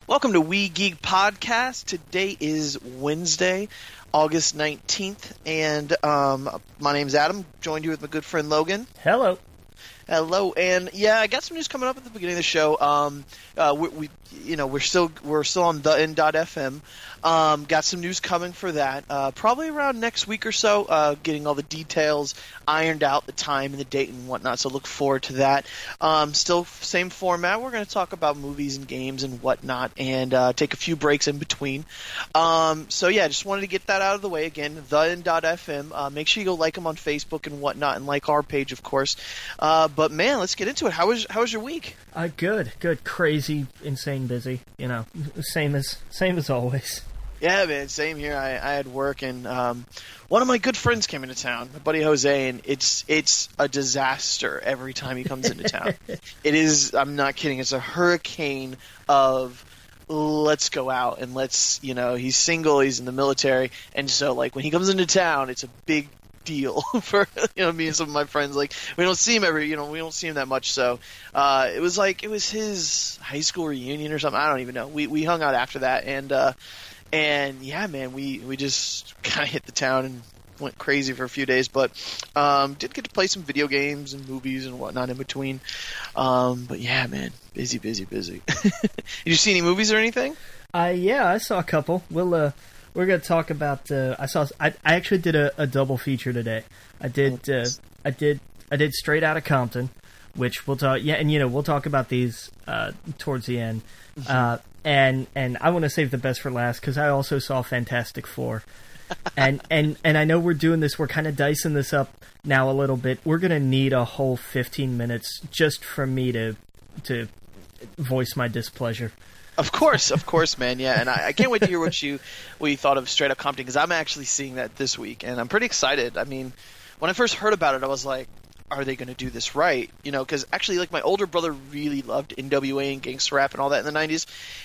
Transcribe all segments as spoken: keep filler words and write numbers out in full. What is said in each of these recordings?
Welcome to We Geek Podcast. Today is Wednesday, August nineteenth, and um, my name's Adam. Joined you with my good friend Logan. Hello. Hello, and yeah, I got some news coming up at the beginning of the show. Um, uh, we, we, you know, we're still we're still on the N dot F M. Um, got some news coming for that. Uh, probably around next week or so. Uh, getting all the details ironed out, the time and the date and whatnot. So look forward to that. Um, still same format. We're going to talk about movies and games and whatnot, and uh, take a few breaks in between. Um, so yeah, just wanted to get that out of the way again. the N dot F M. Uh, make sure you go like them on Facebook and whatnot, and like our page, of course. Uh, but man, let's get into it. How was how was your week? Uh, good, good, crazy, insane, busy. You know, same as same as always. Yeah, man, same here. I, I had work, and um, one of my good friends came into town, my buddy Jose, and it's it's a disaster every time he comes into town. It is, I'm not kidding, it's a hurricane of let's go out and let's, you know, he's single, he's in the military, and so, like, when he comes into town, it's a big deal for, you know, me and some of my friends. Like, we don't see him every, you know, we don't see him that much, so uh, it was like, it was his high school reunion or something, I don't even know. We, we hung out after that, and uh, And yeah, man, we, we just kind of hit the town and went crazy for a few days, but um, did get to play some video games and movies and whatnot in between. Um, but yeah, man, busy, busy, busy. Did you see any movies or anything? Uh, yeah, I saw a couple. We'll uh, we're gonna talk about. Uh, I saw. I, I actually did a, a double feature today. I did. Uh, I did. I did Straight Outta Compton, which we'll talk. Yeah, and you know we'll talk about these uh, towards the end. Uh, and and I want to save the best for last because I also saw Fantastic Four, and and and I know we're doing this. We're kind of dicing this up now a little bit. We're gonna need a whole fifteen minutes just for me to to voice my displeasure. Of course, of course, man. Yeah, and I, I can't wait to hear what you what you thought of Straight Outta Compton because I'm actually seeing that this week, and I'm pretty excited. I mean, when I first heard about it, I was like, are they going to do this right? You know, because actually, like, my older brother really loved N W A and gangster rap and all that in the nineties.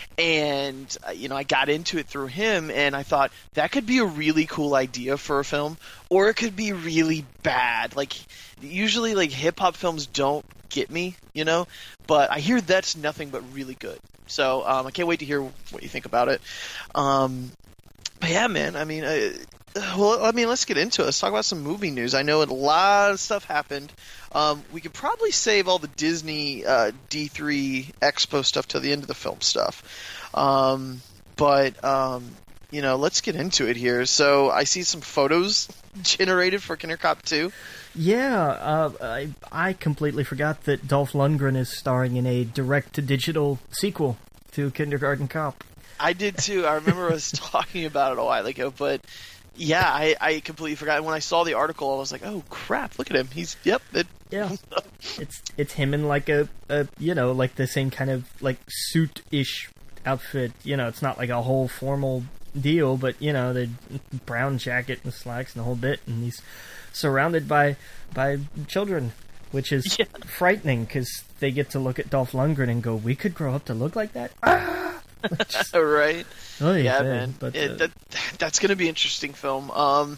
And, uh, you know, I got into it through him, and I thought that could be a really cool idea for a film, or it could be really bad. Like, usually, like, hip-hop films don't get me, you know? But I hear that's nothing but really good. So um, I can't wait to hear what you think about it. Um, but yeah, man, I mean... I, Well, I mean, let's get into it. Let's talk about some movie news. I know a lot of stuff happened. Um, we could probably save all the Disney uh, D three Expo stuff till the end of the film stuff. Um, but, um, you know, let's get into it here. So I see some photos generated for Kindergarten Cop two. Yeah, uh, I, I completely forgot that Dolph Lundgren is starring in a direct-to-digital sequel to Kindergarten Cop. I did, too. I remember us talking about it a while ago, but... Yeah, I, I completely forgot. When I saw the article, I was like, "Oh crap! Look at him. He's yep." It, yeah, it's it's him in like a, a you know like the same kind of like suit-ish outfit. You know, it's not like a whole formal deal, but you know the brown jacket and slacks and the whole bit, and he's surrounded by by children, which is yeah. frightening because they get to look at Dolph Lundgren and go, "We could grow up to look like that." Ah! Just, right. Oh, yeah, yeah, man. But, it, uh, that, that's going to be an interesting film. Um,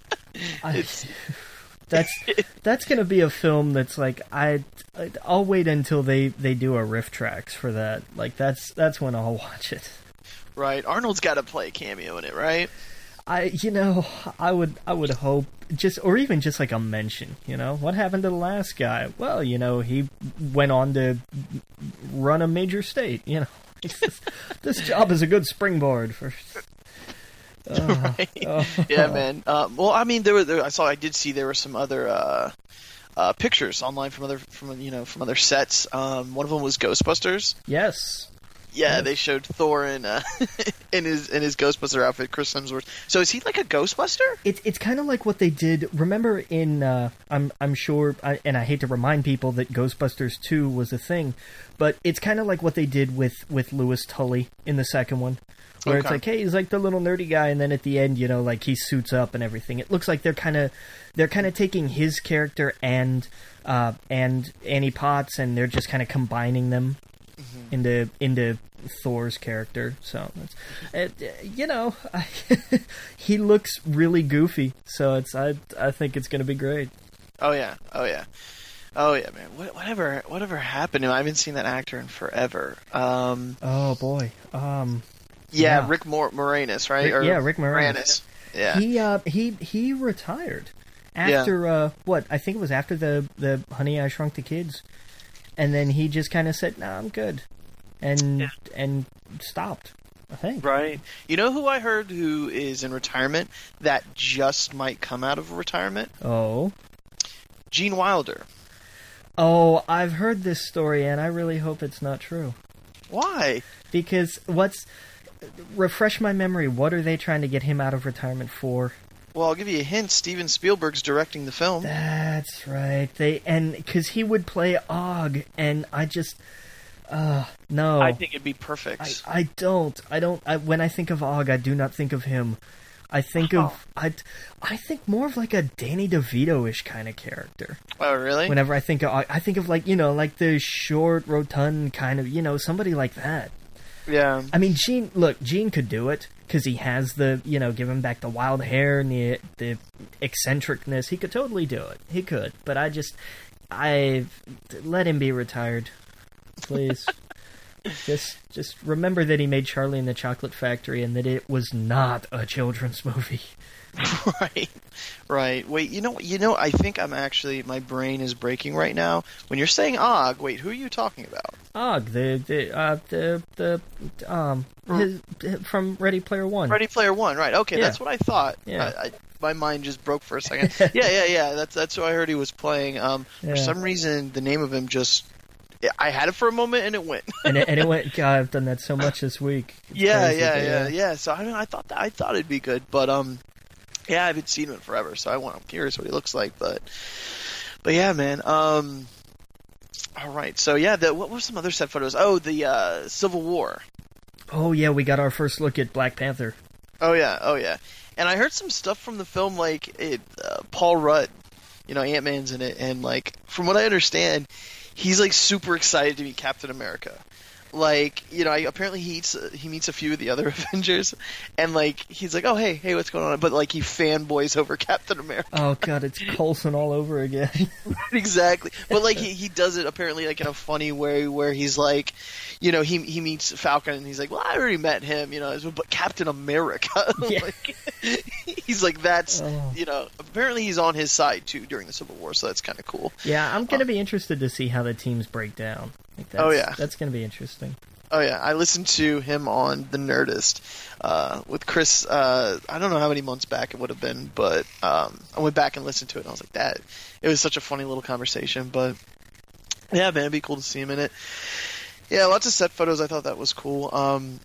it's, that's that's going to be a film that's like I I'll wait until they, they do a riff tracks for that. Like that's that's when I'll watch it. Right. Arnold's got to play a cameo in it, right? I you know I would I would hope just or even just like a mention. You know what happened to the last guy? Well, you know he went on to run a major state. You know. This job is a good springboard for. Uh, right. Oh. Yeah, man. Uh, well, I mean, there were. There, I saw. I did see there were some other uh, uh, pictures online from other from you know from other sets. Um, one of them was Ghostbusters. Yes. Yeah, yes. They showed Thor in uh, in his in his Ghostbuster outfit, Chris Hemsworth. So is he like a Ghostbuster? It's it's kind of like what they did. Remember in uh, I'm I'm sure, I, and I hate to remind people that Ghostbusters two was a thing, but it's kind of like what they did with with Louis Tully in the second one, where okay. it's like, hey, he's like the little nerdy guy, and then at the end, you know, like he suits up and everything. It looks like they're kind of they're kind of taking his character and uh, and Annie Potts, and they're just kind of combining them. Mm-hmm. into into Thor's character, so it's, it, you know, I, he looks really goofy. So it's I I think it's going to be great. Oh yeah, oh yeah. Oh yeah, man. What, whatever, whatever happened to him? I haven't seen that actor in forever. Um, oh boy. Um, yeah, yeah. Rick Mor- Moranis, right? Rick, or yeah, Rick Moranis. Moranis. Yeah. He uh he he retired after yeah. uh what I think it was after the the Honey I Shrunk the Kids, and then he just kind of said, "Nah, I'm good," and yeah. and stopped. I think. Right. You know who I heard who is in retirement that just might come out of retirement? Oh. Gene Wilder. Oh, I've heard this story, and I really hope it's not true. Why? Because what's... Refresh my memory. What are they trying to get him out of retirement for? Well, I'll give you a hint. Steven Spielberg's directing the film. That's right. They and because he would play Og, and I just... Uh, no. I think it'd be perfect. I, I don't. I don't... I, when I think of Og, I do not think of him. I think oh. of I, I think more of like a Danny DeVito-ish kind of character. Oh, really? Whenever I think of I think of like, you know, like the short, rotund kind of, you know, somebody like that. Yeah. I mean, Gene. Look, Gene could do it because he has the, you know, give him back the wild hair and the the eccentricness. He could totally do it. He could. But I just, I let him be retired, please. Just just remember that he made Charlie and the Chocolate Factory and that it was not a children's movie. Right. Right. Wait, you know you know I think I'm actually my brain is breaking right now. When you're saying Og, wait, who are you talking about? Og, the the uh, the the um his, from Ready Player One. Ready Player One, right. Okay, yeah. That's what I thought. Yeah. I, I, my mind just broke for a second. yeah, yeah, yeah. That's that's who I heard he was playing. Um yeah. For some reason the name of him just I had it for a moment and it went. and it and it went. God, I've done that so much this week. It's yeah, crazy, yeah, yeah, yeah, yeah. So I mean, I thought that I thought it'd be good, but um, yeah, I haven't seen him in forever, so I want. I'm curious what he looks like, but but yeah, man. Um, all right. So yeah, the, what were some other set photos? Oh, the uh, Civil War. Oh yeah, we got our first look at Black Panther. Oh yeah, oh yeah. And I heard some stuff from the film, like it, uh, Paul Rudd, you know, Ant-Man's in it, and like from what I understand. He's like super excited to meet Captain America. Like, you know, I, apparently he eats, uh, he meets a few of the other Avengers, and like he's like, oh hey hey what's going on? But like he fanboys over Captain America. Oh god, it's Coulson all over again. Exactly. But like he, he does it apparently like in a funny way where he's like, you know, he he meets Falcon and he's like, well I already met him, you know, but Captain America. Yeah. Like, he's like that's oh. you know apparently he's on his side too during the Civil War, so that's kind of cool. Yeah, I'm gonna um, be interested to see how the teams break down. Like that's, oh yeah, that's gonna be interesting. Oh yeah, I listened to him on The Nerdist uh, with Chris. Uh, I don't know how many months back it would have been, but um, I went back and listened to it, and I was like, "That." It was such a funny little conversation, but yeah, man, it'd be cool to see him in it. Yeah, lots of set photos. I thought that was cool. Um,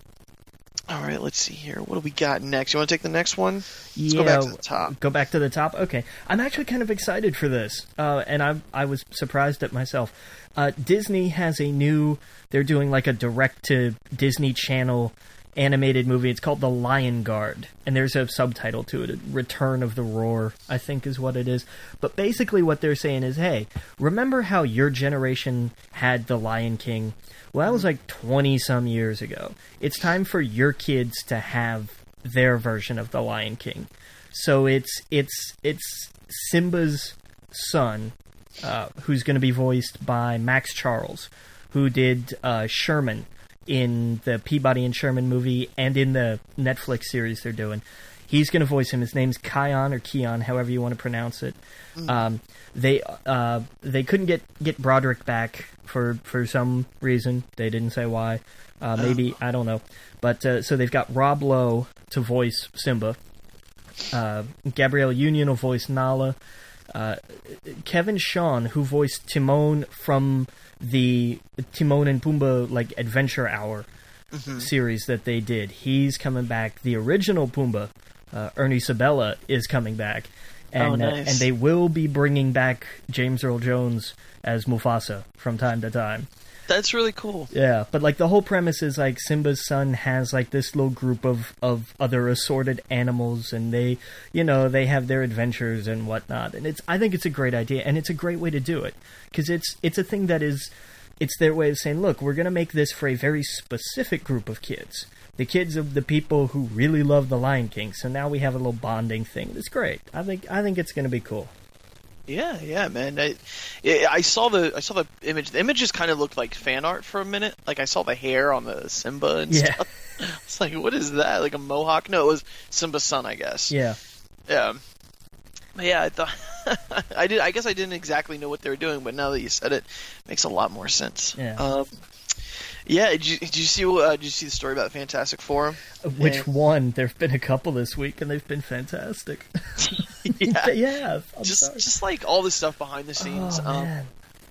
all right, let's see here. What do we got next? You want to take the next one? Let's yeah, go back to the top. Go back to the top. Okay, I'm actually kind of excited for this, uh, and I I was surprised at myself. Uh, Disney has a new. They're doing like a direct to Disney Channel animated movie. It's called The Lion Guard, and there's a subtitle to it, Return of the Roar, I think is what it is. But basically what they're saying is, hey, remember how your generation had The Lion King? Well, that was like twenty-some years ago. It's time for your kids to have their version of The Lion King. So it's it's it's Simba's son, uh, who's going to be voiced by Max Charles, who did uh, Sherman in the Peabody and Sherman movie and in the Netflix series they're doing. He's going to voice him. His name's Kion or Keon, however you want to pronounce it. Mm. Um, they uh, they couldn't get, get Broderick back for, for some reason. They didn't say why. Uh, maybe, oh. I don't know. But uh, so they've got Rob Lowe to voice Simba. Uh, Gabrielle Union will voice Nala. Uh, Kevin Shawn, who voiced Timon from the Timon and Pumbaa like Adventure Hour mm-hmm. series that they did, he's coming back. The original Pumbaa, uh, Ernie Sabella, is coming back, and oh, nice. uh, and they will be bringing back James Earl Jones as Mufasa from time to time. That's really cool. Yeah, but like the whole premise is like Simba's son has like this little group of, of other assorted animals, and they, you know, they have their adventures and whatnot. And it's I think it's a great idea, and it's a great way to do it because it's it's a thing that is, it's their way of saying, look, we're going to make this for a very specific group of kids, the kids of the people who really love The Lion King. So now we have a little bonding thing. It's great. I think I think it's going to be cool. Yeah, yeah, man. I, I saw the I saw the image. The images kind of looked like fan art for a minute. Like I saw the hair on the Simba and Yeah. stuff. It's like, what is that? Like a mohawk? No, it was Simba's son, I guess. Yeah. Yeah. But yeah, I thought I did. I guess I didn't exactly know what they were doing, but now that you said it, it makes a lot more sense. Yeah. Um, yeah. Did you, did you see? Uh, did you see the story about the Fantastic Four? Which And- one? There've been a couple this week, and they've been fantastic. yeah. yeah. I'm just sorry. just like all the stuff behind the scenes. Oh, um, man.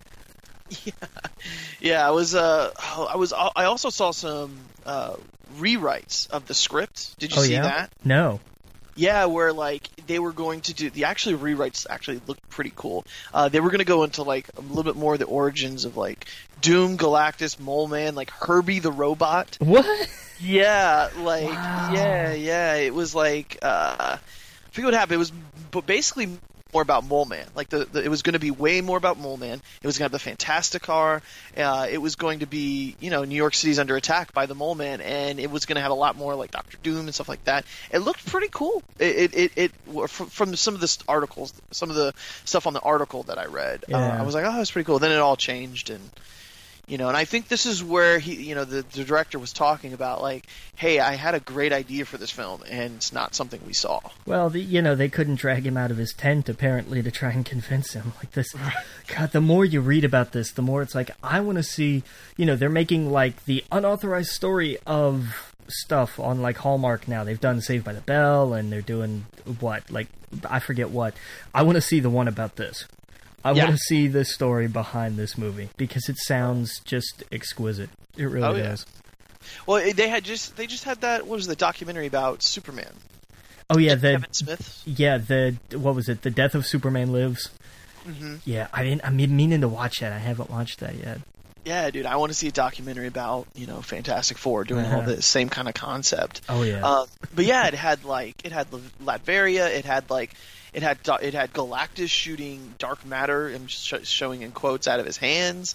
Yeah, yeah. I was. Uh, I was. I also saw some uh, rewrites of the script. Did you Oh, see yeah? that? No. Yeah, where like they were going to do the actually rewrites actually looked pretty cool. Uh, they were going to go into like a little bit more of the origins of like Doom, Galactus, Mole Man, like Herbie the robot. What? Yeah, like Wow. yeah, yeah. It was like uh, I forget what happened. It was but basically more about Mole Man. Like the, the it was going to be way more about Mole Man. It was going to have the Fantastic Car. Uh, it was going to be you know New York City's under attack by the Mole Man, and it was going to have a lot more like Doctor Doom and stuff like that. It looked pretty cool. It it it, it from, from some of the articles, some of the stuff on the article that I read. Uh, Yeah. I was like, oh, that's pretty cool. Then it all changed and. You know, and I think this is where he, you know, the, the director was talking about, like, hey, I had a great idea for this film, and it's not something we saw. Well, the, you know, they couldn't drag him out of his tent, apparently, to try and convince him. Like this, God, the more you read about this, the more it's like, I want to see, you know, they're making, like, the unauthorized story of stuff on, like, Hallmark now. They've done Saved by the Bell, and they're doing, what, like, I forget what. I want to see the one about this. I Yeah. want to see the story behind this movie, because it sounds just exquisite. It really Oh, yeah. does. Well, they had just they just had that. What was the documentary about Superman? Oh, yeah, the... Kevin Smith. Yeah, the what was it? The Death of Superman Lives. Mm-hmm. Yeah, I mean, I'm meaning to watch that. I haven't watched that yet. Yeah, dude, I want to see a documentary about you know Fantastic Four doing all Uh-huh. the same kind of concept. Oh yeah, Um, but yeah, it had like it had Latveria. It had like it had it had Galactus shooting dark matter and sh- showing in quotes out of his hands,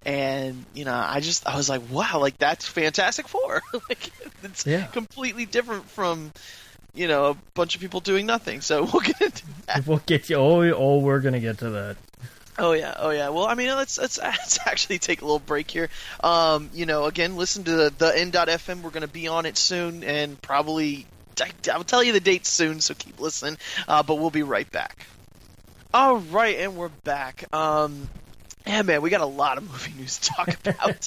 and you know I just I was like, wow, like that's Fantastic Four. Like it's Yeah. completely different from you know a bunch of people doing nothing. So we'll get into that. we'll get you. Oh, oh, we're gonna get to that. Oh yeah, oh yeah. Well, I mean, let's let's, let's actually take a little break here. Um, you know, again, listen to the, the N dot F M. We're going to be on it soon, and probably I, I'll tell you the dates soon. So keep listening. Uh, but we'll be right back. All right, and we're back. Um, yeah, man, we got a lot of movie news to talk about.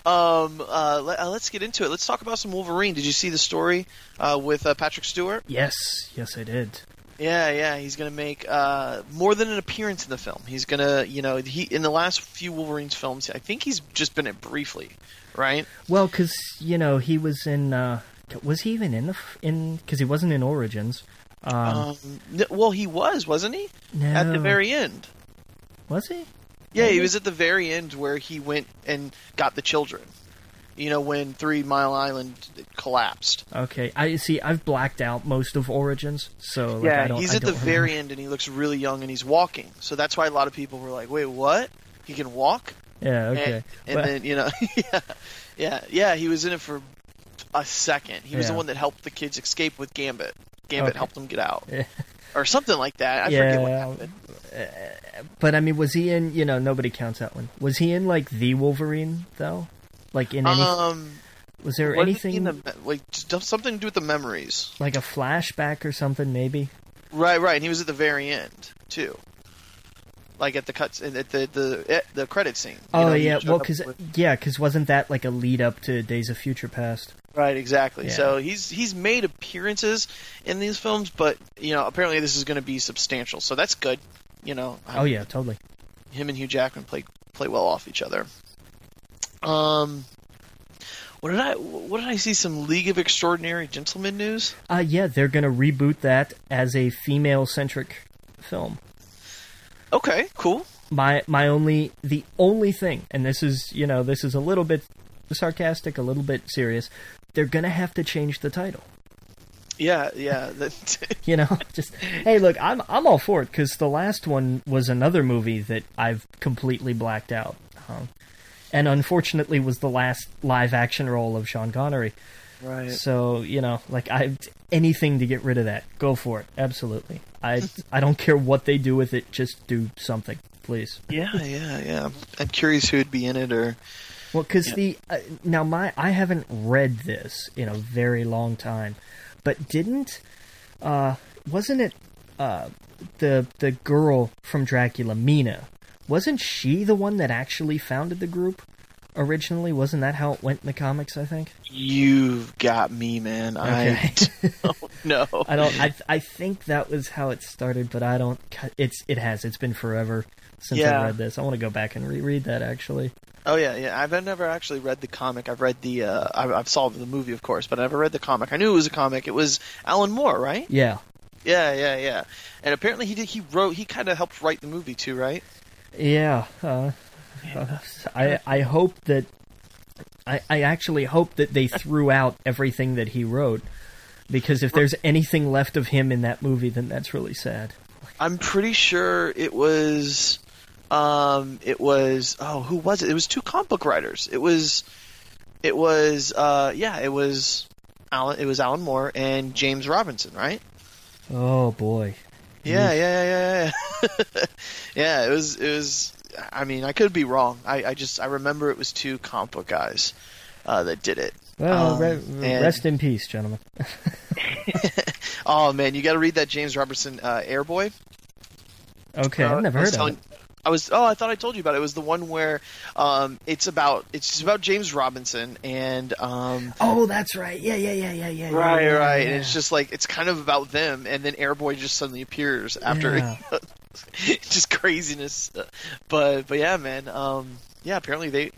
um, uh, let, uh, let's get into it. Let's talk about some Wolverine. Did you see the story uh, with uh, Patrick Stewart? Yes, yes, I did. Yeah, yeah, he's gonna make uh, more than an appearance in the film. He's gonna, you know, he in the last few Wolverine's films, I think he's just been in briefly, right? Well, because you know he was in. Uh, was he even in the f- in? Because he wasn't in Origins. Um, Um, n- well, he was, wasn't he? no, At the very end. was he? Yeah, he Maybe? was at the very end where he went and got the children. You know, when Three Mile Island collapsed. Okay, I see. I've blacked out most of Origins, so like, yeah, I don't, he's I at the don't very remember. end and he looks really young and he's walking. So that's why a lot of people were like, "Wait, what? He can walk?" Yeah, okay. And, and Well, then you know, yeah, yeah, yeah. He was in it for a second. He was Yeah. the one that helped the kids escape with Gambit. Gambit Okay. helped them get out, Yeah. or something like that. I Yeah. forget what happened. But I mean, was he in? You know, nobody counts that one. Was he in like the Wolverine though? Like in any? Um, was there what did anything he in the, like just something to do with the memories? like a flashback or something? Maybe. Right, right. And he was at the very end too, like at the cuts at the the eh, the credit scene. You Oh know, he yeah, showed well, up because with- yeah, because wasn't that like a lead up to Days of Future Past? Right, exactly. Yeah. So he's he's made appearances in these films, but you know, apparently this is going to be substantial. So that's good. You know. Oh yeah, totally. Him and Hugh Jackman play play well off each other. Um, what did I what did I see? Some League of Extraordinary Gentlemen news. Uh yeah, they're gonna reboot that as a female centric film. Okay, cool. My my only the only thing, and this is you know this is a little bit sarcastic, a little bit serious. They're gonna have to change the title. Yeah, yeah. That, You know, just hey, look, I'm I'm all for it because the last one was another movie that I've completely blacked out, um, and unfortunately was the last live action role of Sean Connery. Right. So, you know, like, I anything to get rid of that. Go for it. Absolutely. I I don't care what they do with it. Just do something, please. Yeah, yeah, yeah. I'm curious who'd be in it, or... Well, because yeah. the... Uh, now, my I haven't read this in a very long time, but didn't... Uh, wasn't it uh, the the girl from Dracula, Mina? Wasn't she the one that actually founded the group originally? Wasn't that how it went in the comics, I think? You've got me, man. Okay. I don't know. I don't. I I think that was how it started, but I don't. It's it has. It's been forever since Yeah. I read this. I want to go back and reread that actually. Oh yeah, yeah. I've never actually read the comic. I've read the. Uh, I, I've saw the movie, of course, but I never read the comic. I knew it was a comic. It was Alan Moore, right? Yeah. Yeah, yeah, yeah. And apparently he did. He wrote. He kind of helped write the movie too, right? Yeah. Uh, uh, I I hope that. I, I actually hope that they threw out everything that he wrote, because if there's anything left of him in that movie, then that's really sad. I'm pretty sure it was. Um, it was. Oh, who was it? It was two comic book writers. It was. It was. Uh, yeah, it was. Alan. It was Alan Moore and James Robinson, right? Oh boy. Yeah, yeah, yeah, yeah, yeah. Yeah, it was. It was. I mean, I could be wrong. I, I just I remember it was two comic book guys uh, that did it. Well, um, re- and... rest in peace, gentlemen. Oh man, you got to read that James Robertson uh, Airboy. Okay, Uh, I've never I was heard telling, of it. I was. Oh, I thought I told you about it. It was the one where um, it's about it's just about James Robinson and. Um, Oh, that's right. Yeah, yeah, yeah, yeah, yeah. right, yeah, right. yeah. And it's just like it's kind of about them, and then Airboy just suddenly appears after. Yeah. Just craziness, but but yeah, man. Um, yeah, apparently they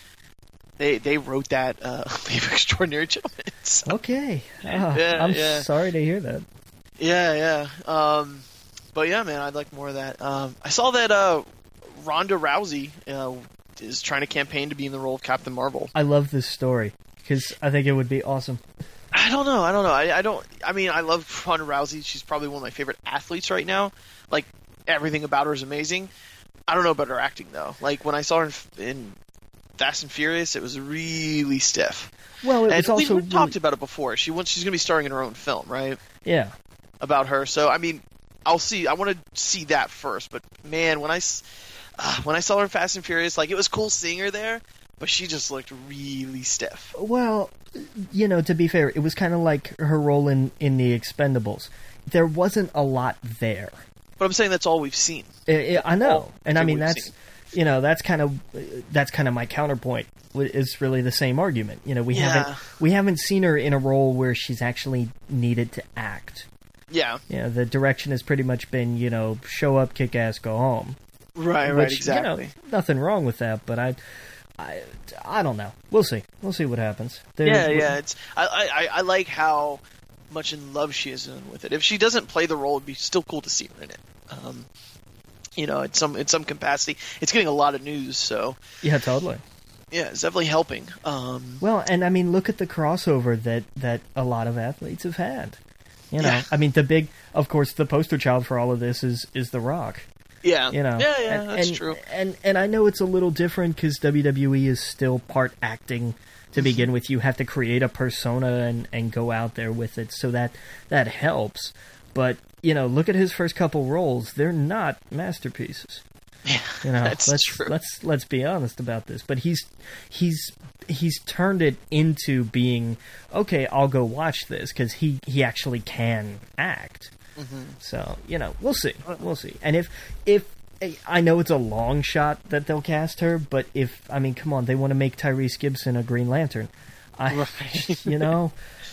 they they wrote that uh, League of Extraordinary Gentlemen. So, Okay. Oh, Yeah, I'm yeah. sorry to hear that. yeah, yeah. Um, but yeah, man, I'd like more of that. Um, I saw that uh, Ronda Rousey uh, is trying to campaign to be in the role of Captain Marvel. I love this story because I think it would be awesome. I don't know. I don't know. I, I don't. I mean, I love Ronda Rousey. She's probably one of my favorite athletes right now. Like everything about her is amazing. I don't know about her acting though. Like when I saw her in, in Fast and Furious, it was really stiff. Well, it And was we, also we really- talked about it before. She wants. She's going to be starring in her own film, right? yeah. About her. So I mean, I'll see. I want to see that first. But man, when I s- uh, when I saw her in Fast and Furious, like it was cool seeing her there, but she just looked really stiff. Well, you know, to be fair, it was kind of like her role in in the Expendables. There wasn't a lot there. But I'm saying that's all we've seen. I, I know, All and I that mean we've that's seen. you know that's kind of that's kind of my counterpoint. Is really the same argument. You know, we Yeah. haven't we haven't seen her in a role where she's actually needed to act. Yeah. You know, the direction has pretty much been, you know, show up, kick ass, go home. Right. Right. Which, Exactly. You know, nothing wrong with that, but I, I, I don't know. We'll see. We'll see what happens. There- Yeah, yeah. It's I, I, I like how much in love she is in with it. If she doesn't play the role, it'd be still cool to see her in it. Um, you know, in some in some capacity, it's getting a lot of news. So Yeah, totally. yeah, it's definitely helping. Um, Well, and I mean, look at the crossover that that a lot of athletes have had. You know, Yeah. I mean, the big, of course, the poster child for all of this is is The Rock. yeah, You know, yeah, yeah, and, that's and, true. And and I know it's a little different because W W E is still part acting to Mm-hmm. begin with. You have to create a persona and, and go out there with it, so that that helps. But you know, look at his first couple roles; they're not masterpieces. Yeah, You know, that's let's true. let's let's be honest about this. But he's he's he's turned it into being okay. I'll go watch this because he he actually can act. Mm-hmm. So you know, we'll see, we'll see. And if if I know it's a long shot that they'll cast her, but if I mean, come on, they want to make Tyrese Gibson a Green Lantern. I, Right. you know,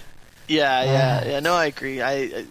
Yeah, yeah, Uh, yeah. No, I agree. I, I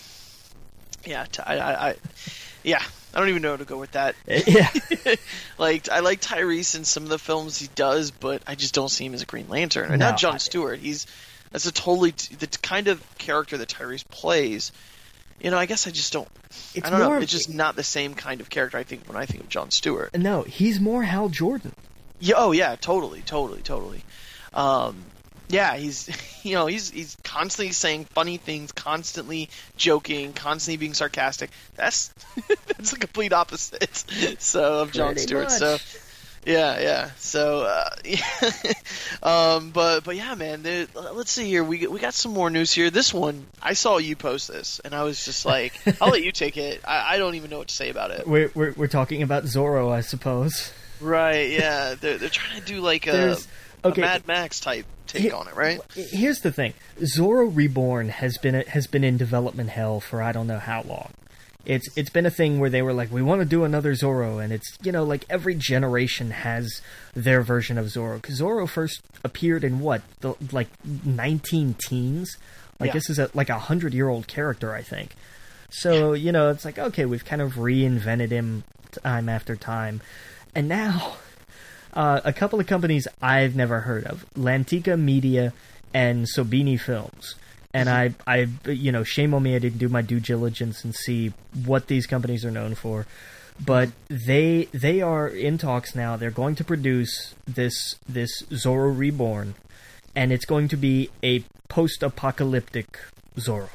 yeah, t- I, I, I- yeah. I don't even know how to go with that. yeah, Like, I like Tyrese in some of the films he does, but I just don't see him as a Green Lantern. And No, not John I- Stewart. He's that's a totally t- the kind of character that Tyrese plays. You know, I guess I just don't. it's I don't know. more. It's just not the same kind of character I think when I think of John Stewart. no, he's more Hal Jordan. Yeah. Oh, yeah. Totally. Totally. Totally. Um, yeah. He's, you know, he's he's constantly saying funny things, constantly joking, constantly being sarcastic. That's that's the complete opposite. So of John Pretty Stewart. much. So Yeah, yeah. So, uh, yeah. um, but but yeah, man. There, let's see here. We we got some more news here. This one, I saw you post this, and I was just like, I'll let you take it. I, I don't even know what to say about it. We're we're, we're talking about Zorro, I suppose. Right? Yeah. They're they're trying to do like a, There's- okay. a Mad Max type take Here- on it, right? Here's the thing: Zorro Reborn has been has been in development hell for I don't know how long. It's it's been a thing where they were like, we want to do another Zorro, and it's, you know, like every generation has their version of Zorro. Because Zorro first appeared in what, the, like nineteen teens? Like Yeah. this is a like a hundred year old character, I think. So you know, it's like, okay, we've kind of reinvented him time after time, and now uh, a couple of companies I've never heard of, Lantica Media and Sobini Films. And I, I, you know, shame on me, I didn't do my due diligence and see what these companies are known for. But they they are in talks now. They're going to produce this this Zorro Reborn, and it's going to be a post-apocalyptic Zorro.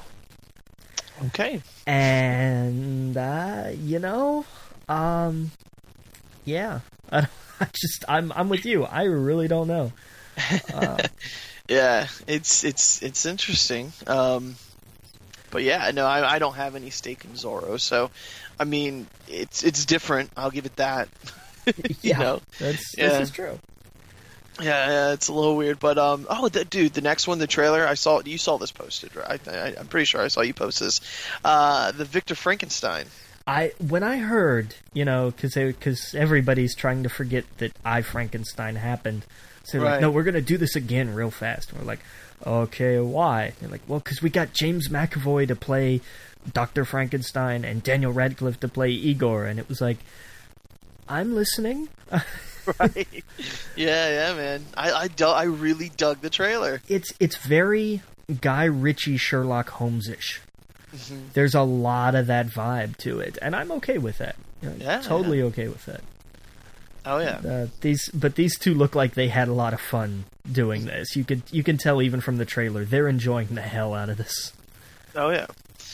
Okay. And uh, you know, um, yeah, I, I just I'm I'm with you. I really don't know. Uh, Yeah, it's it's it's interesting. Um, but yeah, no, I, I don't have any stake in Zorro, so I mean, it's it's different. I'll give it that. you yeah, know, that's Yeah. this is true. yeah, yeah, it's a little weird, but um, oh, the, dude, the next one, the trailer, I saw you saw this posted, right? I, I'm pretty sure I saw you post this. Uh, the Victor Frankenstein. I when I heard, you know, because because everybody's trying to forget that I Frankenstein happened, so they're like, Right. no, we're gonna do this again real fast. And we're like, okay, why? They're like, well, because we got James McAvoy to play Doctor Frankenstein and Daniel Radcliffe to play Igor, and it was like, I'm listening. Right. Yeah, yeah, man. I I, du- I really dug the trailer. It's it's very Guy Ritchie Sherlock Holmes-ish. Mm-hmm. There's a lot of that vibe to it, and I'm okay with that. You know, Yeah, totally okay with that. Oh yeah. Uh, these, but these two look like they had a lot of fun doing this. You could you can tell even from the trailer they're enjoying the hell out of this. Oh yeah.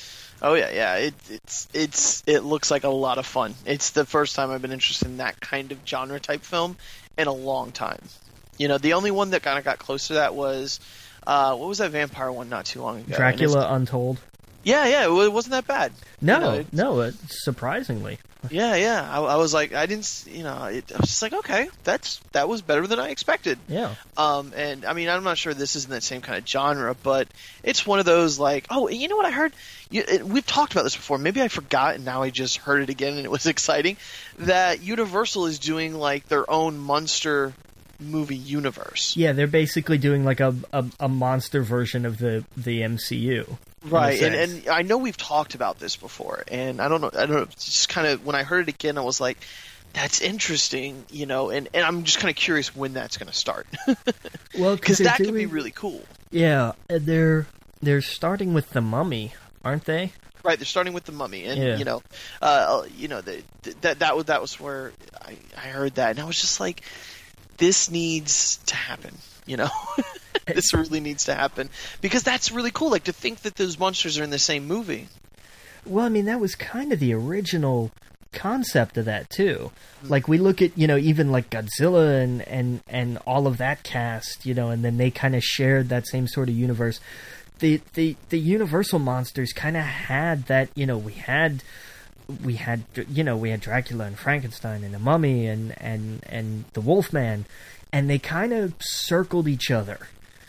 Oh yeah, yeah. It it's it's it looks like a lot of fun. It's the first time I've been interested in that kind of genre type film in a long time. You know, the only one that kind of got close to that was uh, what was that vampire one not too long ago? Dracula And it's- Untold. Yeah, yeah. It wa- wasn't that bad. No, You know, it's- no, it, surprisingly. Yeah, yeah. I, I was like, I didn't, s- you know, it, I was just like, okay, that's that was better than I expected. Yeah. Um, and I mean, I'm not sure this isn't that same kind of genre, but it's one of those like, oh, you know what I heard? You, it, we've talked about this before. Maybe I forgot, and now I just heard it again, and it was exciting. That Universal is doing like their own monster movie universe. Yeah, they're basically doing like a, a, a monster version of the, the M C U. in a Right, and, sense. and I know we've talked about this before, and I don't know, I don't know, it's just kind of when I heard it again, I was like, "That's interesting," you know, and, and I'm just kind of curious when that's going to start, Well, because they're that could be doing- really cool. Yeah, uh, they're they're starting with the Mummy, aren't they? Right, they're starting with the Mummy, and Yeah. you know, uh, you know, the, that that was that was where I, I heard that, and I was just like, "This needs to happen," you know. This really needs to happen because that's really cool. Like to think that those monsters are in the same movie. Well, I mean, that was kind of the original concept of that too. Like we look at, you know, even like Godzilla and and and all of that cast, you know, and then they kind of shared that same sort of universe. The the the Universal monsters kind of had that, you know, we had we had you know, we had Dracula and Frankenstein and the Mummy and and and the Wolfman, and they kind of circled each other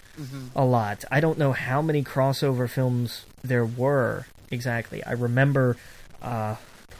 a lot. I don't know how many crossover films there were exactly. I remember, uh,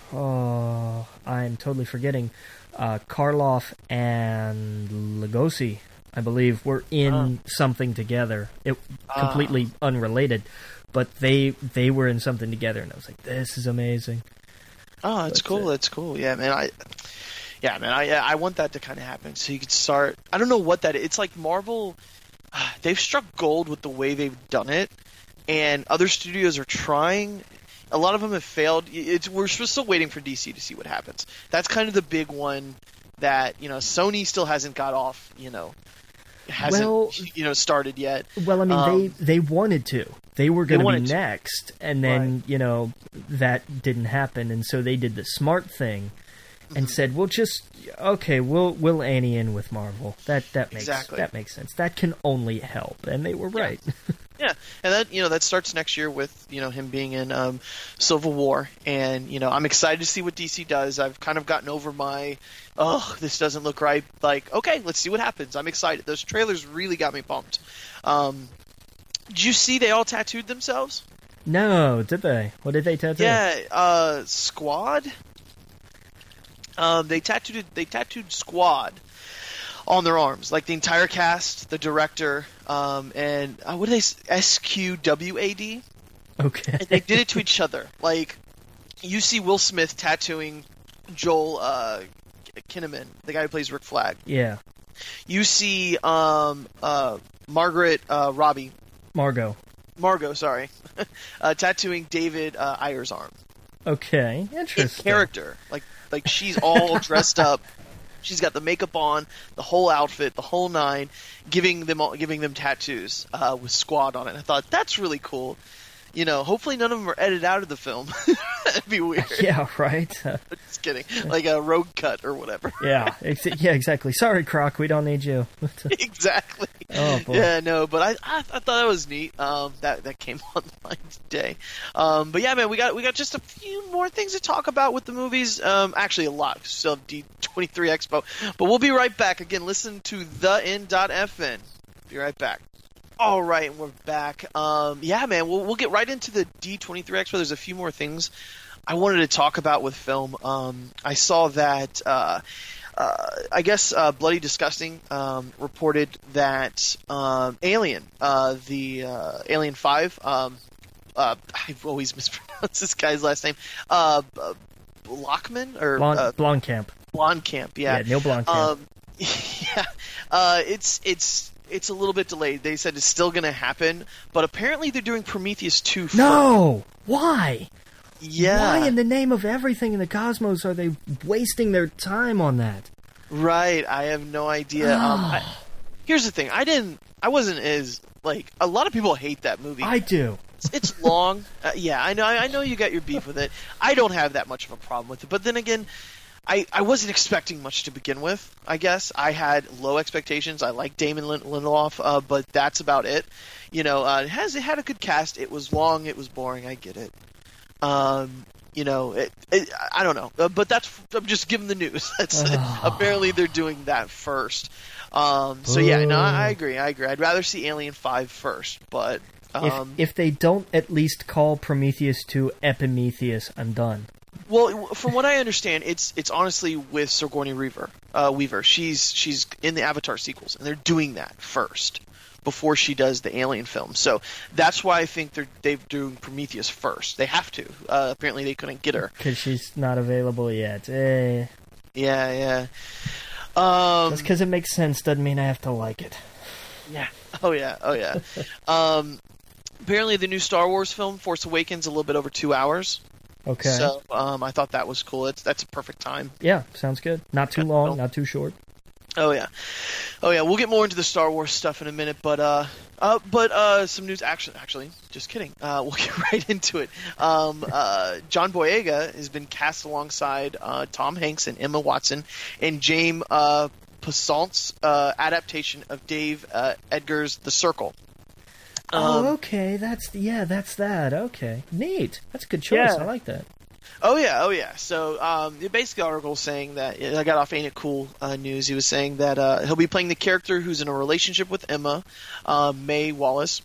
oh, I'm totally forgetting. Uh, Karloff and Lugosi, I believe, were in Ah. something together. It Ah. completely unrelated, but they they were in something together, and I was like, "This is amazing." Oh, that's That's cool. it. That's cool. Yeah, man. I, yeah, man. I I want that to kind of happen so you could start. I don't know what that is. It's like Marvel. They've struck gold with the way they've done it, and other studios are trying. A lot of them have failed. It's we're still waiting for D C to see what happens. That's kind of the big one that you know Sony still hasn't got off. You know, hasn't Well- you know started yet. Well, I mean, Um, they they wanted to. They were They going to be wanted to. next, and then you know that didn't happen, and so they did the smart thing, and said, "We'll just okay, we'll we'll Annie in with Marvel." That that makes Exactly. that makes sense. That can only help, and they were right. Yeah, and that you know that starts next year with you know him being in um, Civil War, and you know I'm excited to see what D C does. I've kind of gotten over my, oh, this doesn't look right. Like, okay, let's see what happens. I'm excited. Those trailers really got me pumped. Um, did you see they all tattooed themselves? No, did they? What did they tattoo? Yeah, uh, Squad. Um, they tattooed they tattooed Squad on their arms, like the entire cast, the director, um, and uh, what are they? S Q W A D. Okay. And they did it to each other. Like you see Will Smith tattooing Joel uh, Kinnaman, the guy who plays Rick Flag. Yeah. You see um, uh, Margaret uh, Robbie. Margot. Margot, sorry, uh, tattooing David uh, Ayer's arm. Okay, interesting. In character, like like she's all dressed up. She's got the makeup on, the whole outfit, the whole nine, giving them all, giving them tattoos uh, with Squad on it. And I thought that's really cool. You know, hopefully none of them are edited out of the film. That'd be weird. Yeah, right. Uh, Just kidding, like a road cut or whatever. yeah, ex- yeah, exactly. Sorry, Croc, we don't need you. Exactly. Oh boy. Yeah, no, but I, I I thought that was neat. Um, that that came online today. Um, but yeah, man, we got we got just a few more things to talk about with the movies. Um, actually, a lot. Still have D twenty-three Expo, but we'll be right back. Again, listen to the N dot F N. Be right back. All right, and we're back. Um, yeah, man, we'll we'll get right into the D twenty-three Expo. There's a few more things I wanted to talk about with film. Um, I saw that. Uh, Uh, I guess uh, Bloody Disgusting um, reported that um, Alien, uh, the uh, Alien five, um, uh, I've always mispronounced this guy's last name, uh, Lockman or Blond, uh, Blomkamp. Blomkamp, yeah, Yeah, Neil Blomkamp. Um, yeah, uh, it's it's it's a little bit delayed. They said it's still going to happen, but apparently they're doing Prometheus two. No, why? Yeah. Why in the name of everything in the cosmos are they wasting their time on that? Right, I have no idea. um, I, here's the thing: I didn't, I wasn't as like a lot of people hate that movie. I do. It's, it's long. Uh, yeah, I know. I know you got your beef with it. I don't have that much of a problem with it. But then again, I, I wasn't expecting much to begin with. I guess I had low expectations. I like Damon Lin- Lindelof, uh, but that's about it. You know, uh, it has it had a good cast. It was long. It was boring. I get it. Um, you know, it, it, I don't know, uh, but that's I'm just giving the news. That's Oh. apparently they're doing that first. Um, so yeah, no, I, I agree. I agree. I'd rather see Alien five first, but um, if if they don't at least call Prometheus two Epimetheus, I'm done. well, from what I understand, it's it's honestly with Sigourney Weaver. Uh, Weaver, she's she's in the Avatar sequels, and they're doing that first before she does the Alien film. So that's why I think they're they're doing Prometheus first. They have to. Uh, apparently, they couldn't get her because she's not available yet. Eh. Yeah, yeah. Um, Just because it makes sense doesn't mean I have to like it. Yeah. Oh yeah. Oh yeah. um, apparently, the new Star Wars film, Force Awakens, a little bit over two hours. Okay. So um, I thought that was cool. It's, that's a perfect time. Yeah, sounds good. Not too Okay, long, cool. not too short. Oh yeah. Oh yeah. We'll get more into the Star Wars stuff in a minute, but uh, uh but uh, some news. Actually, actually, just kidding. Uh, we'll get right into it. Um, uh, John Boyega has been cast alongside uh, Tom Hanks and Emma Watson in James uh, Passant's uh, adaptation of Dave uh, Edgar's The Circle. Um, oh, okay. That's yeah. That's that. Okay, neat. That's a good choice. Yeah. I like that. Oh yeah, oh yeah. So um, the basic article saying that I got off Ain't It Cool uh, news. He was saying that uh, he'll be playing the character who's in a relationship with Emma uh, Mae Wallace,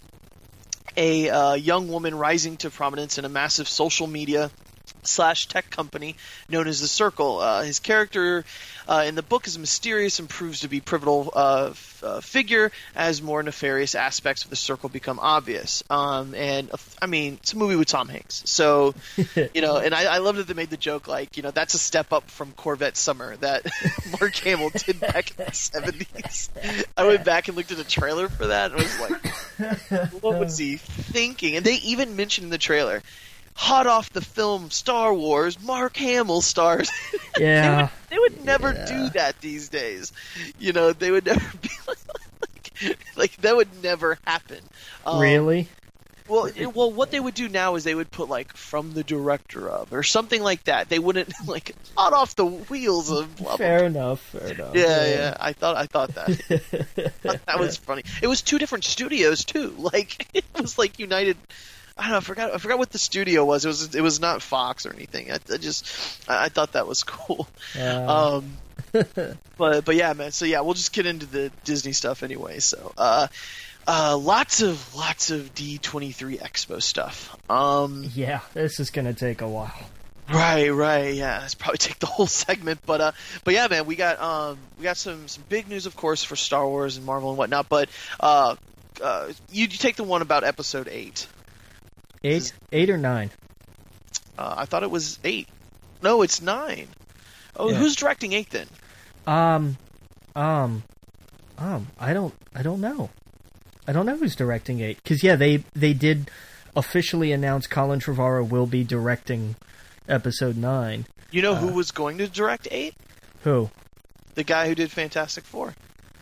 a uh, young woman rising to prominence in a massive social media slash tech company known as The Circle. Uh, his character uh, in the book is mysterious and proves to be pivotal uh, f- uh, figure as more nefarious aspects of The Circle become obvious. Um, and uh, I mean, it's a movie with Tom Hanks, so you know. And I, I love that they made the joke like, you know, that's a step up from Corvette Summer that Mark Hamill did back in the seventies. I went back and looked at the trailer for that and was like, what was he thinking? And they even mentioned in the trailer, hot off the film Star Wars, Mark Hamill stars. Yeah. they, would, they would never Yeah. do that these days. You know, they would never be like, like, like that would never happen. Um, Really? Well, it, well, what they would do now is they would put like from the director of or something like that. They wouldn't like hot off the wheels of. Blah, fair blah. enough. Fair enough. Yeah, yeah, yeah. I thought I thought that. That was funny. It was two different studios too. Like it was like United. I don't know. I forgot. I forgot what the studio was. It was. It was not Fox or anything. I, I just. I, I thought that was cool. Uh. Um. but but yeah, man. So yeah, we'll just get into the Disney stuff anyway. So. Uh. Uh, lots of lots of D twenty-three Expo stuff. Um, yeah, this is gonna take a while. Right, right, yeah. It's probably take the whole segment, but uh, but yeah, man, we got um, we got some, some big news, of course, for Star Wars and Marvel and whatnot. But uh, uh, you, you take the one about Episode Eight. Eight, eight or nine? Uh, I thought it was eight. No, it's nine. Oh, yeah. Who's directing eight then? Um, um, um, I don't, I don't know. I don't know who's directing eight. Because, yeah, they, they did officially announce Colin Trevorrow will be directing episode nine. You know uh, who was going to direct eight? Who? The guy who did Fantastic Four.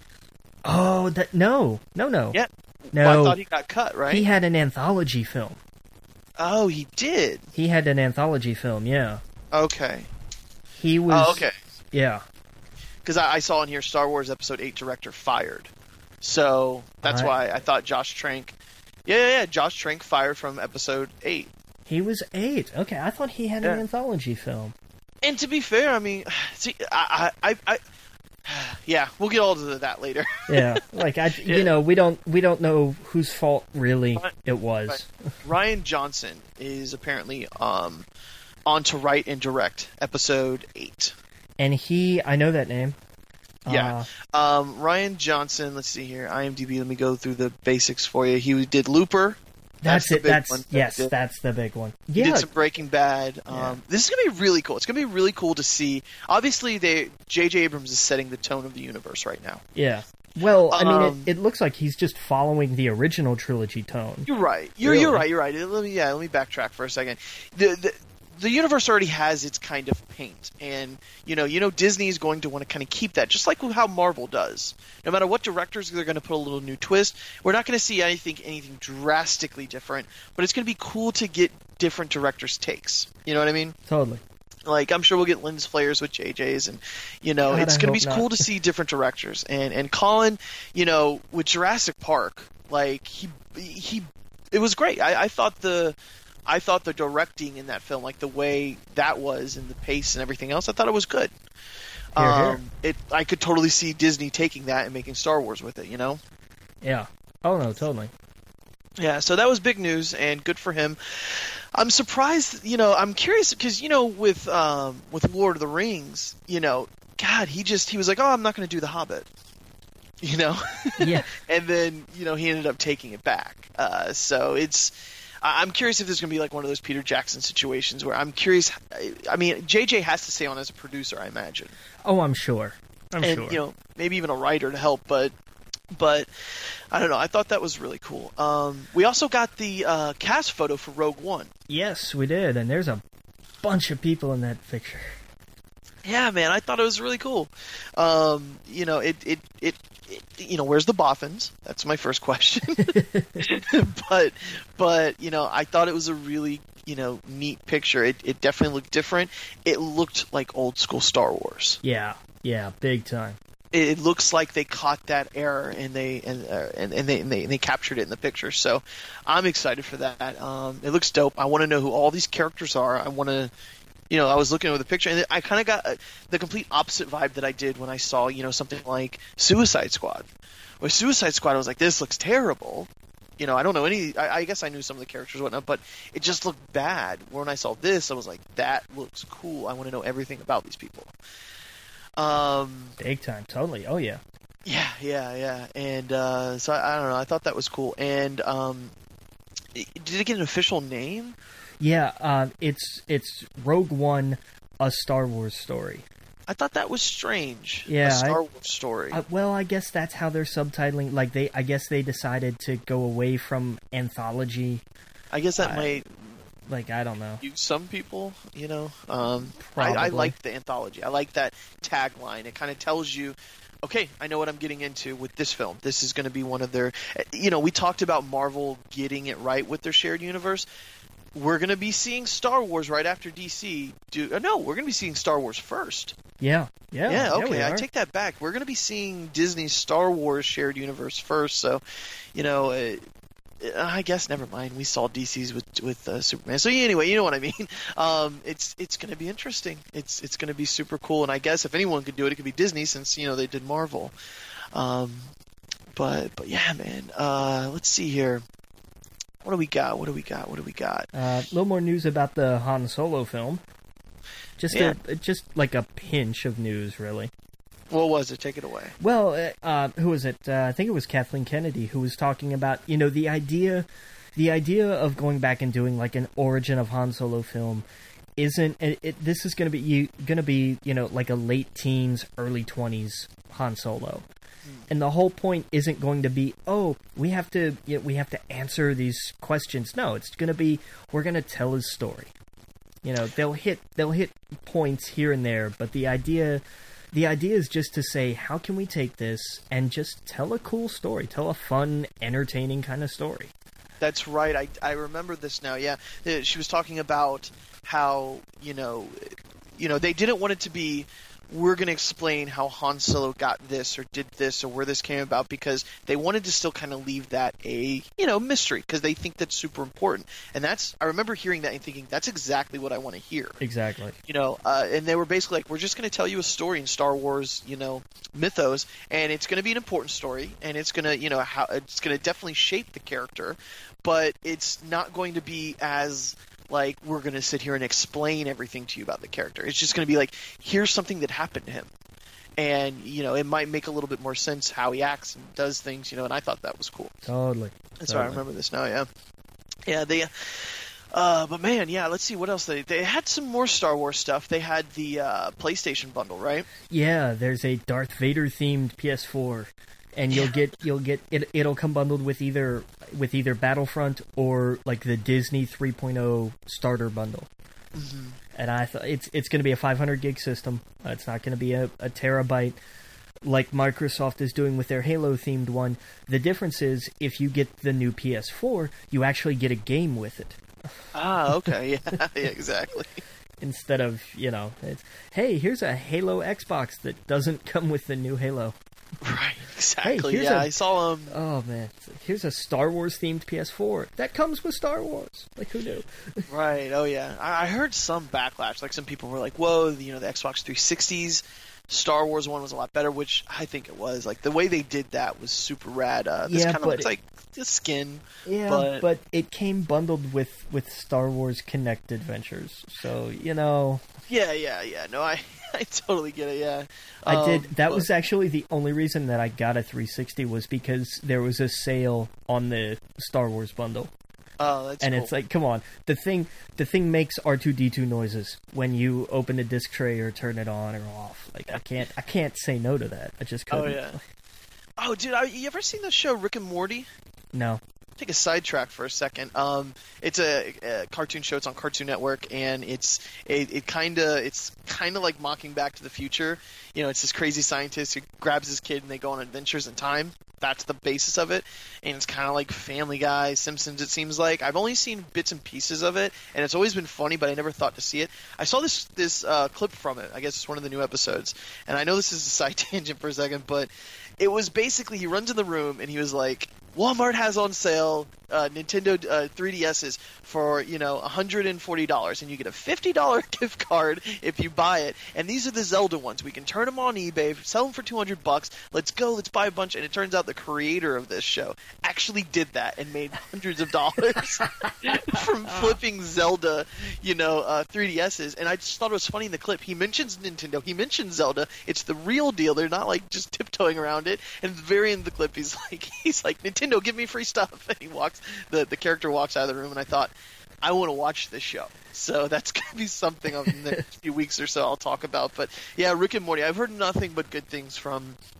Oh, that no. No, no. Yeah. No. Well, I thought he got cut, right? He had an anthology film. Oh, he did? He had an anthology film, yeah. Okay. He was... Oh, okay. Yeah. Because I, I saw in here Star Wars Episode eight director fired. So that's right. why I thought Josh Trank. Yeah, yeah, yeah. Josh Trank fired from episode eight. He was eight. Okay, I thought he had yeah. an anthology film. And to be fair, I mean, see, I, I, I, I yeah, we'll get all to that later. yeah, like I, you yeah. know, we don't, we don't know whose fault really Ryan, it was. Ryan Johnson is apparently um on to write and direct episode eight. And he, I know that name. Yeah. Uh, um, Ryan Johnson, let's see here. IMDb, let me go through the basics for you. He did Looper. That's, that's it. That's one. Yes, that that's the big one. He yeah. did some Breaking Bad. Um, yeah. This is going to be really cool. It's going to be really cool to see. Obviously, they J J Abrams is setting the tone of the universe right now. Yeah. Well, I mean, um, it, it looks like he's just following the original trilogy tone. You're right. You're really. you're right. You're right. Let me yeah. Let me backtrack for a second. The the the universe already has its kind of paint, and you know, you know, Disney is going to want to kind of keep that, just like how Marvel does. No matter what directors, they're going to put a little new twist. We're not going to see anything anything drastically different, but it's going to be cool to get different directors' takes. You know what I mean? Totally. Like, I'm sure we'll get lens flares with J J's, and you know, God, it's going to be not. cool to see different directors. And and Colin, you know, with Jurassic Park, like he he, it was great. I, I thought the. I thought the directing in that film, like the way that was and the pace and everything else, I thought it was good. Here, um, here. It, I could totally see Disney taking that and making Star Wars with it, you know? Yeah. Oh, no, totally. Yeah, so that was big news, and good for him. I'm surprised, you know, I'm curious, because, you know, with um, with Lord of the Rings, you know, God, he just, he was like, oh, I'm not going to do The Hobbit. You know? Yeah. And then, you know, he ended up taking it back. Uh, so it's... I'm curious if there's going to be like one of those Peter Jackson situations where I'm curious. I mean, J J has to stay on as a producer, I imagine. Oh, I'm sure. I'm and, sure. You know, maybe even a writer to help, but but I don't know. I thought that was really cool. Um, we also got the uh, cast photo for Rogue One. Yes, we did, and there's a bunch of people in that picture. Yeah, man, I thought it was really cool. Um, you know, it, it, it, it, you know, where's the Boffins? That's my first question. but, but, you know, I thought it was a really, you know, neat picture. It, it definitely looked different. It looked like old school Star Wars. Yeah, yeah, big time. It, it looks like they caught that error and they and uh, and, and, they, and they and they captured it in the picture. So I'm excited for that. Um, it looks dope. I want to know who all these characters are. I want to. You know, I was looking over the picture, and I kind of got uh, the complete opposite vibe that I did when I saw, you know, something like Suicide Squad. With Suicide Squad, I was like, this looks terrible. You know, I don't know any... I, I guess I knew some of the characters and whatnot, but it just looked bad. When I saw this, I was like, that looks cool. I want to know everything about these people. Um, Big time, totally. Oh, yeah. Yeah, yeah, yeah. And uh, so, I, I don't know. I thought that was cool. And um, did it get an official name? Yeah, uh, it's it's Rogue One, a Star Wars story. I thought that was strange. Yeah, a Star I, Wars story. I, well, I guess that's how they're subtitling. Like they, I guess they decided to go away from anthology. I guess that I, might. Like I don't know. You some people, you know. Um, I, Probably. I like the anthology. I like that tagline. It kind of tells you okay, I know what I'm getting into with this film. This is going to be one of their, you know, we talked about Marvel getting it right with their shared universe. We're going to be seeing Star Wars right after D C do. Uh, no, we're going to be seeing Star Wars first. Yeah, yeah, yeah. Okay, yeah, I take that back. We're going to be seeing Disney's Star Wars shared universe first. So, you know, uh, I guess never mind. We saw D C's with with uh, Superman. So anyway, you know what I mean. Um, it's it's going to be interesting. It's it's going to be super cool. And I guess if anyone could do it, it could be Disney, since you know they did Marvel. Um, but but yeah, man. Uh, let's see here. What do we got? What do we got? What do we got? Uh, a little more news about the Han Solo film. Just yeah. a, just like a pinch of news, really. What was it? Take it away. Well, uh, uh, who was it? Uh, I think it was Kathleen Kennedy who was talking about, you know, the idea, the idea of going back and doing like an origin of Han Solo film isn't. It, it, this is going to be you going to be, you know, like a late teens, early twenties Han Solo. And the whole point isn't going to be, oh, we have to you know, we have to answer these questions. No, it's going to be, we're going to tell his story. You know, they'll hit they'll hit points here and there, but the idea the idea is just to say, how can we take this and just tell a cool story, tell a fun, entertaining kind of story. That's right. I I remember this now. Yeah, she was talking about how you know, you know, they didn't want it to be, we're going to explain how Han Solo got this or did this or where this came about, because they wanted to still kind of leave that a, you know, mystery, because they think that's super important. And that's, I remember hearing that and thinking, that's exactly what I want to hear. Exactly. You know, uh, and they were basically like, we're just going to tell you a story in Star Wars, you know, mythos, and it's going to be an important story, and it's going to, you know, how it's going to definitely shape the character, but it's not going to be as, like, we're going to sit here and explain everything to you about the character. It's just going to be like, here's something that happened to him. And, you know, it might make a little bit more sense how he acts and does things, you know, and I thought that was cool. Totally. That's totally. why I remember this now, yeah. Yeah, they, uh, but man, yeah, let's see, what else? They They had some more Star Wars stuff. They had the uh, PlayStation bundle, right? Yeah, there's a Darth Vader-themed P S four. And you'll get you'll get it. It'll come bundled with either with either Battlefront or like the Disney three point oh starter bundle. Mm-hmm. And I thought it's it's going to be a five hundred gig system. Uh, it's not going to be a, a terabyte like Microsoft is doing with their Halo themed one. The difference is, if you get the new P S four, you actually get a game with it. Ah, okay, yeah, yeah, exactly. Instead of, you know, it's, hey, here's a Halo Xbox that doesn't come with the new Halo. Right, exactly. Hey, yeah, a, I saw him. Um... Oh man, here's a Star Wars themed P S four that comes with Star Wars. Like, who knew? Right. Oh yeah, I, I heard some backlash. Like, some people were like, "Whoa, you know, the Xbox three sixty's Star Wars one was a lot better," which I think it was. Like, the way they did that was super rad. Uh, this yeah, kind of looks it, like the skin. Yeah, but... but it came bundled with with Star Wars Kinect Adventures, so you know. Yeah, yeah, yeah. No, I. I totally get it, yeah. I um, did. That but... was actually the only reason that I got a three sixty, was because there was a sale on the Star Wars bundle. Oh, that's and cool. It's like, come on, the thing, the thing makes R two D two noises when you open a disc tray or turn it on or off. Like, I can't, I can't say no to that. I just couldn't. Oh yeah. Oh, dude, I, you ever seen the show Rick and Morty? No. Take a sidetrack for a second. Um, it's a, a cartoon show. It's on Cartoon Network, and it's it, it kind of it's kind of like mocking Back to the Future. You know, it's this crazy scientist who grabs his kid and they go on adventures in time. That's the basis of it, and it's kind of like Family Guy, Simpsons. It seems like I've only seen bits and pieces of it, and it's always been funny, but I never thought to see it. I saw this this uh, clip from it. I guess it's one of the new episodes, and I know this is a side tangent for a second, but it was basically, he runs in the room and he was like, Walmart has on sale uh, Nintendo uh, three D S's for, you know, one hundred forty dollars, and you get a fifty dollars gift card if you buy it. And these are the Zelda ones. We can turn them on eBay, sell them for two hundred bucks. Let's go, let's buy a bunch. And it turns out the creator of this show actually did that and made hundreds of dollars from flipping Zelda, you know, uh, three D S's. And I just thought it was funny in the clip. He mentions Nintendo. He mentions Zelda. It's the real deal. They're not like just tiptoeing around it. And at the very end of the clip, he's like, he's like, Nintendo, give me free stuff. And he walks, the, the character walks out of the room, and I thought, I want to watch this show. So that's going to be something in the next few weeks or so I'll talk about. But yeah, Rick and Morty, I've heard nothing but good things from,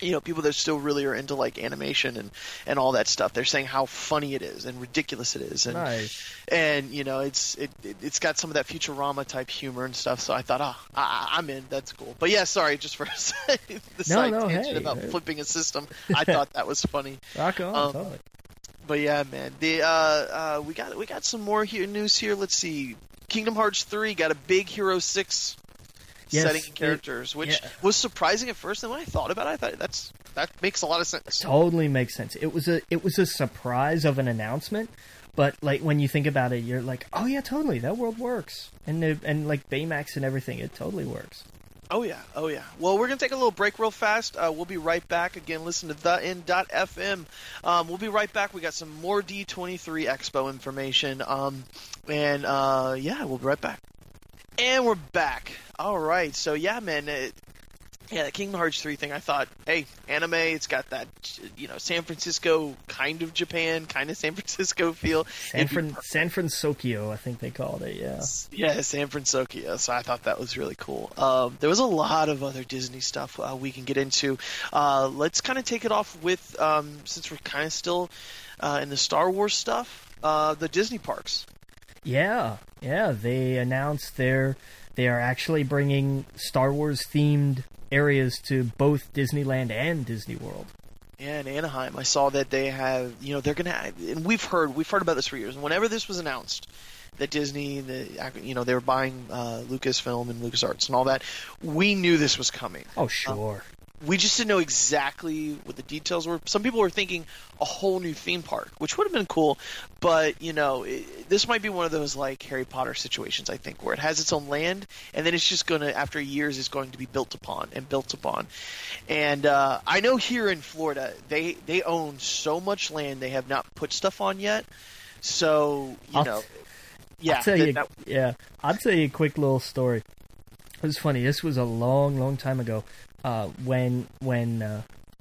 you know, people that still really are into like animation and, and all that stuff. They're saying how funny it is and ridiculous it is, and Nice. and you know, it's it, it it's got some of that Futurama type humor and stuff. So I thought, oh, I, I'm in. That's cool. But yeah, sorry, just for the No, side no, tangent hey, about hey. flipping a system. I thought that was funny. Rock on, Um, totally. But yeah, man, the uh, uh, we got we got some more here, news here. Let's see, Kingdom Hearts three got a big Hero six Yes, setting and it- characters, which yeah. was surprising at first. And when I thought about it, I thought that's that makes a lot of sense. Totally makes sense. It was a it was a surprise of an announcement, but like when you think about it, you're like, oh yeah, totally, that world works, and the, and like Baymax and everything, it totally works. Oh yeah, oh yeah. Well, we're gonna take a little break real fast. Uh, we'll be right back. Again, listen to the end dot f m. Um, we'll be right back. We got some more D twenty-three Expo information. Um, and uh, yeah, we'll be right back. And we're back. All right. So yeah, man. It, yeah, the Kingdom Hearts three thing. I thought, hey, anime. It's got that, you know, San Francisco kind of Japan, kind of San Francisco feel. San It'd be Fran San Francisco, I think they called it. Yeah. Yeah, San Francisco. So I thought that was really cool. Um, there was a lot of other Disney stuff uh, we can get into. Uh, let's kind of take it off with, um, since we're kind of still uh, in the Star Wars stuff, uh, the Disney parks. Yeah, yeah. They announced they're they are actually bringing Star Wars themed areas to both Disneyland and Disney World. Yeah, in Anaheim, I saw that they have, you know, they're gonna, and we've heard, we've heard about this for years. And whenever this was announced, that Disney, the, you know, they were buying uh, Lucasfilm and LucasArts and all that, we knew this was coming. Oh, sure. We just didn't know exactly what the details were. Some people were thinking a whole new theme park, which would have been cool, but, you know, it, this might be one of those, like, Harry Potter situations, I think, where it has its own land, and then it's just going to, after years, it's going to be built upon and built upon. And uh, I know here in Florida, they, they own so much land they have not put stuff on yet, so, you I'll- know, yeah. I'll tell that- you, that- yeah, I'll tell you a quick little story. It was funny. This was a long, long time ago. Uh, when when uh,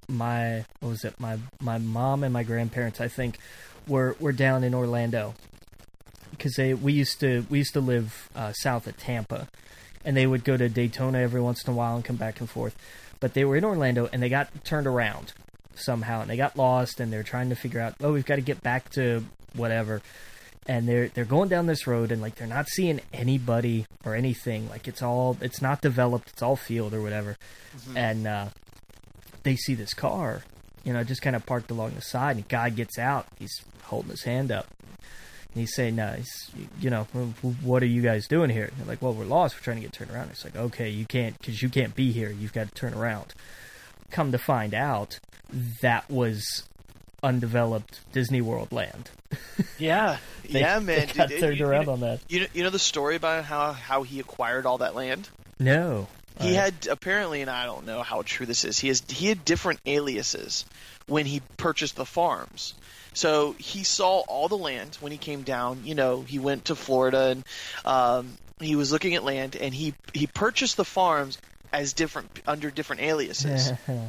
my what was it? My my mom and my grandparents, I think, were were down in Orlando because they we used to we used to live uh, south of Tampa, and they would go to Daytona every once in a while and come back and forth. But they were in Orlando and they got turned around somehow and they got lost and they're trying to figure out, oh, we've got to get back to whatever. And they're they're going down this road and like they're not seeing anybody or anything. Like it's all it's not developed. It's all field or whatever. Mhm. And uh, they see this car, you know, just kind of parked along the side. And a guy gets out. He's holding his hand up. And he's saying, uh, he's, you know, what are you guys doing here? And they're like, well, we're lost. We're trying to get turned around. It's like, okay, you can't, because you can't be here. You've got to turn around. Come to find out, that was undeveloped Disney World land. Yeah, They- yeah, man. They got Dude, turned you- around you, on that. You know, you know the story about how, how he acquired all that land? No. He Uh, had apparently, and I don't know how true this is. He has he had different aliases when he purchased the farms. So he saw all the land when he came down. You know, he went to Florida and um, he was looking at land, and he he purchased the farms as different under different aliases.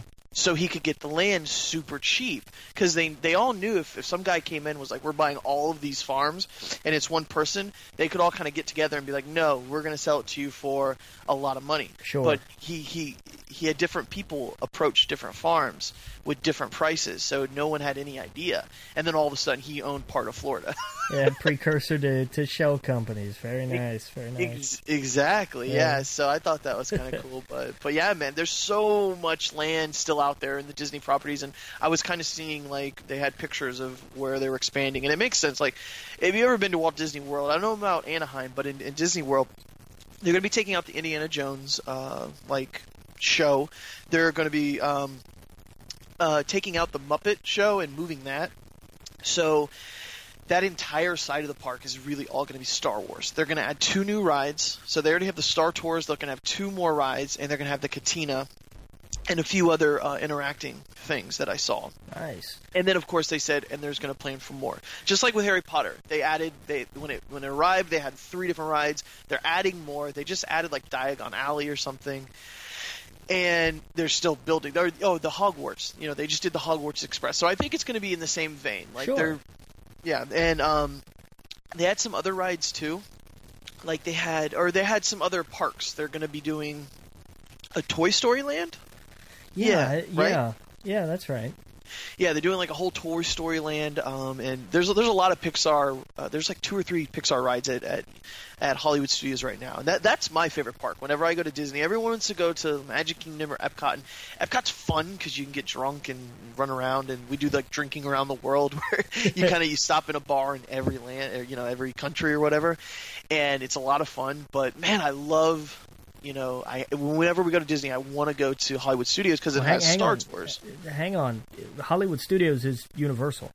So he could get the land super cheap because they they all knew if, if some guy came in and was like, we're buying all of these farms and it's one person, they could all kind of get together and be like, no, we're going to sell it to you for a lot of money. Sure. But he, he he had different people approach different farms with different prices, so no one had any idea. And then all of a sudden he owned part of Florida. yeah, precursor to, to shell companies. Very nice. Very nice. Ex- exactly, yeah. Yeah. So I thought that was kind of cool, but but yeah, man, there's so much land still out there in the Disney properties, and I was kind of seeing like they had pictures of where they were expanding, and it makes sense. Like, have you ever been to Walt Disney World? I don't know about Anaheim, but in, in Disney World, they're going to be taking out the Indiana Jones uh, like show. They're going to be um, uh, taking out the Muppet show and moving that. So that entire side of the park is really all going to be Star Wars. They're going to add two new rides. So they already have the Star Tours. They're going to have two more rides, and they're going to have the Katina and a few other uh, interacting things that I saw. Nice. And then, of course, they said, and there's going to plan for more. Just like with Harry Potter, they added they when it when it arrived, they had three different rides. They're adding more. They just added like Diagon Alley or something. And they're still building. They're, oh, the Hogwarts. You know, they just did the Hogwarts Express. So I think it's going to be in the same vein. Like Sure. they're, yeah. And um, they had some other rides too. Like they had, or they had some other parks. They're going to be doing a Toy Story Land. Yeah, Yeah, right? yeah. Yeah, that's right. Yeah, they're doing like a whole Toy Story Land, um, and there's there's a lot of Pixar. Uh, there's like two or three Pixar rides at, at at Hollywood Studios right now, and that that's my favorite park. Whenever I go to Disney, everyone wants to go to Magic Kingdom or Epcot. And Epcot's fun because you can get drunk and run around, and we do like drinking around the world, where you kind of you stop in a bar in every land, or, you know, every country or whatever, and it's a lot of fun. But man, I love. You know, I whenever we go to Disney, I want to go to Hollywood Studios because it well, has hang, Star hang Wars. Hang on, Hollywood Studios is Universal.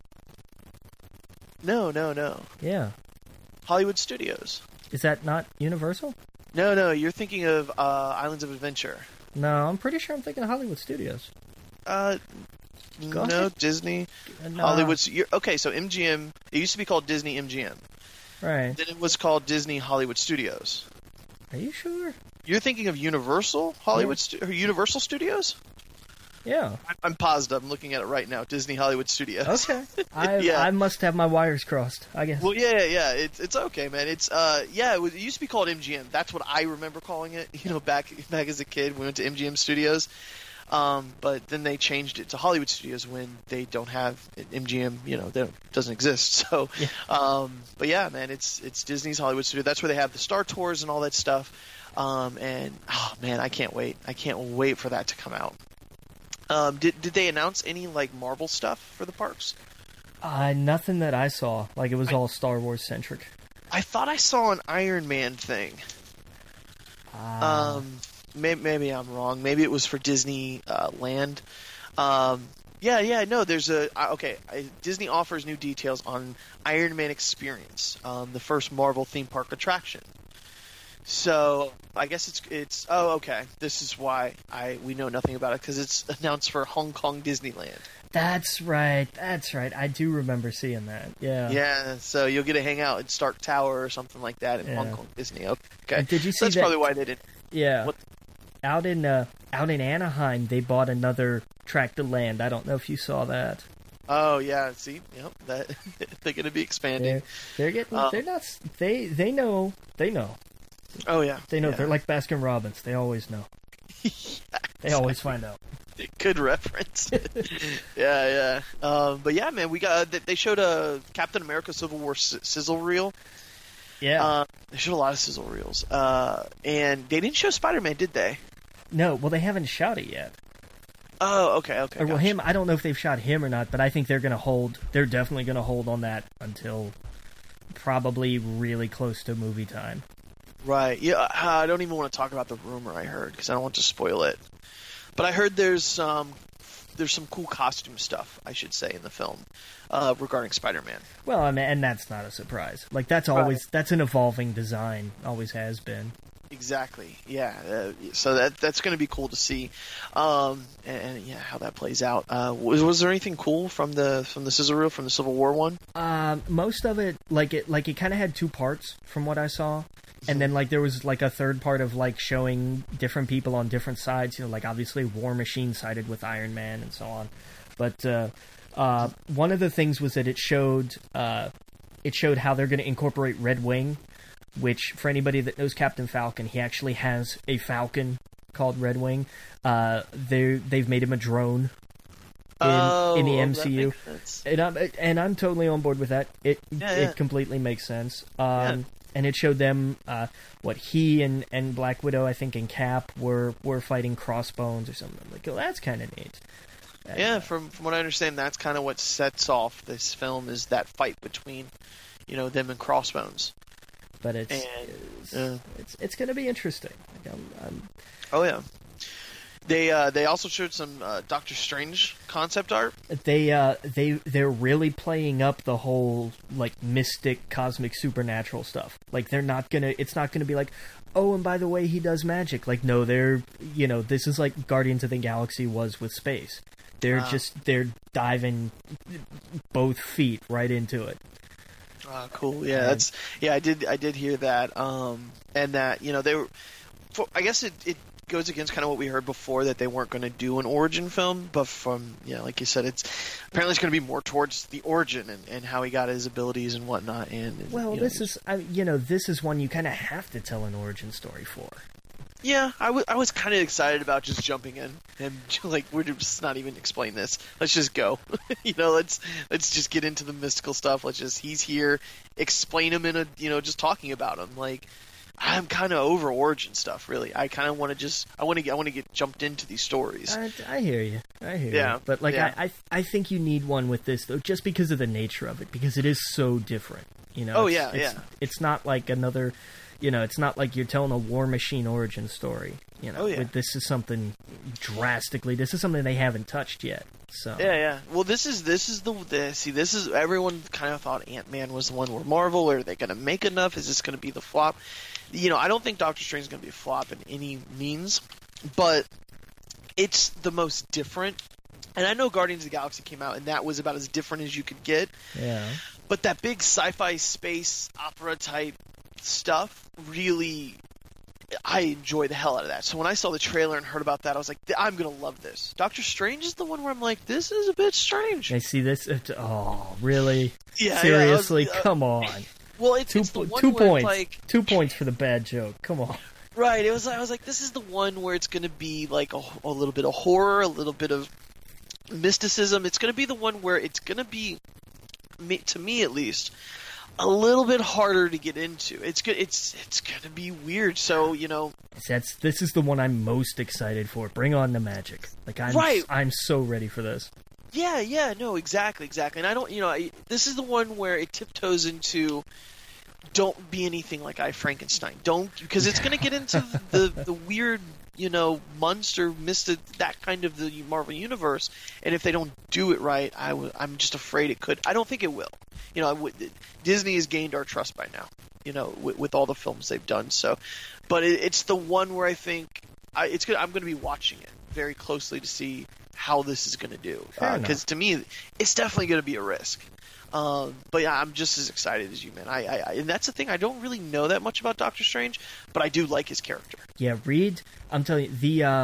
No, no, no. Yeah, Hollywood Studios. Is that not Universal? No, no, you're thinking of uh, Islands of Adventure. No, I'm pretty sure I'm thinking of Hollywood Studios. Uh, Go no, ahead. Disney, No. Hollywood. You're, okay, so M G M. It used to be called Disney M G M. Right. Then it was called Disney Hollywood Studios. Are you sure? You're thinking of Universal Hollywood Stu- or Universal Studios? Yeah. I'm, I'm positive. I'm looking at it right now. Disney Hollywood Studios. Okay. I Yeah. I must have my wires crossed, I guess. Well, yeah, yeah, yeah. It's it's okay, man. It's uh, yeah. It, was, it used to be called M G M. That's what I remember calling it. You know, back back as a kid, we went to M G M Studios. Um, but then they changed it to Hollywood Studios when they don't have M G M. You know, that doesn't exist. So, Yeah. um, but yeah, man, it's it's Disney's Hollywood Studio. That's where they have the Star Tours and all that stuff. Um, and oh man, I can't wait. I can't wait for that to come out. Um, did did they announce any like Marvel stuff for the parks? Uh, nothing that I saw. Like, it was all Star Wars centric. I thought I saw an Iron Man thing. Uh, Um, maybe, maybe I'm wrong. Maybe it was for Disney uh, Land. Um, yeah, yeah, no. There's a uh, okay. I, Disney offers new details on Iron Man Experience, um, the first Marvel theme park attraction. So I guess it's it's oh okay. This is why I we know nothing about it because it's announced for Hong Kong Disneyland. That's right. That's right. I do remember seeing that. Yeah. Yeah, so you'll get to hang out at Stark Tower or something like that in Yeah. Hong Kong Disney. Okay, And did you So see that's that? probably why they didn't. Yeah. What- Out in uh, out in Anaheim, they bought another tract of land. I don't know if you saw that. Oh yeah, see, yep, that they're going to be expanding. They're, they're getting. Um, they're not. They they know. They know. Oh yeah, They know. yeah. They're like Baskin Robbins. They always know. They always find out. Good reference. yeah, yeah. Um, but yeah, man, we got. They showed a Captain America: Civil War s- sizzle reel. Yeah. Uh, they showed a lot of sizzle reels, uh, and they didn't show Spider-Man, did they? No. Well, they haven't shot it yet. Oh, okay, okay. Or well, gotcha. him. I don't know if they've shot him or not, but I think they're going to hold. They're definitely going to hold on that until probably really close to movie time. Right. Yeah. I don't even want to talk about the rumor I heard because I don't want to spoil it. But I heard there's some there's some cool costume stuff, I should say, in the film uh, regarding Spider-Man. Well, I mean, and that's not a surprise. Like that's always that's an evolving design. Always has been. Exactly. Yeah. Uh, so that that's going to be cool to see, um, and, and yeah, how that plays out. Uh, was was there anything cool from the from the sizzle reel from the Civil War one? Um, most of it, like it, like it kind of had two parts from what I saw, and then like there was like a third part of like showing different people on different sides. You know, like obviously War Machine sided with Iron Man and so on. But uh, uh, one of the things was that it showed uh, it showed how they're going to incorporate Red Wing, which for anybody that knows Captain Falcon, he actually has a Falcon called Red Wing. Uh, they they've made him a drone. In, oh, in the that M C U, makes sense. and I'm and I'm totally on board with that. It Yeah, yeah. it completely makes sense. Um, Yeah. and it showed them uh, what he and, and Black Widow, I think, and Cap were were fighting Crossbones or something. I'm like, oh, that's kind of neat. Uh, Yeah, from from what I understand, that's kind of what sets off this film is that fight between, you know, them and Crossbones. but it's And, it's, uh, it's it's going to be interesting. Like, I'm, I'm, Oh yeah. They uh, they also showed some uh, Doctor Strange concept art. they uh they they're really playing up the whole like mystic, cosmic, supernatural stuff. Like they're not gonna. It's not gonna be like, oh, and by the way, he does magic. Like no, they're you know this is like Guardians of the Galaxy was with space. They're Wow. just they're diving both feet right into it. Ah, cool. Yeah, that's yeah. I did I did hear that. Um, and that you know they were. For, I guess it, it goes against kind of what we heard before that they weren't going to do an origin film, but from yeah, like you said, it's apparently it's going to be more towards the origin and, and how he got his abilities and whatnot. And, and Well, you know, this is I, you know this is one you kind of have to tell an origin story for. Yeah, I, w- I was kind of excited about just jumping in and like we're just not even explain this. Let's just go. you know, let's let's just get into the mystical stuff. Let's just he's here, explain him in a you know just talking about him. Like I'm kind of over origin stuff. Really, I kind of want to just I want to get I want to get jumped into these stories. I, I hear you. I hear yeah, you. But like yeah. I, I I think you need one with this though, just because of the nature of it, because it is so different. You know. Oh it's, yeah, it's, yeah. It's not like another. You know, it's not like you're telling a War Machine origin story. You know, oh, yeah. this is something drastically. This is something they haven't touched yet. So yeah, yeah. Well, this is this is the, the see. This is everyone kind of thought Ant-Man was the one where Marvel. Are they going to make enough? Is this going to be the flop? You know, I don't think Doctor Strange is going to be a flop in any means, but it's the most different. And I know Guardians of the Galaxy came out, and that was about as different as you could get. Yeah. But that big sci-fi space opera type stuff really I enjoy the hell out of that. So when I saw the trailer and heard about that, I was like, I'm gonna love this. Doctor Strange is the one where I'm like, this is a bit strange. I see this. Oh, really? Yeah, Seriously, yeah, was, uh, come on. Well, it's, two, it's the one two where points. It's like two points for the bad joke. Come on. Right. It was. I was like, this is the one where it's gonna be like a, a little bit of horror, a little bit of mysticism. It's gonna be the one where it's gonna be, to me at least, a little bit harder to get into. It's good. It's it's gonna be weird. So you know, that's this is the one I'm most excited for. Bring on the magic. Like I'm right. I'm so ready for this. Yeah, yeah, no, exactly, exactly. And I don't, you know, I, this is the one where it tiptoes into. Don't be anything like I Frankenstein. Don't because it's going to get into the the weird, you know, monster, mystic, that kind of the Marvel universe. And if they don't do it right, I w- I'm just afraid it could. I don't think it will. You know, w- Disney has gained our trust by now. You know, with, with all the films they've done. So, but it, it's the one where I think I, it's good. I'm going to be watching it very closely to see how this is going to do. Because uh, to me, it's definitely going to be a risk. Um, but yeah, I'm just as excited as you, man. I, I, I, and that's the thing. I don't really know that much about Doctor Strange, but I do like his character. Yeah, Reed. I'm telling you, the uh,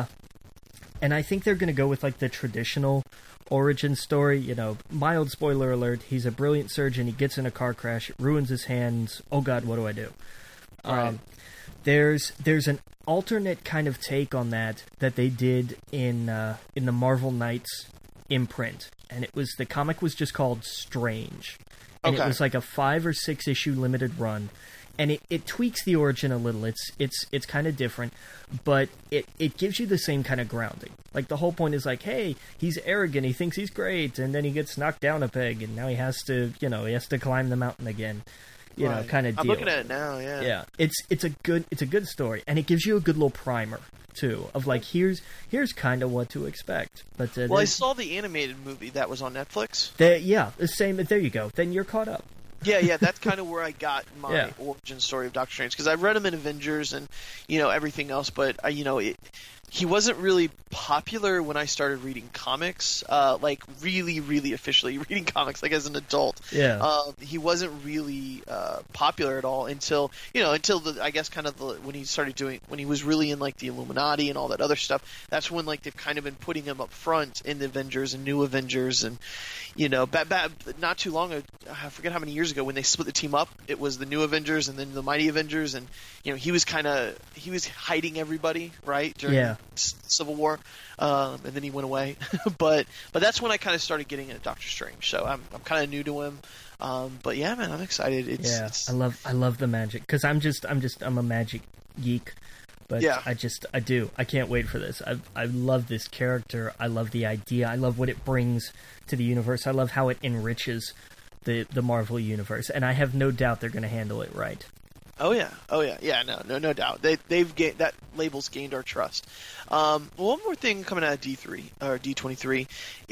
and I think they're going to go with like the traditional origin story. You know, mild spoiler alert: he's a brilliant surgeon. He gets in a car crash, it ruins his hands. Oh God, what do I do? Right. Um, there's there's an alternate kind of take on that that they did in uh, in the Marvel Knights imprint. And it was the comic was just called Strange, and okay. it was like a five or six issue limited run, and it, it tweaks the origin a little. It's it's it's kind of different, but it, it gives you the same kind of grounding. Like the whole point is like, hey, he's arrogant, he thinks he's great, and then he gets knocked down a peg, and now he has to you know he has to climb the mountain again, you right. know, kind of deal. I'm looking at it now, yeah. Yeah, it's it's a good it's a good story, and it gives you a good little primer. Too of like here's here's kind of what to expect. But uh, well, I saw the animated movie that was on Netflix. The, yeah, the same. There you go. Then you're caught up. Yeah, yeah, that's kind of where I got my yeah. origin story of Doctor Strange because I've read him in Avengers and you know everything else, but uh, you know it, he wasn't really popular when I started reading comics, uh, like really, really officially reading comics, like as an adult. Yeah, uh, he wasn't really uh, popular at all until you know until the I guess kind of the, when he started doing when he was really in like the Illuminati and all that other stuff. That's when like they've kind of been putting him up front in the Avengers and New Avengers and you know, ba- ba- not too long ago, I forget how many years ago when they split the team up, it was the New Avengers and then the Mighty Avengers, and you know he was kind of he was hiding everybody right during yeah. Civil War, um, and then he went away. but but that's when I kind of started getting into Doctor Strange. So I'm I'm kind of new to him. Um, but yeah, man, I'm excited. It's, yeah, it's... I love I love the magic because I'm just I'm just I'm a magic geek. But yeah. I just I do I can't wait for this. I I love this character. I love the idea. I love what it brings to the universe. I love how it enriches the the Marvel universe, and I have no doubt they're going to handle it right. Oh yeah, oh yeah, yeah. No, no, no doubt. They they've gained that label's gained our trust. Um, one more thing coming out of D three or D twenty-three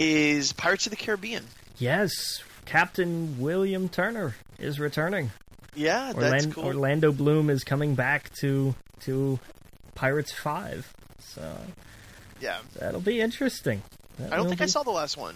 is Pirates of the Caribbean. Yes, Captain William Turner is returning. Yeah, that's Orlando, cool. Orlando Bloom is coming back to to Pirates five. So yeah, that'll be interesting. That I don't think be... I saw the last one.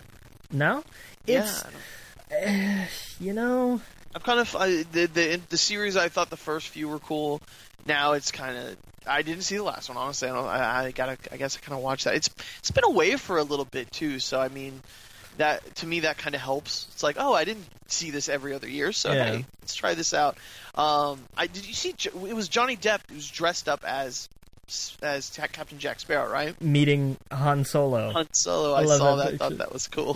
No, it's yeah, uh, you know. I'm kind of I, the the the series. I thought the first few were cool. Now it's kind of I didn't see the last one. Honestly, I don't. I, I gotta. I guess I kind of watched that. It's it's been away for a little bit too. So I mean, that to me that kind of helps. It's like, oh, I didn't see this every other year. So yeah. hey, let's try this out. Um, I did you see? It was Johnny Depp who was dressed up as as Captain Jack Sparrow, right? Meeting Han Solo. Han Solo. I, I saw that. I thought that was cool.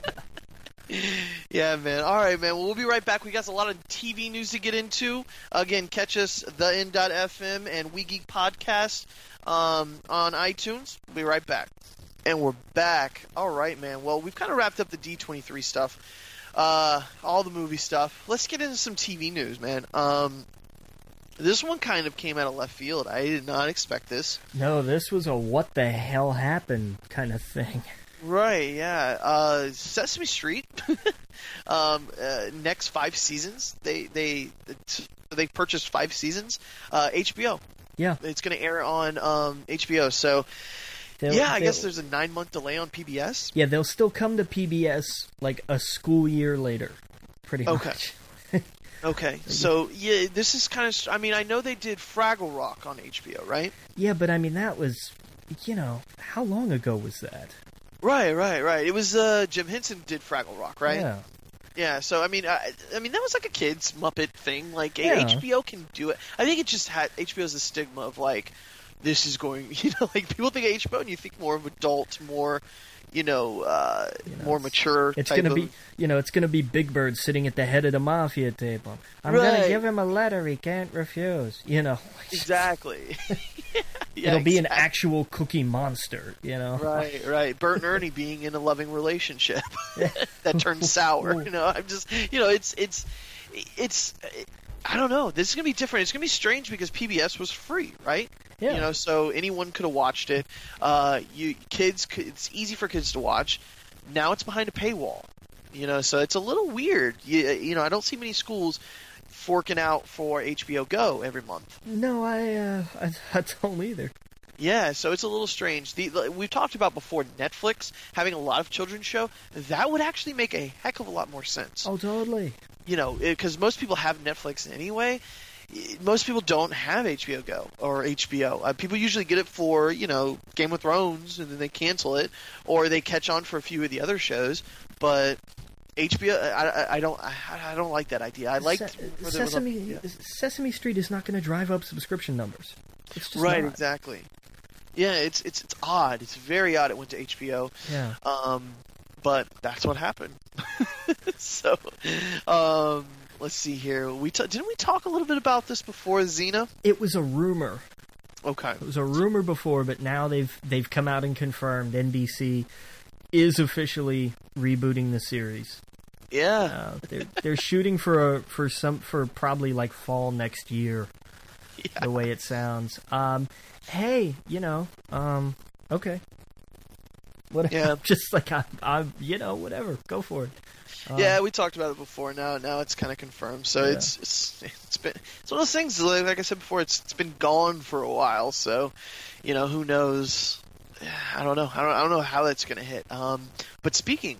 Yeah, man. All right, man. Well, we'll be right back. We got a lot of T V news to get into. Again, catch us, the N dot F M and We Geek Podcast um, on iTunes. We'll be right back. And we're back. All right, man. Well, we've kind of wrapped up the D twenty-three stuff, uh, all the movie stuff. Let's get into some T V news, man. Um, this one kind of came out of left field. I did not expect this. No, this was a what the hell happened kind of thing. Right, yeah. Uh, Sesame Street, um, uh, next five seasons. They they they purchased five seasons. Uh, H B O. Yeah, it's going to air on um, H B O. So, they'll, yeah, I guess there's a nine month delay on P B S. Yeah, they'll still come to P B S like a school year later, pretty okay. much. Okay, so yeah, this is kind of. I mean, I know they did Fraggle Rock on H B O, right? Yeah, but I mean that was, you know, how long ago was that? Right, right, right. It was uh, Jim Henson did Fraggle Rock, right? Yeah. Yeah. So I mean, I, I mean that was like a kids Muppet thing. Like yeah. H B O can do it. I think it just had H B O has a stigma of like this is going. You know, like people think H B O and you think more of adult, more. You know, uh, you know, more mature. It's type gonna of... be, you know, it's gonna be Big Bird sitting at the head of the mafia table. I'm right. gonna give him a letter he can't refuse. You know, exactly. yeah, It'll be exactly. an actual Cookie Monster. You know, right, right. Bert and Ernie being in a loving relationship that turns sour. You know, I'm just, you know, it's it's it's. I don't know. This is gonna be different. It's gonna be strange because P B S was free, right? Yeah. You know, so anyone could have watched it. Uh, you kids, could, it's easy for kids to watch. Now it's behind a paywall. You know, so it's a little weird. You, you know, I don't see many schools forking out for H B O Go every month. No, I, uh, I, I don't either. Yeah, so it's a little strange. The, we've talked about before Netflix having a lot of children's show. That would actually make a heck of a lot more sense. Oh, totally. You know, because most people have Netflix anyway. Most people don't have H B O Go or H B O. Uh, people usually get it for, you know, Game of Thrones, and then they cancel it, or they catch on for a few of the other shows. But H B O, I, I don't, I, I don't like that idea. I like Se- Sesame. Yeah. Sesame Street is not going to drive up subscription numbers. It's just right, not. exactly. Yeah, it's it's it's odd. It's very odd. It went to H B O. Yeah. Um, but that's what happened. so, um. Let's see here. We t- didn't we talk a little bit about this before, Xena? It was a rumor. Okay. It was a rumor before, but now they've they've come out and confirmed N B C is officially rebooting the series. Yeah. Uh, they're they're shooting for a for some for probably like fall next year. Yeah. The way it sounds. Um, hey, you know, um, okay. What? Yeah. Just like I, I, you know, whatever. Go for it. Um, yeah, we talked about it before. Now, now it's kind of confirmed. So yeah. it's, it's it's been it's one of those things. Like, like I said before, it's it's been gone for a while. So, you know, who knows? I don't know. I don't I don't know how that's going to hit. Um, but speaking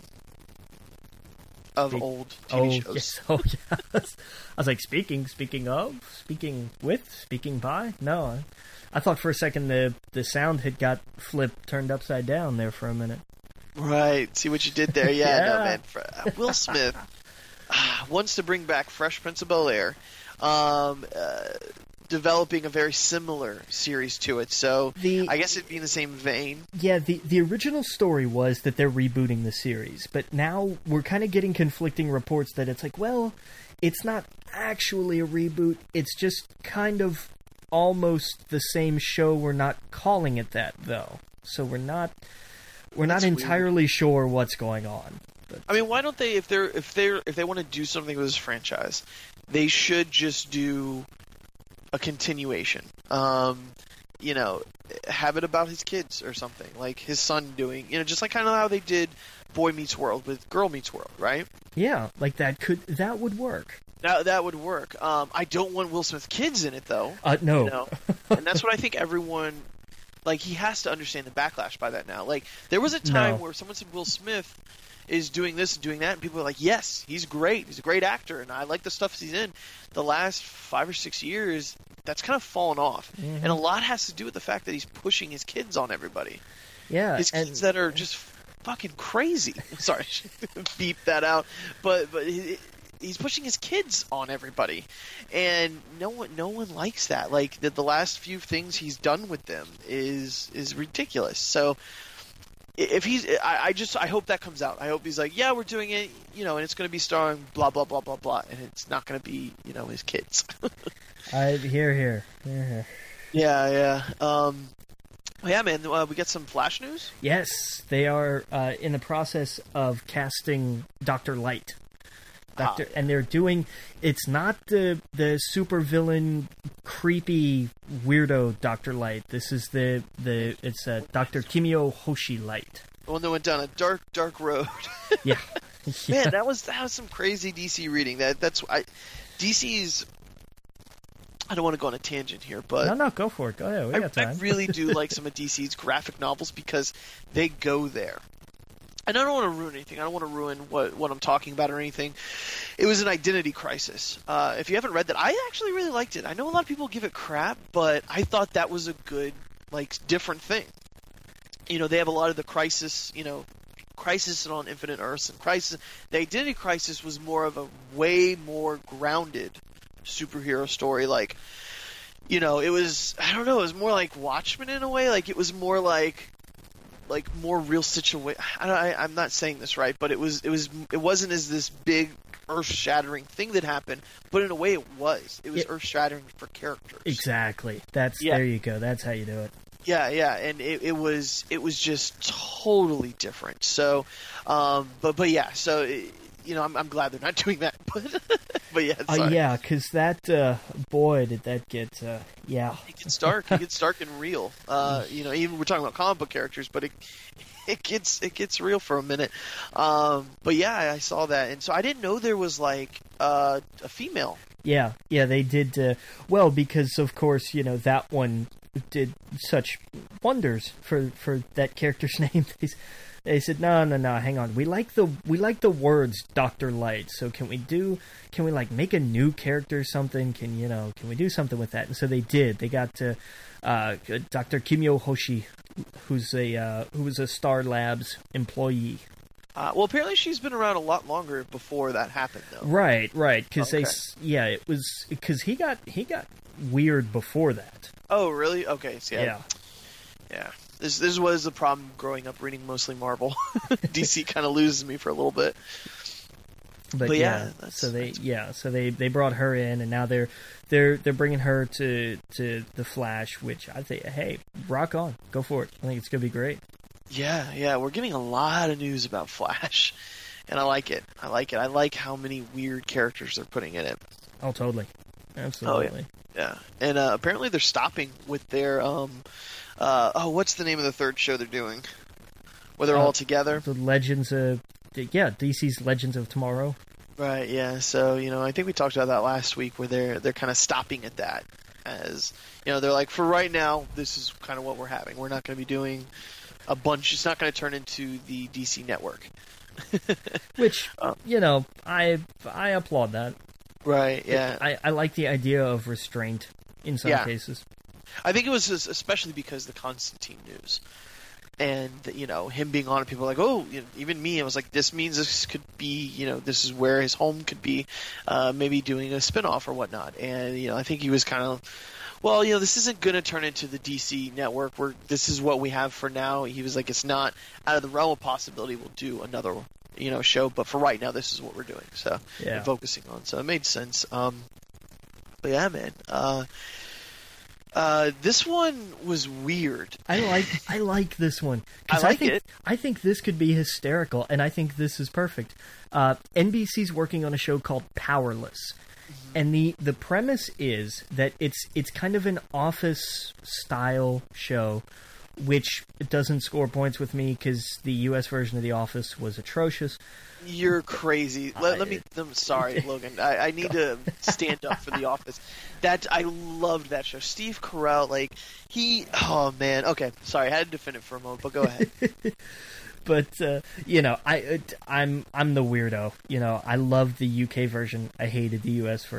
of Speak, old T V oh, shows, yes, oh yes. I was like, speaking, speaking of, speaking with, speaking by. No, I, I thought for a second the the sound had got flipped, turned upside down there for a minute. Right. See what you did there? Yeah, yeah. no, man. Uh, Will Smith uh, wants to bring back Fresh Prince of Bel-Air, um, uh, developing a very similar series to it. So the, I guess it'd be in the same vein. Yeah, the, the original story was that they're rebooting the series, but now we're kind of getting conflicting reports that it's like, well, it's not actually a reboot. It's just kind of almost the same show. We're not calling it that, though. So we're not... We're That's not entirely weird. sure what's going on. But. I mean, why don't they? If they're if they're if they want to do something with this franchise, they should just do a continuation. Um, you know, have it about his kids or something, like his son doing. You know, just like kind of how they did Boy Meets World with Girl Meets World, right? Yeah, like that could that would work. That that would work. Um, I don't want Will Smith kids in it though. Uh, no, you know? And that's what I think everyone. Like, he has to understand the backlash by that now. Like, there was a time no. where someone said Will Smith is doing this and doing that, and people were like, yes, he's great. He's a great actor, and I like the stuff he's in. The last five or six years, that's kind of fallen off. Mm-hmm. And a lot has to do with the fact that he's pushing his kids on everybody. Yeah. His kids and, that are just fucking crazy. Sorry, beep that out. But, but he, he's pushing his kids on everybody, and no one no one likes that. Like the, the last few things he's done with them is is ridiculous. So if he's, I, I just I hope that comes out. I hope he's like, yeah, we're doing it, you know, and it's going to be starring blah blah blah blah blah, and it's not going to be, you know, his kids. I hear here, hear here. Yeah, yeah. Um, yeah, man. Uh, we get some Flash news. Yes, they are uh, in the process of casting Doctor Light. Doctor, ah. And they're doing. It's not the the supervillain, creepy weirdo Doctor Light. This is the the. It's uh, Doctor Kimio Hoshi Light. The one that went down a dark, dark road. yeah. yeah, man, that was that was some crazy D C reading. That that's I, D C's. I don't want to go on a tangent here, but no, no, go for it. Go ahead. We I, got time. I really do like some of D C's graphic novels because they go there. And I don't want to ruin anything. I don't want to ruin what, what I'm talking about or anything. It was an identity crisis. Uh, if you haven't read that, I actually really liked it. I know a lot of people give it crap, but I thought that was a good, like, different thing. You know, they have a lot of the crisis, you know, Crisis on Infinite Earths and Crisis. The Identity Crisis was more of a way more grounded superhero story. Like, you know, it was, I don't know, it was more like Watchmen in a way. Like, it was more like, like more real situation. I, I, I'm not saying this right, but it was, it was, it wasn't as this big earth-shattering thing that happened, but in a way it was. It was yeah. earth-shattering for characters. Exactly. That's yeah. There you go. That's how you do it. Yeah, yeah, and it, it was, it was just totally different. So, um, but, but yeah, so. It, You know, I'm, I'm glad they're not doing that, but but yeah, oh uh, yeah, because that uh, boy did that get uh, yeah. It gets dark. It gets dark and real. Uh, you know, even we're talking about comic book characters, but it it gets it gets real for a minute. Um, but yeah, I saw that, and so I didn't know there was like uh, a female. Yeah, yeah, they did uh, well because of course you know that one did such wonders for for that character's name. They said, no, no, no, hang on. We like the we like the words Doctor Light. So can we do? Can we like make a new character or something? Can you know? Can we do something with that? And so they did. They got to uh, Doctor Kimio Hoshi, who's a uh, who was a Star Labs employee. Uh, well, apparently she's been around a lot longer before that happened, though. Right, right. Because okay. they, yeah, it was because he got he got weird before that. Oh, really? Okay, so yeah, yeah. yeah. This this was the problem growing up reading mostly Marvel. D C kind of loses me for a little bit. But, but yeah, yeah that's, so they that's... yeah, so they, they brought her in, and now they're they're they're bringing her to to the Flash, which I think, hey, rock on, go for it. I think it's gonna be great. Yeah, yeah, we're getting a lot of news about Flash, and I like it. I like it. I like how many weird characters they're putting in it. Oh, totally, absolutely. Oh, yeah. yeah, and uh, apparently they're stopping with their um. Uh, oh, what's the name of the third show they're doing? Where they're uh, all together? The Legends of... Yeah, D C's Legends of Tomorrow. Right, yeah. So, you know, I think we talked about that last week where they're, they're kind of stopping at that. As, you know, they're like, for right now, this is kind of what we're having. We're not going to be doing a bunch... It's not going to turn into the D C network. Which, um, you know, I I applaud that. Right, yeah. I, I like the idea of restraint in some yeah. cases. I think it was especially because of the Constantine news. And, you know, him being on it, people were like, oh, you know, even me, I was like, this means this could be, you know, this is where his home could be, uh, maybe doing a spinoff or whatnot. And, you know, I think he was kind of, well, you know, this isn't going to turn into the D C network. We're, this is what we have for now. He was like, it's not out of the realm of possibility we'll do another, you know, show. But for right now, this is what we're doing. So, yeah. we're focusing on. So it made sense. Um, but yeah, man. Uh, Uh, this one was weird. I like I like this one. I like I think, it. I think this could be hysterical, and I think this is perfect. Uh, N B C's working on a show called Powerless, mm-hmm. and the, the premise is that it's it's kind of an Office style show, which doesn't score points with me because the U S version of The Office was atrocious. You're crazy. Let, let me. I'm sorry, Logan. I, I need to stand up for The Office. That I loved that show. Steve Carell, like he. Oh man. Okay, sorry. I had to defend it for a moment, but go ahead. But uh, you know, I I'm I'm the weirdo. You know, I loved the U K version. I hated the U S version.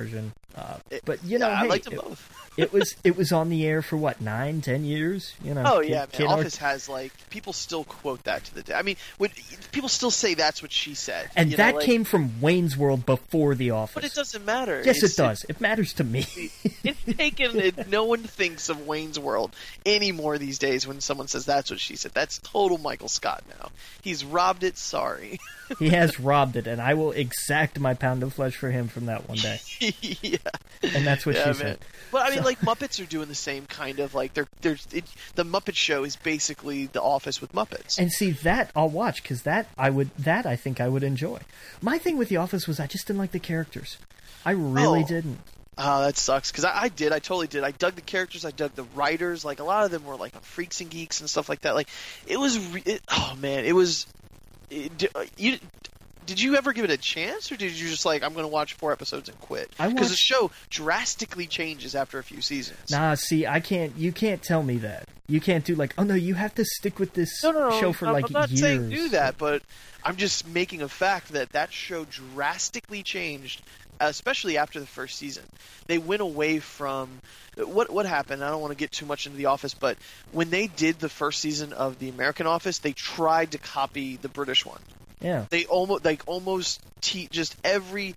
Uh, but you know, yeah, hey, I liked them it, both. it was it was on the air for what nine, ten years. You know. Oh Kid, yeah, man. Kid Office Ar- has like people still quote that to the day. I mean, when, people still say that's what she said, and you that know, like, came from Wayne's World before The Office. But it doesn't matter. Yes, it's, it does. It, it matters to me. It's taken. It, no one thinks of Wayne's World anymore these days. When someone says that's what she said, that's total Michael Scott now. He's robbed it. Sorry. He has robbed it, and I will exact my pound of flesh for him from that one day. Yeah. And that's what Yeah, she man. said. But I mean, So- like Muppets are doing the same kind of like they're they're it, the Muppet Show is basically The Office with Muppets. And see, that I'll watch, because that I would that I think I would enjoy. My thing with The Office was I just didn't like the characters. I really Oh. didn't. Oh, that sucks because I, I did. I totally did. I dug the characters. I dug the writers. Like a lot of them were like on Freaks and Geeks and stuff like that. Like it was. Re- it, oh man, it was. It, d- you did you ever give it a chance, or did you just like I'm going to watch four episodes and quit? I Because the watched- show drastically changes after a few seasons. Nah, see, I can't. You can't tell me that. You can't do like, oh no, you have to stick with this No, no, no. show for I'm, like I'm not years. saying do that, but I'm just making a fact that that show drastically changed, especially after the first season. They went away from what what happened. I don't want to get too much into The Office, but when they did the first season of the American Office, they tried to copy the British one. Yeah. They almost like almost te- just every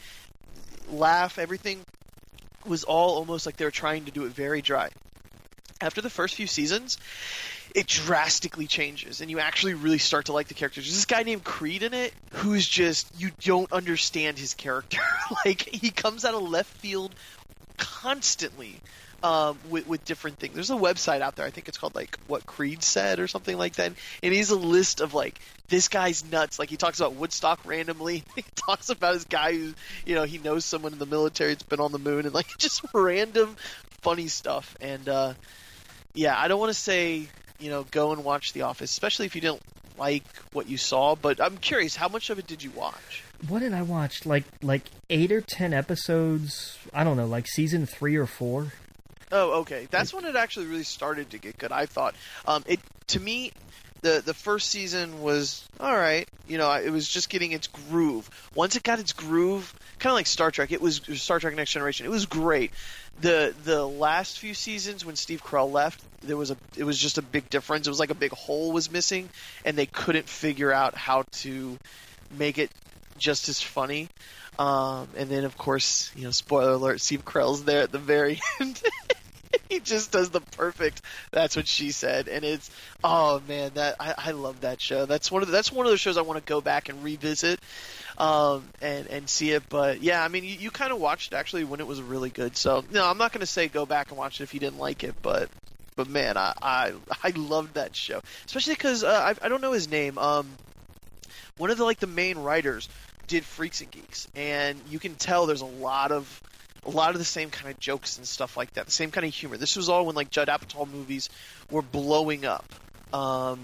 laugh, everything was all almost like they were trying to do it very dry. After the first few seasons, it drastically changes, and you actually really start to like the characters. There's this guy named Creed in it who's just, you don't understand his character. Like, he comes out of left field constantly um, with, with different things. There's a website out there, I think it's called, like, What Creed Said or something like that, and he's a list of, like, this guy's nuts. Like, he talks about Woodstock randomly. He talks about his guy who, you know, he knows someone in the military that's been on the moon, and, like, just random funny stuff. And, uh, yeah, I don't want to say, you know, go and watch The Office, especially if you didn't like what you saw, but I'm curious, how much of it did you watch? What did I watch? Like like eight or ten episodes. I don't know, like season three or four. Oh, okay. That's when it actually really started to get good, I thought. Um, it to me, the the first season was all right. You know, it was just getting its groove. Once it got its groove, kind of like Star Trek, it was Star Trek Next Generation. It was great. The the last few seasons when Steve Carell left, there was a it was just a big difference. It was like a big hole was missing, and they couldn't figure out how to make it just as funny. Um, and then, of course, you know, spoiler alert, Steve Carell's there at the very end. He just does the perfect. That's what she said, and it's oh man, that I, I love that show. That's one of the, that's one of those shows I want to go back and revisit, um, and and see it. But yeah, I mean, you, you kind of watched actually when it was really good. So no, I'm not going to say go back and watch it if you didn't like it, but but man, I I, I loved that show, especially because uh, I I don't know his name. Um, one of the like the main writers did Freaks and Geeks, and you can tell there's a lot of a lot of the same kind of jokes and stuff like that, the same kind of humor. This was all when like Judd Apatow movies were blowing up. Um,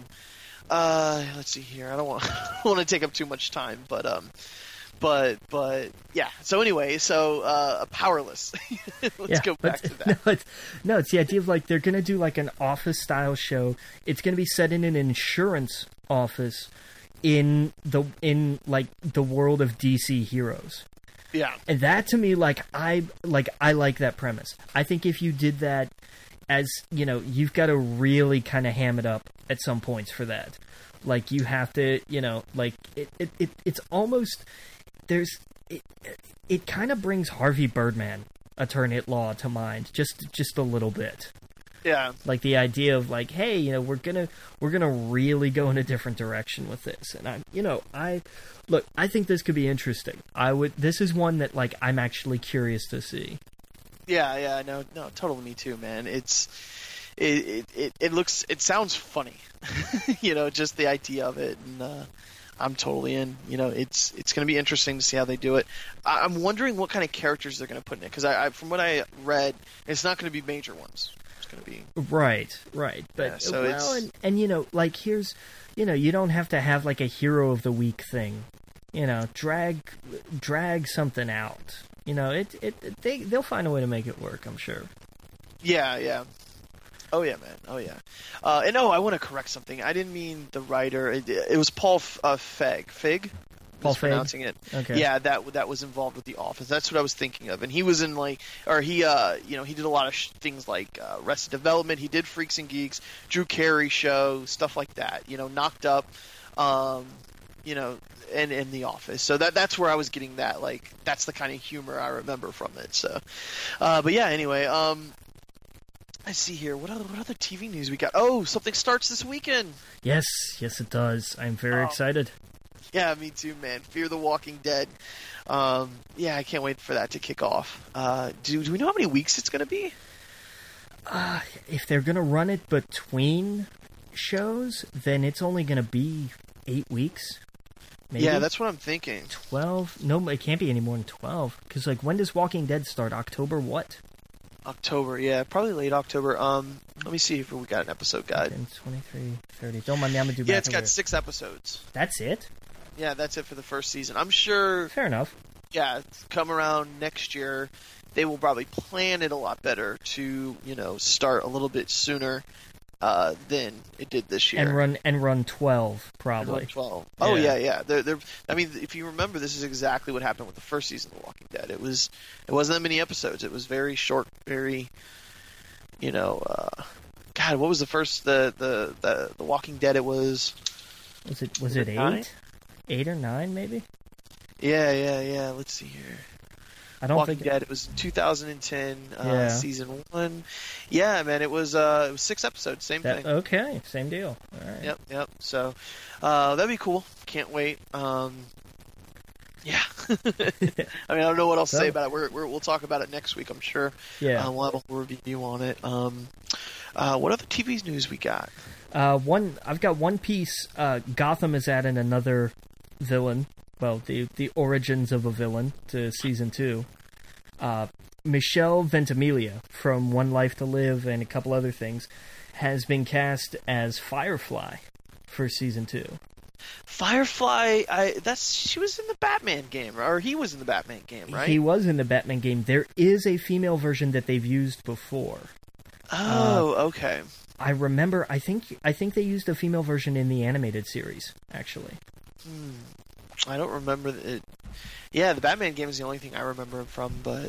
uh, let's see here. I don't want I don't want to take up too much time, but um, but but yeah. So anyway, so uh, Powerless. Let's yeah, go back but, to that. No it's, no, it's the idea of like they're gonna do like an office style show. It's gonna be set in an insurance office in the in like the world of D C heroes. Yeah. And that to me, like I like I like that premise. I think if you did that, as you know, you've got to really kind of ham it up at some points for that. Like you have to, you know, like it, it, it it's almost there's it, it kind of brings Harvey Birdman, Attorney at Law, to mind just just a little bit. Yeah. Like the idea of like, hey, you know, we're gonna we're gonna really go in a different direction with this, and I, you know, I look, I think this could be interesting. I would. This is one that like I'm actually curious to see. Yeah, yeah, no, no, totally, me too, man. It's it it it, it looks it sounds funny, you know, just the idea of it, and uh, I'm totally in. You know, it's it's going to be interesting to see how they do it. I, I'm wondering what kind of characters they're going to put in it, because I, I from what I read, it's not going to be major ones. It's going to be right, right, but yeah, so well, it's... and, and you know, like here's, you know, you don't have to have like a hero of the week thing. You know, drag drag something out. You know, it it, it they they'll find a way to make it work, I'm sure. Yeah, yeah. Oh yeah, man. Oh yeah. Uh, and oh, I want to correct something. I didn't mean the writer. It, it was Paul F- uh, Feig. Fig. Paul mispronouncing Feig? it. Okay. Yeah, that that was involved with The Office. That's what I was thinking of. And he was in like, or he, uh, you know, he did a lot of sh- things like uh, Arrested Development. He did Freaks and Geeks, Drew Carey Show, stuff like that. You know, Knocked Up, um, you know, and in The Office. So that that's where I was getting that. Like, that's the kind of humor I remember from it. So, uh, but yeah. Anyway, um. Let's see here. What other what other T V news we got? Oh, something starts this weekend. Yes, yes, it does. I'm very Oh. excited. Yeah, me too, man. Fear the Walking Dead. Um, yeah, I can't wait for that to kick off. Uh, do do we know how many weeks it's going to be? Uh, if they're gonna run it between shows, then it's only gonna be eight weeks. Maybe? Yeah, that's what I'm thinking. twelve. No, it can't be any more than twelve. Because, like, when does Walking Dead start? October what? October, yeah, probably late October. Um, let me see if we got an episode guide. twenty-three, thirty. Don't mind me, I'm gonna do Yeah, math it's over got here. six episodes. That's it? Yeah, that's it for the first season. I'm sure. Fair enough. Yeah, come around next year, they will probably plan it a lot better to, you know, start a little bit sooner uh, than it did this year. And run and run twelve, And probably. run twelve. Oh Yeah. yeah, yeah. They're, they're, I mean, if you remember, this is exactly what happened with the first season of The Walking Dead. It was, it wasn't that many episodes. It was very short, very, you know, uh, God, what was the first the the the, the Walking Dead? It was. Was it was Was it it eight? nine? Eight or nine, maybe? Yeah, yeah, yeah. Let's see here. I don't Walking think. Dead. It was two thousand ten, uh, Yeah. season one. Yeah, man. It was uh, it was six episodes. Same That, thing. okay, same deal. All right. Yep, yep. So uh, that'd be cool. Can't wait. Um, yeah. I mean, I don't know what else to say So- about it. We're, we're, we'll talk about it next week, I'm sure. Yeah. Uh, we'll have a review on it. Um, uh, what other T V news we got? Uh, one. I've got one piece. Uh, Gotham is adding another villain. Well, the the origins of a villain to season two. Uh, Michelle Ventimiglia from One Life to Live and a couple other things has been cast as Firefly for season two. Firefly. I that's she was in the Batman game, or he was in the Batman game, right? He was in the Batman game. There is a female version that they've used before. oh, okay. I remember. I think. I think they used a female version in the animated series. Actually, Hmm. I don't remember it. Yeah, the Batman game is the only thing I remember him from, but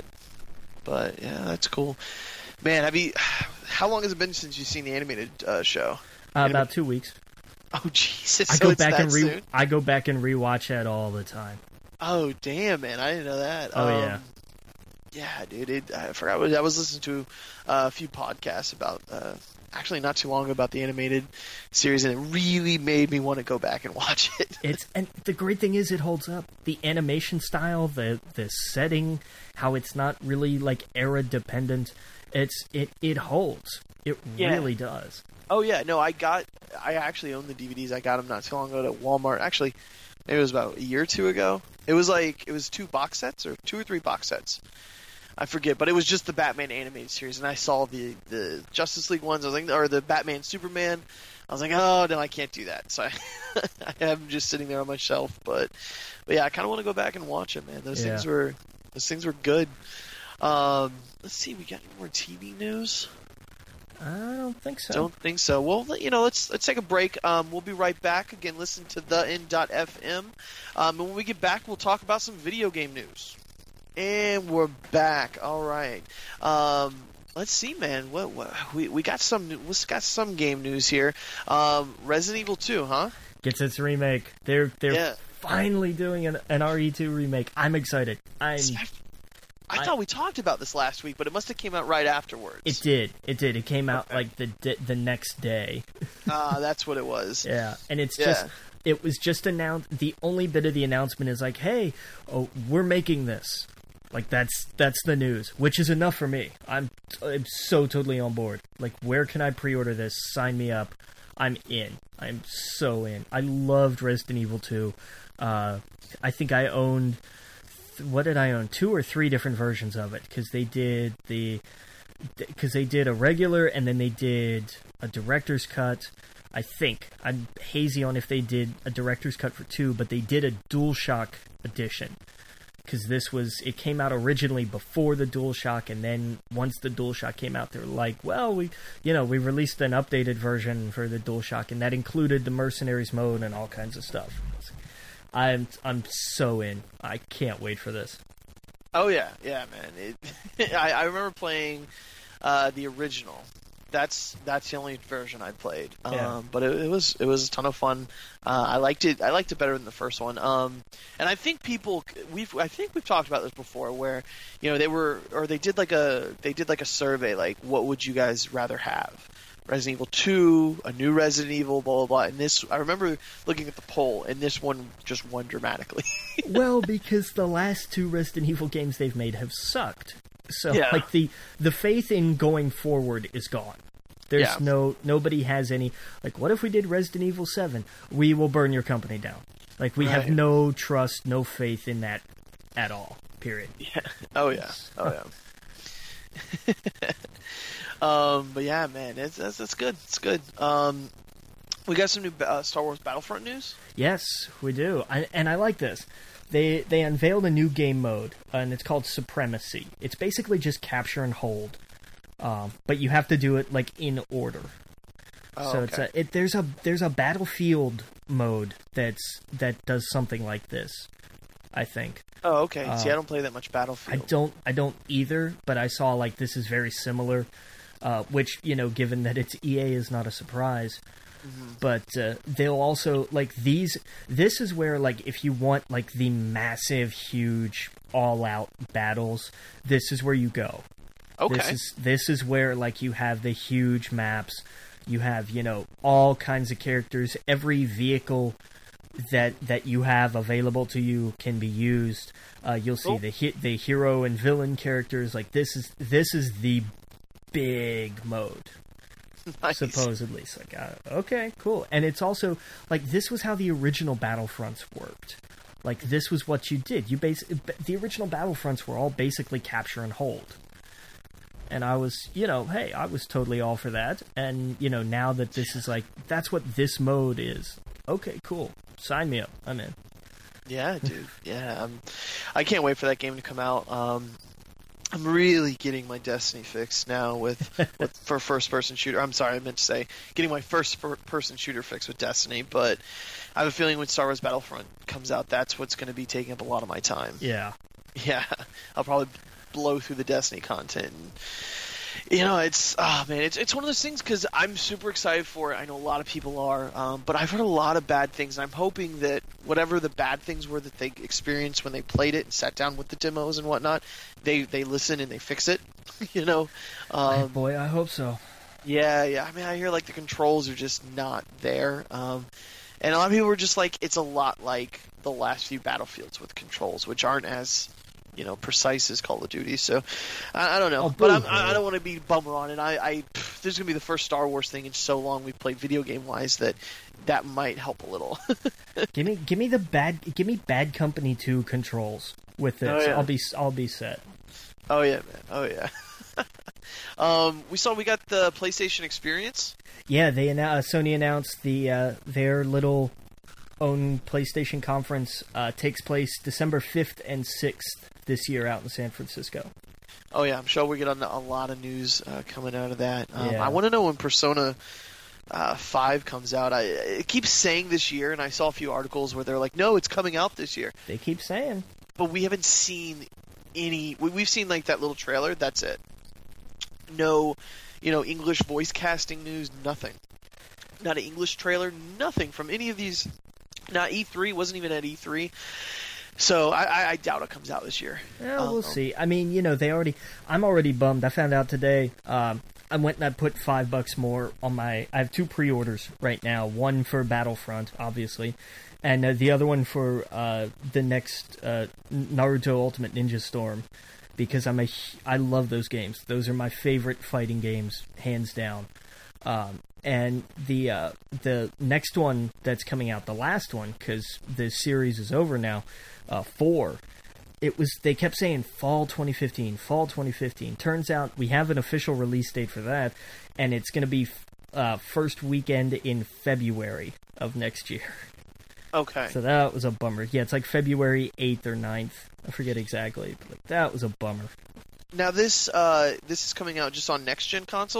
but yeah, that's cool. Man, have you? How long has it been since you've seen the animated uh, show? uh, about two weeks. Oh Jesus! I So go it's back that and re. soon? I go back and rewatch that all the time. Oh damn, man! I didn't know that. Oh, um, yeah. Yeah, dude. It, I forgot. What, I was listening to uh, a few podcasts about. Uh, actually, not too long ago about the animated series, and it really made me want to go back and watch it. It's and the great thing is it holds up. The animation style, the the setting, how it's not really like era dependent. It's it it holds. It Yeah. really does. Oh yeah, no, I got. I actually own the D V Ds. I got them not too long ago at Walmart. Actually, maybe it was about a year or two ago. It was like it was two box sets or two or three box sets. I forget, but it was just the Batman animated series, and I saw the the Justice League ones. I was like, or the Batman Superman. I was like, oh no, I can't do that. So I, I have them just sitting there on my shelf. But, but yeah, I kind of want to go back and watch it, man. Those Yeah. things were those things were good. Um, let's see, we got any more T V news? I don't think so. Don't think so. Well, you know, let's let's take a break. Um, we'll be right back. Again, listen to the N dot F M. Um, and when we get back, we'll talk about some video game news. And we're back. All right. Um, let's see, man. What, what we we got some we got some game news here. Um, Resident Evil two, huh? Gets its remake. They're they're Yeah. finally doing an, an R E two remake. I'm excited. I'm. I, I I- thought we talked about this last week, but it must have came out right afterwards. It did. It did. It came out Okay. like the di- the next day. Ah, that's what it was. Yeah, and it's Yeah. just it was just announced. The only bit of the announcement is like, "Hey, oh, we're making this." Like that's that's the news, which is enough for me. I'm I'm so totally on board. Like, where can I pre-order this? Sign me up. I'm in. I'm so in. I loved Resident Evil two. Uh, I think I owned. What did I own? Two or three different versions of it because they did the because they did a regular and then they did a director's cut. I think I'm hazy on if they did a director's cut for two, but they did a DualShock edition because this was it came out originally before the DualShock, and then once the DualShock came out, they were like, well, we you know we released an updated version for the DualShock, and that included the Mercenaries mode and all kinds of stuff. I'm I'm so in. I can't wait for this. Oh yeah, yeah, man. It, I, I remember playing uh, the original. That's that's the only version I played. Um, Yeah. But it, it was it was a ton of fun. Uh, I liked it. I liked it better than the first one. Um, and I think people we've I think we've talked about this before, where you know they were or they did like a they did like a survey, like what would you guys rather have? Resident Evil two, a new Resident Evil, blah blah blah. And this, I remember looking at the poll, and this one just won dramatically. Well, because the last two Resident Evil games they've made have sucked. So Yeah. like the the faith in going forward is gone. There's Yeah. no nobody has any like what if we did Resident Evil seven? We will burn your company down. Like we have Right. no trust, no faith in that at all. Period. Yeah. Oh yeah. Oh yeah. um, but yeah, man, it's that's, that's good. It's good. Um, we got some new uh, Star Wars Battlefront news. Yes, we do. I, and I like this. They they unveiled a new game mode, and it's called Supremacy. It's basically just capture and hold, um, but you have to do it like in order. Oh, so okay. it's a, it, there's a there's a Battlefield mode that's that does something like this. I think. Oh, okay. Uh, See, I don't play that much I Battlefield. don't I don't either, but I saw like this is very similar. Uh, which you know, given that it's E A, is not a surprise. Mm-hmm. But uh, they'll also like these. This is where like if you want like the massive, huge, all-out battles, this is where you go. Okay. This is this is where like you have the huge maps. You have you know all kinds of characters. Every vehicle that that you have available to you can be used. Uh, you'll see Cool. the hit the hero and villain characters. Like this is this is the big mode. Nice. Supposedly, it's like uh, okay, cool, and it's also like this was how the original Battlefronts worked. Like this was what you did. You base the original Battlefronts were all basically capture and hold. And I was, you know, hey, I was totally all for that. And you know, now that this is like that's what this mode is. Okay, cool. Sign me up. I'm in. Yeah, dude. Yeah, um, I can't wait for that game to come out. Um, I'm really getting my Destiny fix now with, with for first person shooter. I'm sorry, I meant to say getting my first per- person shooter fix with Destiny, but I have a feeling when Star Wars Battlefront comes out, that's what's going to be taking up a lot of my time. Yeah. Yeah, I'll probably blow through the Destiny content. And, you know, it's oh man, it's it's one of those things because I'm super excited for it. I know a lot of people are, um, but I've heard a lot of bad things. And I'm hoping that whatever the bad things were that they experienced when they played it and sat down with the demos and whatnot, they they listen and they fix it. you know, um, Boy, I hope so. yeah, yeah. I mean, I hear like the controls are just not there, um, and a lot of people were just like, it's a lot like the last few Battlefields with controls, which aren't as you know, precise as Call of Duty. So I, I don't know, Oh, but I'm, boo-hoo. I, I don't want to be a bummer on it. I, I pff, this is gonna be the first Star Wars thing in so long we've played video game wise that that might help a little. Give me, give me the bad, give me Bad Company two controls with this. Oh, yeah. I'll be, I'll be set. Oh yeah, man. Oh yeah. um, we saw we got the PlayStation Experience. Yeah, they annou- uh, Sony announced the uh, their little own PlayStation conference uh, takes place December fifth and sixth this year out in San Francisco. Oh yeah, I'm sure we get on a lot of news uh, coming out of that. Um, Yeah. I want to know when Persona uh, five comes out. I it keeps saying this year, and I saw a few articles where they're like, "No, it's coming out this year," They keep saying. but we haven't seen any. we- We've seen like that little trailer. That's it. No, you know, English voice casting news. Nothing. Not an English trailer. Nothing from any of these. Not E three. Wasn't even at E three. So I, I, I doubt it comes out this year. Yeah, Um, we'll see. I mean, you know, they already. I'm already bummed. I found out today. Um, I went and I put five bucks more on my. I have two pre-orders right now. One for Battlefront, obviously, and uh, the other one for uh, the next uh, Naruto Ultimate Ninja Storm, because I'm a. hu- I love those games. Those are my favorite fighting games, hands down. Um, and the uh, the next one that's coming out, the last one, because the series is over now. Uh, four. It was. They kept saying fall twenty fifteen, fall twenty fifteen. Turns out we have an official release date for that, and it's going to be uh, first weekend in February of next year. Okay. So that was a bummer. Yeah, it's like February eighth or ninth. I forget exactly, but like that was a bummer. Now this uh, this is coming out just on next gen consoles.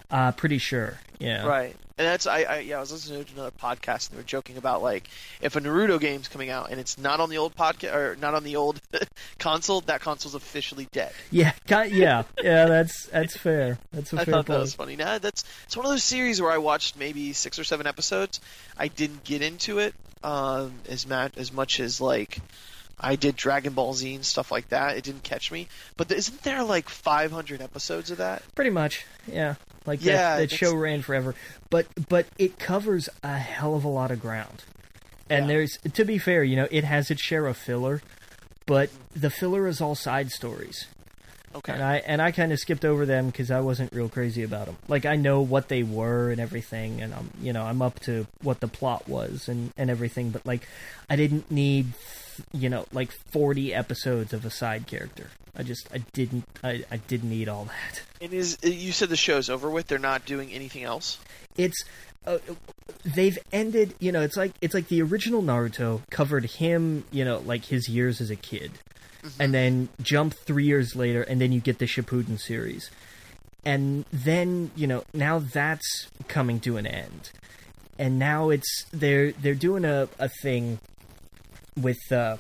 Uh, pretty sure. Yeah. Right. And that's I, I yeah I was listening to another podcast and they were joking about like if a Naruto game's coming out and it's not on the old podcast or not on the old console, that console's officially dead. Yeah, yeah, yeah. That's that's fair. That's a I fair thought point. that was funny. Nah, that's it's one of those series where I watched maybe six or seven episodes. I didn't get into it um, as much as much as like I did Dragon Ball Z and stuff like that. It didn't catch me. But th- isn't there like five hundred episodes of that? Pretty much, yeah. Like Yeah, that, that that's- show ran forever, but but it covers a hell of a lot of ground. And Yeah. there's, to be fair, you know, it has its share of filler, but the filler is all side stories. Okay. And I and I kind of skipped over them because I wasn't real crazy about them. Like I know what they were and everything, and I'm you know I'm up to what the plot was and, and everything. But like, I didn't need you know like forty episodes of a side character. I just I didn't I, I didn't need all that. And is you said the show's over with? They're not doing anything else? It's uh, they've ended. You know, it's like it's like the original Naruto covered him. You know, like his years as a kid. And then jump three years later, and then you get the Shippuden series. And then, you know, now that's coming to an end. And now it's, they're they're doing a, a thing with, uh,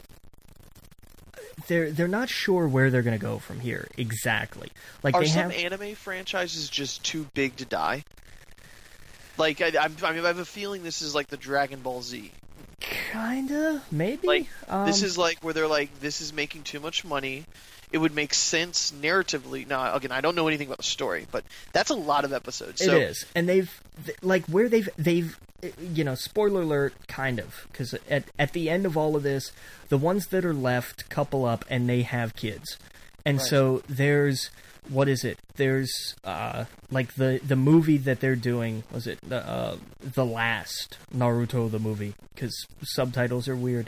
they're they're not sure where they're going to go from here, exactly. Like Are they some have, anime franchises just too big to die? Like, I, I'm- I mean, I have a feeling this is like the Dragon Ball Z. kinda, maybe? Like, um, this is like where they're like, this is making too much money. It would make sense narratively. Now, again, I don't know anything about the story, but that's a lot of episodes. It So, is, and they've th- like where they've they've you know spoiler alert kind of because at at the end of all of this, the ones that are left couple up and they have kids, and Right. so there's what is it? There's uh like the the movie that they're doing was it the uh, the last Naruto the movie because subtitles are weird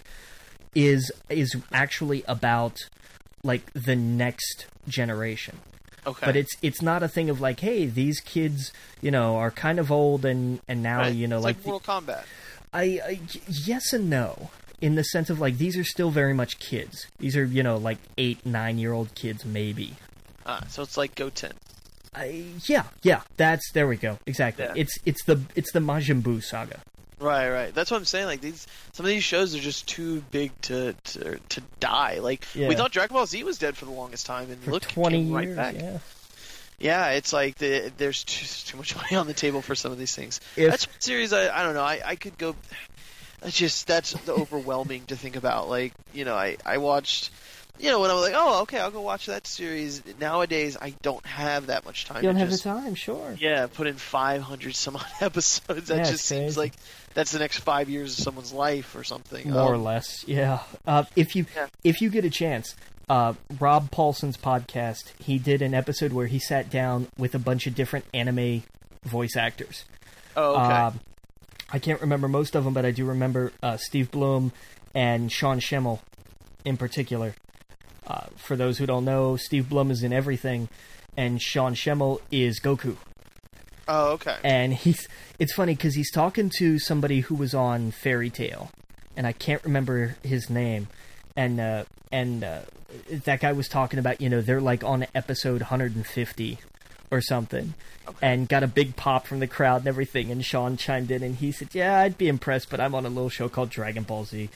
is is actually about like the next generation. Okay. But it's it's not a thing of like, hey, these kids, you know, are kind of old and and now Right. you know It's like, like Mortal Kombat. the, I, I yes and no in the sense of like these are still very much kids. These are you know like eight nine year old kids maybe. Ah, so it's like Goten. I yeah yeah that's there we go exactly. Yeah. It's it's the it's the Majin Buu saga. Right, right. That's what I'm saying. Like these, some of these shows are just too big to to, to die. Like Yeah. we thought Dragon Ball Z was dead for the longest time, and For look, it twenty came right years, back. yeah. Yeah, it's like the, there's too, too much money on the table for some of these things. If- That's one series I I don't know. I, I could go. It's just that's overwhelming to think about. Like you know, I I watched. You know, when I was like, oh, okay, I'll go watch that series. Nowadays, I don't have that much time. You don't to have just, the time, sure. Yeah, put in five hundred some odd episodes. That Yeah, just it's seems crazy. like that's the next five years of someone's life or something. More or Um, less, yeah. Uh, if you Yeah. if you get a chance, uh, Rob Paulson's podcast, he did an episode where he sat down with a bunch of different anime voice actors. Oh, okay. Um, I can't remember most of them, but I do remember uh, Steve Bloom and Sean Schemmel in particular. Uh, for those who don't know, Steve Blum is in everything, and Sean Schemmel is Goku. oh, okay. And he's it's funny because he's talking to somebody who was on Fairy Tale, and I can't remember his name. And uh, and uh, that guy was talking about you know they're like on episode one hundred fifty or something, and got a big pop from the crowd and everything. And Sean chimed in and he said, "Yeah, I'd be impressed, but I'm on a little show called Dragon Ball Z."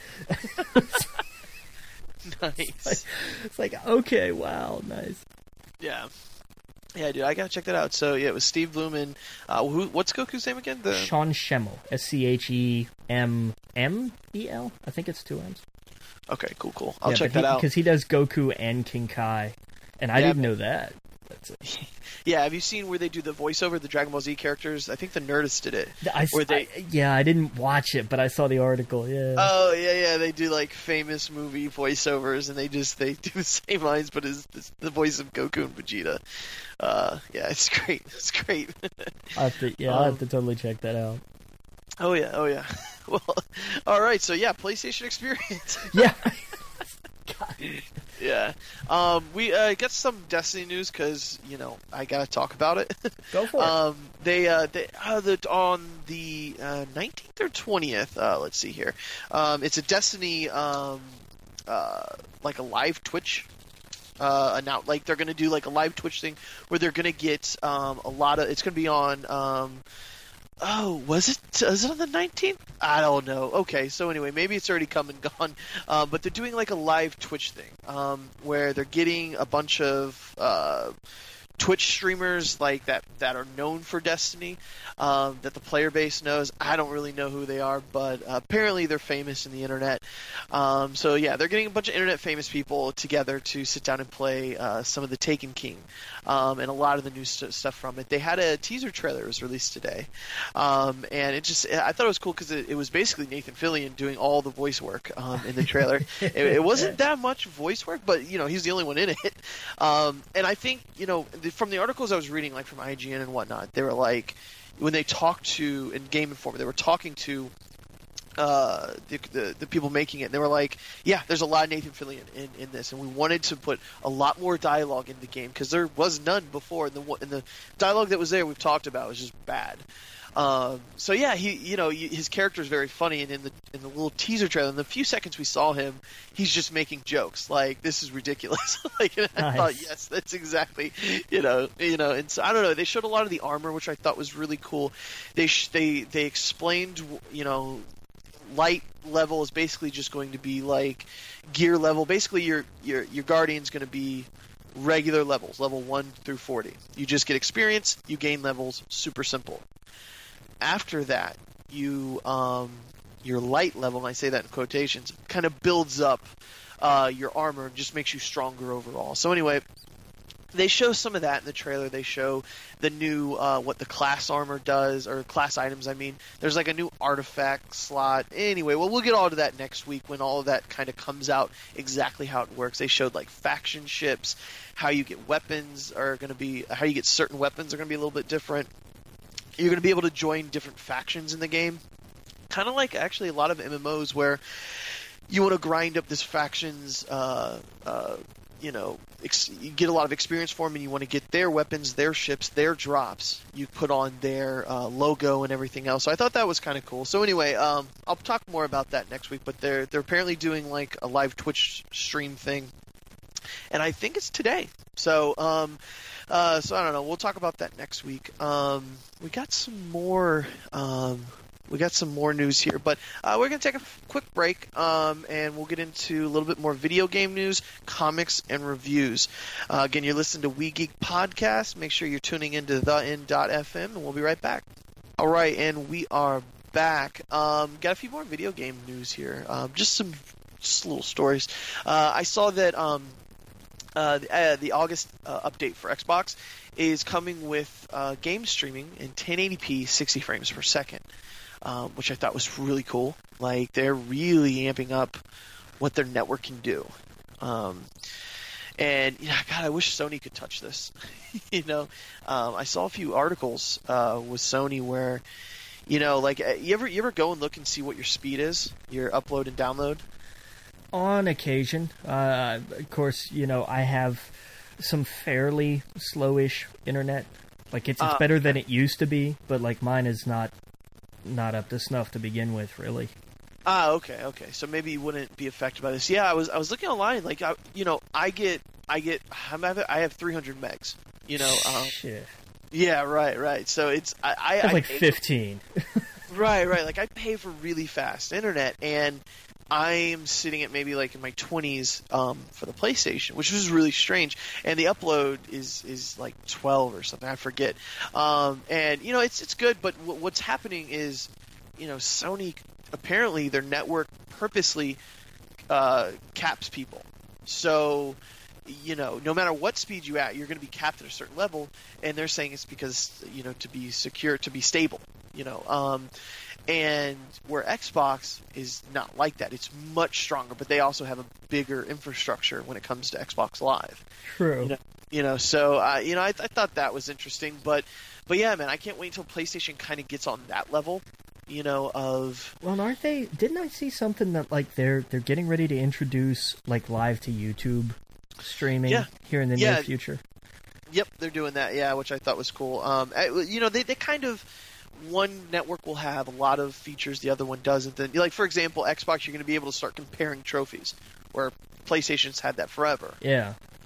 Nice. It's like okay, wow, nice. Yeah. Yeah, dude, I gotta check that out. So yeah, it was Steve Bloom and uh, who? What's Goku's name again? The Sean Schemmel, S C H E M M E L. I think it's two M's. okay, cool, cool. I'll Yeah, check but that he, out. Because he does Goku and King Kai, and I Yeah, didn't but- know that. That's it. Yeah, have you seen where they do the voiceover of the Dragon Ball Z characters? I think the Nerdist did it. I, Where they- I- yeah, I didn't watch it, but I saw the article. Yeah. Oh yeah, yeah. They do like famous movie voiceovers, and they just they do the same lines, but it's, it's the voice of Goku and Vegeta. Uh, yeah, it's great. It's great. I have to, yeah, I'll um, have to totally check that out. oh yeah, oh yeah. Well, all right. So yeah, PlayStation Experience. Yeah. Yeah. Um, we uh, got some Destiny news because you know I gotta talk about it. Go for it. Um, they uh, they uh, the, on the uh, nineteenth or twentieth. Uh, let's see here. Um, it's a Destiny um, uh, like a live Twitch uh, announce like they're going to do like a live Twitch thing where they're going to get um, a lot of. It's going to be on. Um, oh, was it? Was it on the nineteenth? I don't know. Okay, so anyway, maybe it's already come and gone. Um, but they're doing like a live Twitch thing um, where they're getting a bunch of. Uh, Twitch streamers like that that are known for Destiny, um, that the player base knows. I don't really know who they are, but uh, apparently they're famous in the internet. Um, so yeah, they're getting a bunch of internet famous people together to sit down and play uh, some of the Taken King um, and a lot of the new st- stuff from it. They had a teaser trailer that was released today, um, and it just I thought it was cool because it, it was basically Nathan Fillion doing all the voice work um, in the trailer. it, it wasn't that much voice work, but you know he's the only one in it. Um, and I think you know. The, from the articles I was reading, like from I G N and whatnot, they were like, when they talked to, in Game Informer, they were talking to uh, the, the the people making it, and they were like, yeah, there's a lot of Nathan Fillion in, in this, and we wanted to put a lot more dialogue in the game, because there was none before, and the, and the dialogue that was there we've talked about was just bad. Um, so yeah, he, you know, his character is very funny, and in the in the little teaser trailer, in the few seconds we saw him, he's just making jokes like, "This is ridiculous." like, and I nice. thought, yes, that's exactly, you know, you know. And so I don't know. They showed a lot of the armor, which I thought was really cool. They sh- they they explained, you know, light level is basically just going to be like gear level. Basically, your your your guardian's going to be regular levels, level one through forty. You just get experience, you gain levels. Super simple. After that, you um, your light level, and I say that in quotations, kind of builds up uh, your armor and just makes you stronger overall. So anyway, they show some of that in the trailer. They show the new uh, what the class armor does, or class items. I mean, there's like a new artifact slot. Anyway, well, we'll get all to that next week when all of that kind of comes out, exactly how it works. They showed like faction ships, how you get weapons are going to be, how you get certain weapons are going to be a little bit different. You're going to be able to join different factions in the game, kind of like actually a lot of M M Os where you want to grind up this faction's, uh, uh, you know, ex- you get a lot of experience for them, and you want to get their weapons, their ships, their drops. You put on their uh, logo and everything else. So I thought that was kind of cool. So anyway, um, I'll talk more about that next week. But they're they're apparently doing like a live Twitch stream thing, and I think it's today. So. Um, Uh, so I don't know. We'll talk about that next week. Um, we got some more. Um, we got some more news here, but uh, we're gonna take a f- quick break, um, and we'll get into a little bit more video game news, comics, and reviews. Uh, again, you're listening to We Geek Podcast. Make sure you're tuning into the end dot f m, and we'll be right back. All right, and we are back. Um, got a few more video game news here. Um, just some just little stories. Uh, I saw that. Um, Uh, the, uh, the August uh, update for Xbox is coming with uh, game streaming in ten eighty p, sixty frames per second, um, which I thought was really cool. Like, they're really amping up what their network can do. Um, and, you know, God, I wish Sony could touch this. you know, um, I saw a few articles uh, with Sony where, you know, like, you ever, you ever go and look and see what your speed is, your upload and download? On occasion. Uh, of course, you know, I have some fairly slowish internet. Like, it's, it's uh, better than it used to be, but, like, mine is not not up to snuff to begin with, really. Ah, okay, okay. So maybe you wouldn't be affected by this. Yeah, I was I was looking online. Like, I, you know, I get I get I have three hundred megs. You know. Um, Shit. Yeah, right, right. So it's I I, I have I like fifteen. right, right. Like, I pay for really fast internet, and I'm sitting at maybe like in my twenties um, for the PlayStation, which was really strange. And the upload is, is like twelve or something. I forget. Um, and you know, it's it's good. But w- what's happening is, you know, Sony apparently their network purposely uh, caps people. So, you know, no matter what speed you at, you're going to be capped at a certain level. And they're saying it's because, you know, to be secure, to be stable. You know. Um, And where Xbox is not like that. It's much stronger, but they also have a bigger infrastructure when it comes to Xbox Live. True. You know, you know so, uh, you know, I, I thought that was interesting. But, but yeah, man, I can't wait until PlayStation kind of gets on that level, you know, of... Well, aren't they... Didn't I see something that, like, they're they're getting ready to introduce, like, live to YouTube streaming yeah. here in the yeah. near future? Yep, they're doing that, yeah, which I thought was cool. Um, you know, they, they kind of... One network will have a lot of features, the other one doesn't. Then, like, for example, Xbox, you're going to be able to start comparing trophies, where PlayStation's had that forever. Yeah.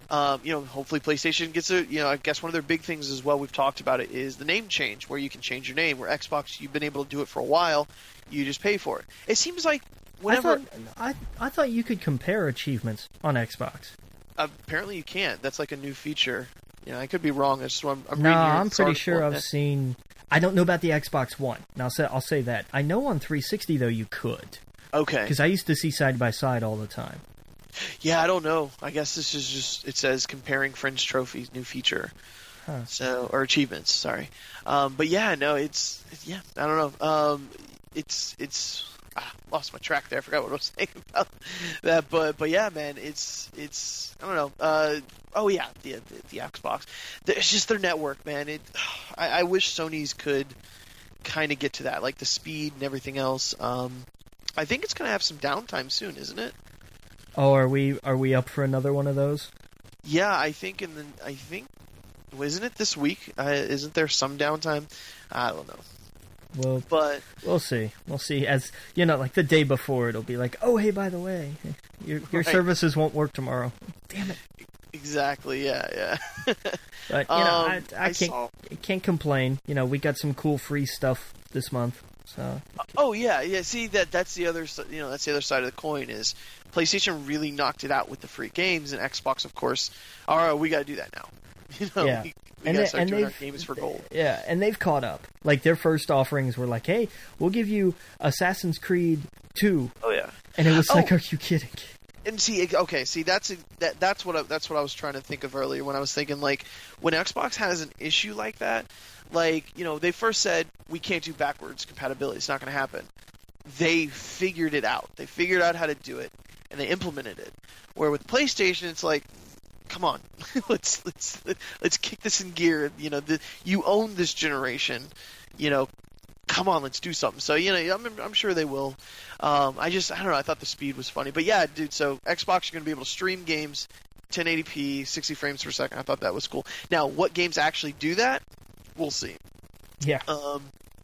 Um, you know, hopefully PlayStation gets a, you know, I guess one of their big things as well, we've talked about it, is the name change, where you can change your name, where Xbox, you've been able to do it for a while, you just pay for it. It seems like whenever... I thought, I, I thought you could compare achievements on Xbox. Apparently you can't. That's like a new feature. You know, I could be wrong. That's what I'm, I'm no, reading here I'm this pretty article. sure I've seen... I don't know about the Xbox One. Now, I'll say, I'll say that. I know on three sixty, though, you could. Okay. Because I used to see side-by-side all the time. Yeah, I don't know. I guess this is just, it says comparing Fringe trophies, new feature. Huh. So, or achievements, sorry. Um, but yeah, no, it's, it's, yeah, I don't know. Um, it's, it's, ah, lost my track there. I forgot what I was saying about that. But, but yeah, man, it's, it's, I don't know. Uh, oh yeah, the, the, the Xbox. It's just their network, man. It, I, I wish Sony's could kind of get to that, like the speed and everything else. Um, I think it's going to have some downtime soon, isn't it? Oh, are we are we up for another one of those? Yeah, I think in the I think isn't it this week? Uh, isn't there some downtime? I don't know. Well, but we'll see. We'll see. As you know, like the day before, it'll be like, oh, hey, by the way, your your right. services won't work tomorrow. Damn it. Exactly. Yeah. Yeah. But you know, um, I, I, I can't saw... can't complain. You know, we got some cool free stuff this month. So. Oh yeah, yeah. See that that's the other you know that's the other side of the coin is PlayStation really knocked it out with the free games, and Xbox, of course, all right, we got to do that now. You know, yeah. we, we and got to they, start and doing our they've- games for gold. Yeah, and they've caught up. Like their first offerings were like, hey, we'll give you Assassin's Creed two, Oh yeah. and it was Oh. like, are you kidding? And see, okay, see that's that that's what I, that's what I was trying to think of earlier when I was thinking like when Xbox has an issue like that, like you know they first said we can't do backwards compatibility, it's not going to happen. They figured it out. They figured out how to do it, and they implemented it. Where with PlayStation, it's like, come on, let's let's let's kick this in gear. You know, the, you own this generation. You know, come on, let's do something. So, you know, I'm, I'm sure they will. Um, I just, I don't know, I thought the speed was funny. But yeah, dude, so Xbox, you're going to be able to stream games ten eighty p, sixty frames per second. I thought that was cool. Now, what games actually do that? We'll see. Yeah. Um,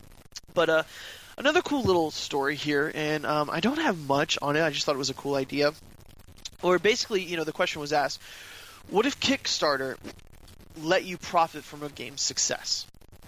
but uh, another cool little story here, and um, I don't have much on it. I just thought it was a cool idea. Or basically, you know, the question was asked, what if Kickstarter let you profit from a game's success?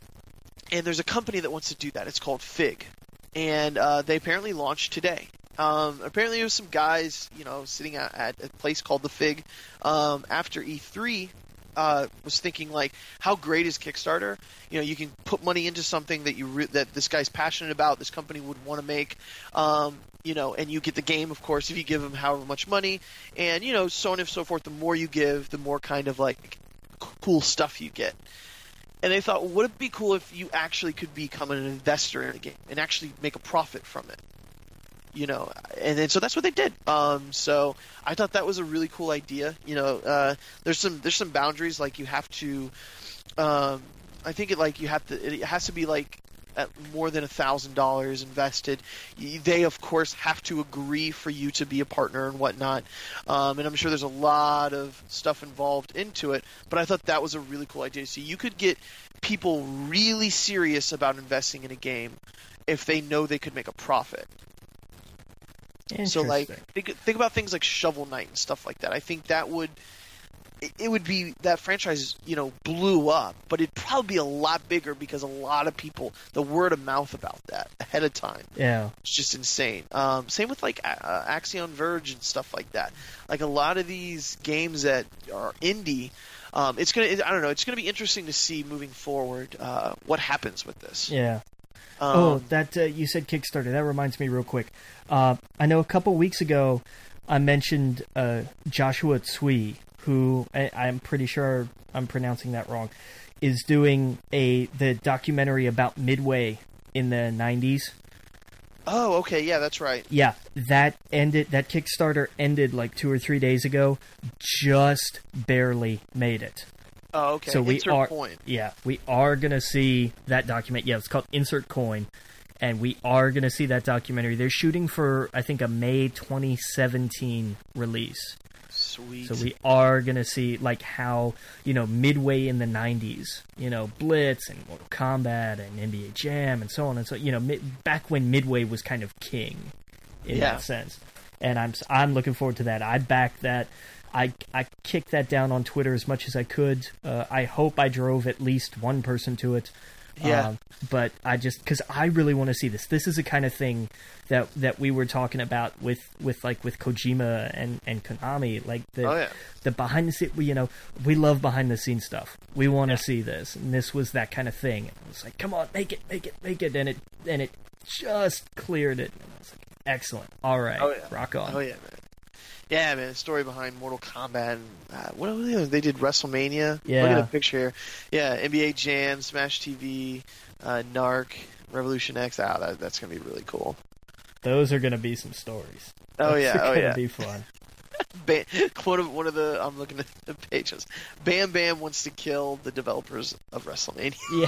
And there's a company that wants to do that. It's called Fig. And uh, they apparently launched today. Um, apparently there was some guys, you know, sitting at, at a place called The Fig um, after E three uh, was thinking, like, how great is Kickstarter? You know, you can put money into something that you re- that this guy's passionate about, this company would want to make, um, you know, and you get the game, of course, if you give them however much money. And, you know, so on and so forth. The more you give, the more kind of, like, c- cool stuff you get. And they thought, well, would it be cool if you actually could become an investor in the game and actually make a profit from it? You know, and then so that's what they did. Um, so I thought that was a really cool idea. You know, uh, there's some there's some boundaries, like you have to. Um, I think it like you have to. It has to be like at more than a thousand dollars invested. They of course have to agree for you to be a partner and whatnot. Um, and I'm sure there's a lot of stuff involved into it. But I thought that was a really cool idea. So you could get people really serious about investing in a game if they know they could make a profit. So, like, think, think about things like Shovel Knight and stuff like that. I think that would, it, it would be, that franchise, you know, blew up, but it'd probably be a lot bigger because a lot of people, the word of mouth about that ahead of time. Yeah. It's just insane. Um, same with, like, uh, Axiom Verge and stuff like that. Like, a lot of these games that are indie, um, it's going to, I don't know, it's going to be interesting to see moving forward uh, what happens with this. Yeah. Um, oh, that uh, you said Kickstarter. That reminds me real quick. Uh, I know a couple weeks ago I mentioned uh, Joshua Tsui, who I, I'm pretty sure I'm pronouncing that wrong, is doing a the documentary about Midway in the nineties. Oh, okay, yeah, that's right. Yeah, that ended. That Kickstarter ended like two or three days ago. Just barely made it. Oh, okay. So we Insert are, coin. yeah, we are gonna see that document. Yeah, it's called Insert Coin, and we are gonna see that documentary. They're shooting for, I think, a May twenty seventeen release. Sweet. So we are gonna see like how, you know, Midway in the nineties, you know, Blitz and Mortal Kombat and N B A Jam and so on and so, you know, mid, back when Midway was kind of king in Yeah. that sense. And I'm I'm looking forward to that. I backed that. I I kicked that down on Twitter as much as I could. Uh, I hope I drove at least one person to it. Yeah. Um, but I just, because I really want to see this. This is the kind of thing that that we were talking about with, with like with Kojima and, and Konami, like the Oh, yeah. the behind the scene. You know, we love behind the scenes stuff. We want to see this, and this was that kind of thing. And I was like, come on, make it, make it, make it, and it and it just cleared it. And I was like, excellent. All right, Oh, yeah. rock on. Oh yeah, man. Yeah, man. The story behind Mortal Kombat. And, uh, what else? They they did WrestleMania. Yeah. Look at the picture here. Yeah, N B A Jam, Smash T V, uh, Narc, Revolution X. Ah, that, that's gonna be really cool. Those are gonna be some stories. Oh Those yeah, are oh gonna yeah. be fun. Ba- one of one of the I'm looking at the pages. Bam Bam wants to kill the developers of WrestleMania. Yeah.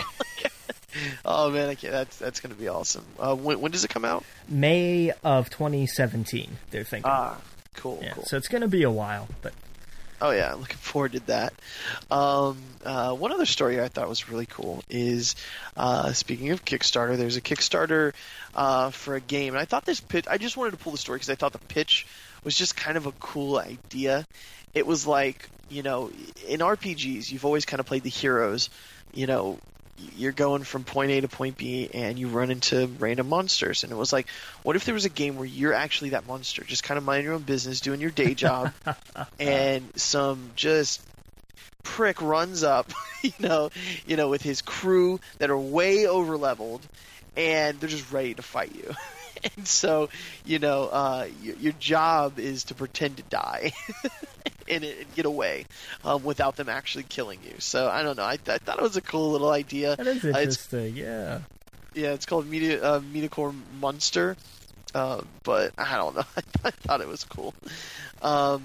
Oh man, I can't, that's that's gonna be awesome. Uh, when when does it come out? May of twenty seventeen. They're thinking. Ah, cool, yeah, cool. so it's gonna be a while, but Oh yeah, I'm looking forward to that. Um, uh, one other story I thought was really cool is, uh, speaking of Kickstarter, there's a Kickstarter uh, for a game, and I thought this pitch. I just wanted to pull the story because I thought the pitch was just kind of a cool idea. It was like, you know, in R P Gs, you've always kind of played the heroes. You know, you're going from point A to point B, and you run into random monsters. And it was like, what if there was a game where you're actually that monster, just kind of minding your own business, doing your day job, and some just prick runs up, you know, you know, with his crew that are way over leveled, and they're just ready to fight you. And so, you know, uh, your, your job is to pretend to die and, and get away um, without them actually killing you. So I don't know. I, I thought it was a cool little idea. that is Uh, it's, interesting. yeah. yeah, it's called Media uh, Mediacore Monster, uh, but I don't know. I, I thought it was cool. Um,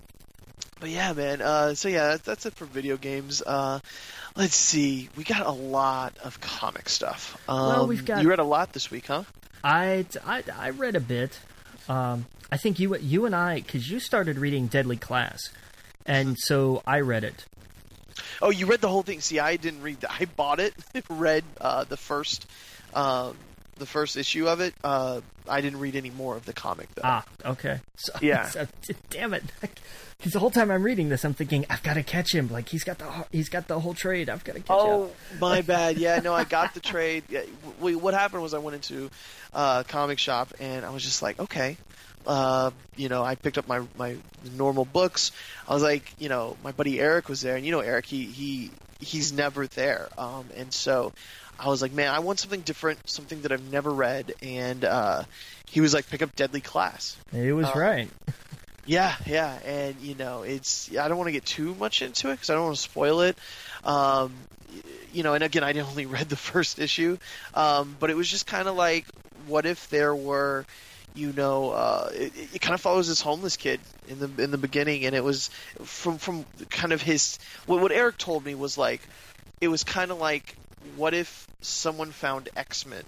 but yeah, man. Uh, so yeah, that's, that's it for video games. Uh, let's see. We got a lot of comic stuff. Um, Well, we've got- You read a lot this week, huh? I, I, I read a bit. Um, I think you you and I, because you started reading Deadly Class, and so I read it. Oh, you read the whole thing. See, I didn't read that. I bought it, read uh, the first, um, the first issue of it. Uh, I didn't read any more of the comic though. Ah, okay. So, Yeah. so, damn it. Because the whole time I'm reading this, I'm thinking I've got to catch him. Like he's got the he's got the whole trade. I've got to catch Oh, up. my bad. Yeah, no, I got the trade. Yeah, w- what happened was I went into uh, a comic shop and I was just like, okay. Uh, you know, I picked up my my normal books. I was like, you know, my buddy Eric was there, and you know, Eric, he he he's never there. Um, and so I was like, man, I want something different, something that I've never read. And uh, he was like, pick up Deadly Class. He was Uh, right. Yeah, yeah, and you know, it's I don't want to get too much into it because I don't want to spoil it. Um, y- you know, and again, I only read the first issue, um, but it was just kind of like, what if there were, you know, uh, it, it kind of follows this homeless kid in the in the beginning, and it was from from kind of his what, what Eric told me was like, it was kind of like, what if someone found X-Men.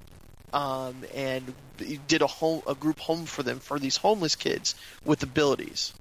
Um, and did a home a group home for them for these homeless kids with abilities,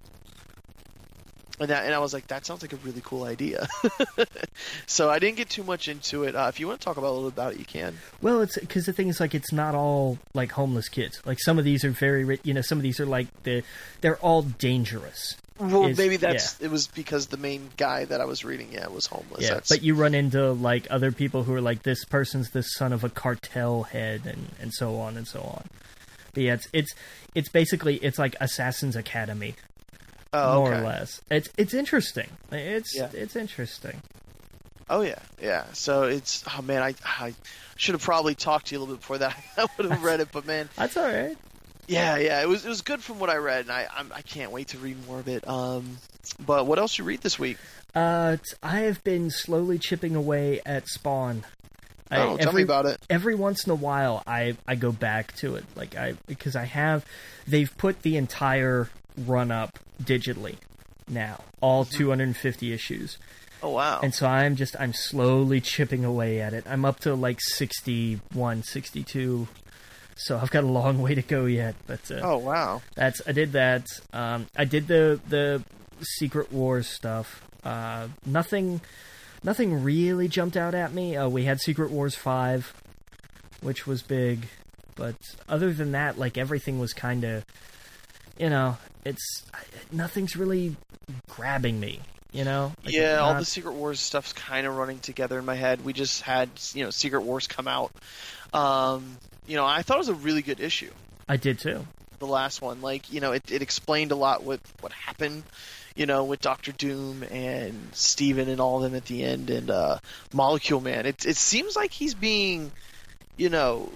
and that and I was like, that sounds like a really cool idea. So I didn't get too much into it. Uh, if you want to talk about a little about it, you can. Well, it's because the thing is, like, it's not all like homeless kids. Like some of these are very, ri- you know, some of these are like the they're all dangerous. Well, Is- maybe that's it was because the main guy that I was reading, yeah, was homeless. Yeah, That's, but you run into like other people who are like, this person's the son of a cartel head, and, and so on and so on. But yeah, it's it's it's basically it's like Assassin's Academy, oh, more okay. or less. It's it's interesting. It's Yeah. it's interesting. Oh yeah, yeah. So it's oh man, I I should have probably talked to you a little bit before that. I would have read it, but man, That's all right. yeah, yeah. It was it was good from what I read, and I I'm, I can't wait to read more of it. Um, but what else you read this week? Uh, t- I have been slowly chipping away at Spawn. I, Oh, tell me about it. Every once in a while, I I go back to it, like I because I have. They've put the entire run up digitally now, all two hundred fifty issues, Oh wow. and so I'm just I'm slowly chipping away at it. I'm up to like sixty-one, sixty-two. So I've got a long way to go yet, but uh, oh wow. that's I did that. Um, I did the the Secret Wars stuff. Uh, nothing, nothing really jumped out at me. Uh, we had Secret Wars five, which was big, but other than that, like everything was kind of, you know, it's nothing's really grabbing me. You know? Like, yeah, not... all the Secret Wars stuff's kind of running together in my head. We just had, you know, Secret Wars come out. Um, you know, I thought it was a really good issue. I did too. The last one, like, you know, it, it explained a lot with what happened, you know, with Doctor Doom and Steven and all of them at the end, and uh, Molecule Man. It it seems like he's being, you know,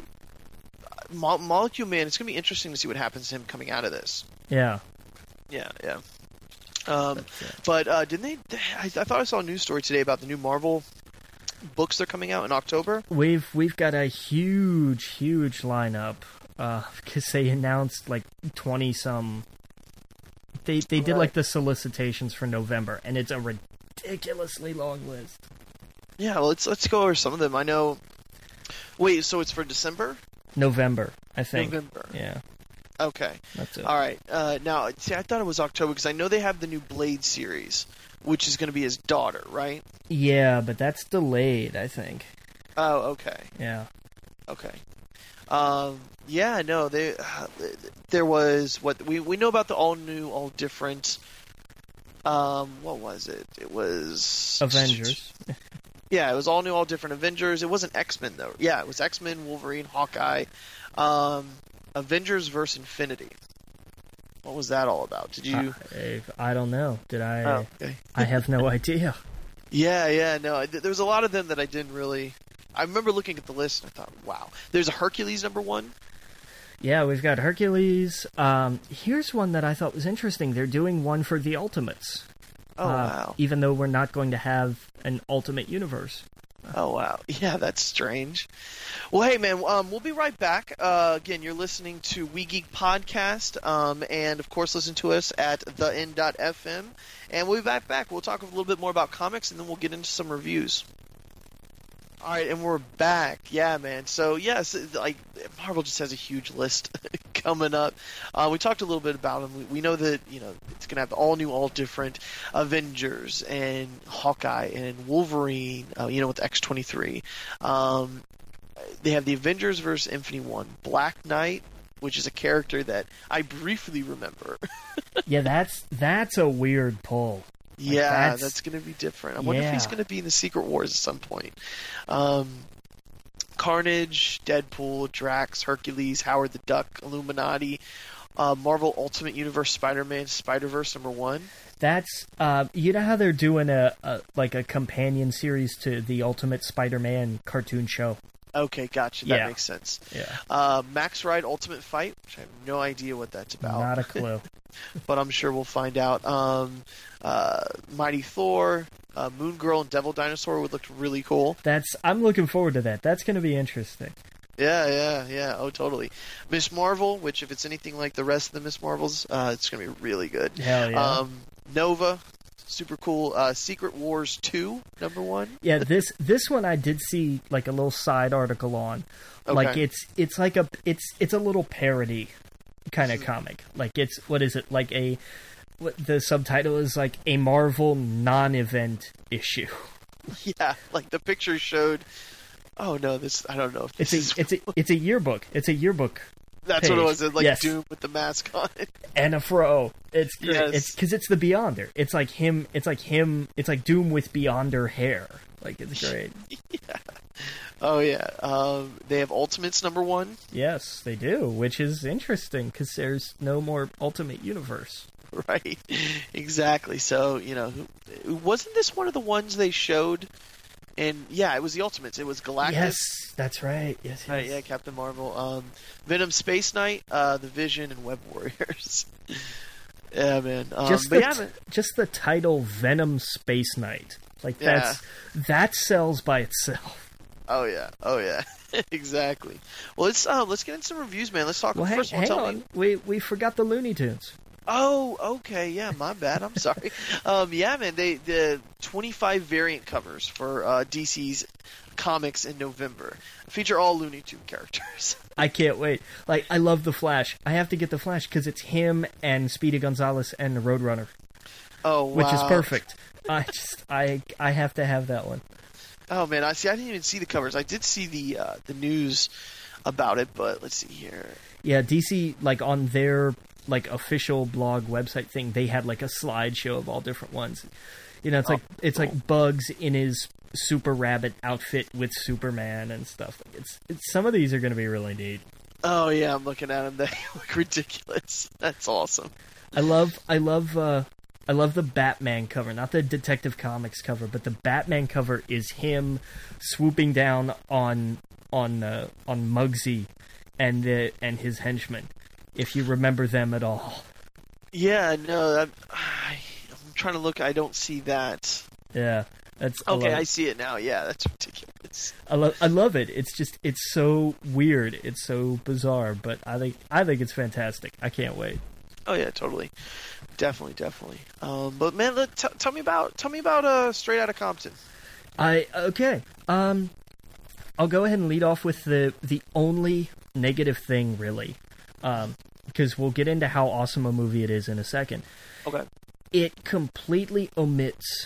Mo- Molecule Man. It's gonna be interesting to see what happens to him coming out of this. Yeah. Yeah, yeah. Um, but uh, didn't they? I, I thought I saw a news story today about the new Marvel books that are coming out in October. We've we've got a huge, huge lineup because uh, they announced like twenty some. They they did right. like the solicitations for November, and it's a ridiculously long list. Yeah, well, let's let's go over some of them. I know. Wait, so it's for December? November, I think. November. Yeah. Okay. That's it. All right. Uh, now, see, I thought it was October because I know they have the new Blade series, which is going to be his daughter, right? Yeah, but that's delayed, I think. Oh, okay. Yeah. Okay. Um, yeah, no, they, uh, there was what we we know about the all new, all different. Um, what was it? It was Avengers. Yeah, it was all new, all different Avengers. It wasn't X-Men though. Yeah, it was X-Men, Wolverine, Hawkeye. Um, Avengers versus Infinity. What was that all about? Did you? I, I don't know. Did I? Oh, okay. I have no idea. Yeah, yeah, no. There was a lot of them that I didn't really. I remember looking at the list and I thought, wow. There's a Hercules number one. Yeah, we've got Hercules. Um, here's one that I thought was interesting. They're doing one for the Ultimates. Oh, uh, wow. Even though we're not going to have an Ultimate Universe. Oh, wow. Yeah, that's strange. Well, hey, man, um, we'll be right back. Uh, again, you're listening to We Geek Podcast, um, and, of course, listen to us at the end dot f m. And we'll be back back. We'll talk a little bit more about comics, and then we'll get into some reviews. All right, and we're back. Yeah, man. So, yes, like Marvel just has a huge list coming up. Uh, we talked a little bit about them. We, we know that, you know, it's going to have the all new, all different Avengers and Hawkeye and Wolverine, uh, you know, with X twenty-three. Um, they have the Avengers versus Infinity One. Black Knight, which is a character that I briefly remember. Yeah, that's that's a weird pull. Like yeah, that's, that's going to be different. I wonder yeah. if he's going to be in the Secret Wars at some point. Um, Carnage, Deadpool, Drax, Hercules, Howard the Duck, Illuminati, uh, Marvel Ultimate Universe, Spider-Man, Spider-Verse number one. That's uh, you know how they're doing a, a like a companion series to the Ultimate Spider-Man cartoon show. Okay, gotcha. That yeah. makes sense. Yeah. Uh, Max Ride Ultimate Fight, which I have no idea what that's about. Not a clue. But I'm sure we'll find out. Um, uh, Mighty Thor, uh, Moon Girl, and Devil Dinosaur would look really cool. That's I'm looking forward to that. That's going to be interesting. Yeah, yeah, yeah. Oh, totally. Miss Marvel, which if it's anything like the rest of the Miss Marvels, uh, it's going to be really good. Hell yeah. Um, Nova, super cool. Uh, Secret Wars two, number one. Yeah, this this one I did see like a little side article on. Okay. Like it's it's like a it's it's a little parody kind of comic. Like it's what is it like a what, the subtitle is like a Marvel non-event issue. Yeah, like the picture showed. Oh no, this I don't know if this It's a is it's a it's a yearbook. It's a yearbook. That's page. what it was. It, like Yes. Doom with the mask on it. And a fro. It's great. Yes. It's because it's the Beyonder. It's like him. It's like him. It's like Doom with Beyonder hair. Like it's great. Yeah. Oh yeah. Um, they have Ultimates number one. Yes, they do, which is interesting because there's no more Ultimate Universe. Right. Exactly. So you know, wasn't this one of the ones they showed? And yeah, it was the Ultimates. It was Galactus. Yes, that's right. Yes, yes. Right, yeah, Captain Marvel. Um, Venom Space Knight, uh, The Vision, and Web Warriors. Yeah, man. Um, Just but the yeah, t- man. just the title Venom Space Knight. Like Yeah. that's that sells by itself. Oh yeah, oh yeah, exactly. Well, let's uh, let's get into some reviews, man. Let's talk. Well, hang, first of all, hang tell on. me. We we forgot the Looney Tunes. Oh, okay, yeah, my bad. I'm sorry. um, yeah, man. They the twenty-five variant covers for uh, D C's comics in November feature all Looney Tune characters. I can't wait. Like I love the Flash. I have to get the Flash because it's him and Speedy Gonzalez and the Roadrunner, Oh, wow. which is perfect. I just I I have to have that one. Oh man, I see. I didn't even see the covers. I did see the uh, the news about it, but let's see here. Yeah, D C like on their like official blog website thing, they had like a slideshow of all different ones. You know, it's like it's like Bugs in his Super Rabbit outfit with Superman and stuff. It's it's some of these are going to be really neat. Oh yeah, I'm looking at them. They look ridiculous. That's awesome. I love I love uh, I love the Batman cover, not the Detective Comics cover, but the Batman cover is him swooping down on on uh, on Muggsy and the and his henchmen. If you remember them at all. Yeah, no, I'm, I'm trying to look. I don't see that. Yeah, that's okay. I, I see it now. Yeah, that's ridiculous. I love I love it. It's just it's so weird. It's so bizarre, but I think I think it's fantastic. I can't wait. Oh yeah, totally, definitely, definitely. Um, but man, let, t- tell me about tell me about uh, Straight Outta Compton. I okay. Um, I'll go ahead and lead off with the the only negative thing, really, um, because we'll get into how awesome a movie it is in a second. Okay. It completely omits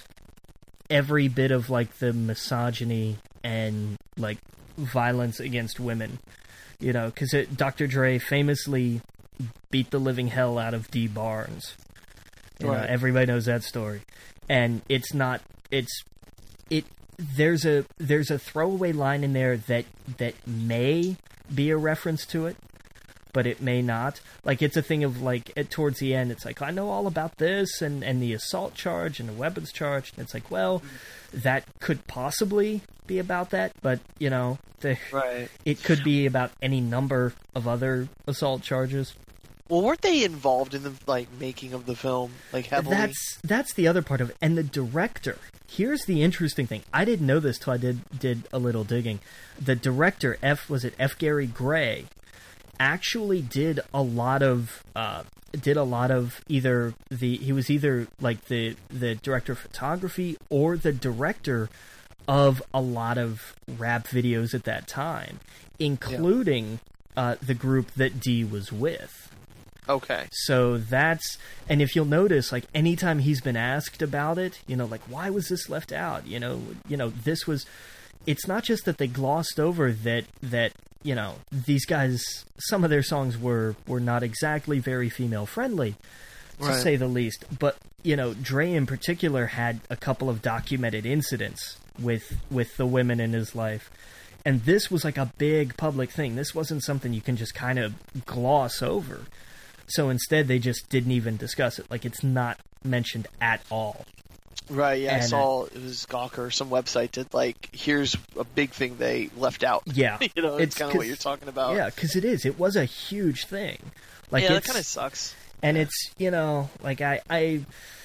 every bit of like the misogyny and like violence against women, you know, because Doctor Dre famously beat the living hell out of Dee Barnes. You right. know, everybody knows that story, and it's not. It's it. There's a there's a throwaway line in there that that may be a reference to it, but it may not. Like, it's a thing of, like, at, towards the end, it's like, I know all about this, and, and the assault charge, and the weapons charge, and it's like, well, that could possibly be about that, but, you know, the, right. it could be about any number of other assault charges. Well, weren't they involved in the, like, making of the film, like, heavily? That's, that's the other part of it, and the director... Here's the interesting thing. I didn't know this till I did did a little digging. The director, F was it F. Gary Gray, actually did a lot of uh, did a lot of either the he was either like the the director of photography or the director of a lot of rap videos at that time, including yeah. uh, the group that Dee was with. Okay. So that's, and if you'll notice, like, anytime he's been asked about it, you know, like, why was this left out? You know, you know, this was, it's not just that they glossed over that, that, you know, these guys, some of their songs were, were not exactly very female friendly, to right. say the least. But, you know, Dre in particular had a couple of documented incidents with, with the women in his life. And this was like a big public thing. This wasn't something you can just kind of gloss over. So instead, they just didn't even discuss it. Like, it's not mentioned at all. Right, yeah, and, I saw it was Gawker, some website did, like, here's a big thing they left out. Yeah. you know, it's, it's kind of what you're talking about. Yeah, because it is. It was a huge thing. Like, yeah, it's, that kind of sucks. And yeah. it's, you know, like, I, I,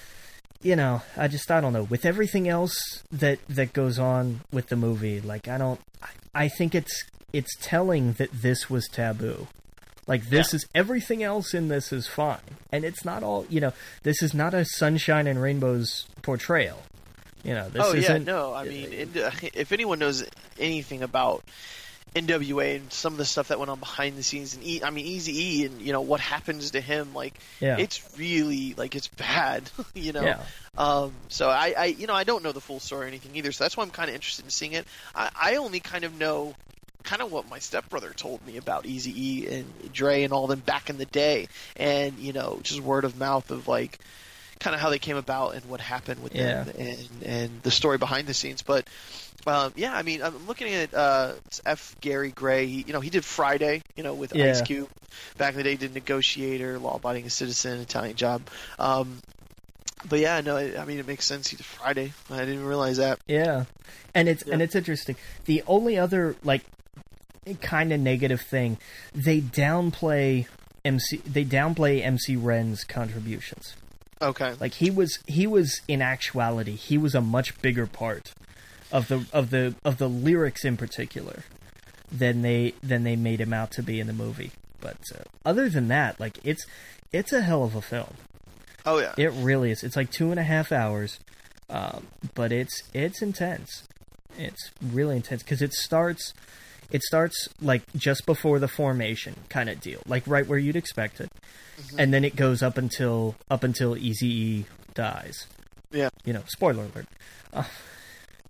you know, I just, I don't know. With everything else that, that goes on with the movie, like, I don't, I, I think it's, it's telling that this was taboo. Like, this yeah. is, everything else in this is fine. And it's not all, you know, this is not a sunshine and rainbows portrayal. You know, this oh, isn't... yeah, no, I mean, if anyone knows anything about N W A and some of the stuff that went on behind the scenes, and e, I mean, Eazy-E and, you know, what happens to him, like, yeah. it's really, like, it's bad, you know? Yeah. Um, so I, I, you know, I don't know the full story or anything either, so that's why I'm kind of interested in seeing it. I, I only kind of know... kind of what my stepbrother told me about Eazy-E and Dre and all them back in the day, and you know, just word of mouth of like kind of how they came about and what happened with yeah. them and and the story behind the scenes. But um, yeah, I mean, I'm looking at uh, F. Gary Gray. He, you know, he did Friday, you know, with yeah. Ice Cube back in the day. He did Negotiator, Law Abiding Citizen, Italian Job. Um, But yeah, no, I mean, it makes sense. He did Friday. I didn't realize that. Yeah, and it's yeah. and it's interesting. The only other like kind of negative thing, they downplay M C. They downplay M C Ren's contributions. Okay, like he was he was in actuality he was a much bigger part of the of the of the lyrics in particular than they than they made him out to be in the movie. But uh, other than that, like it's it's a hell of a film. Oh yeah, it really is. It's like two and a half hours, um, but it's it's intense. It's really intense because it starts it starts like just before the formation kind of deal, like right where you'd expect it, mm-hmm. and then it goes up until up until Eazy-E dies. Yeah, you know, spoiler alert. Uh,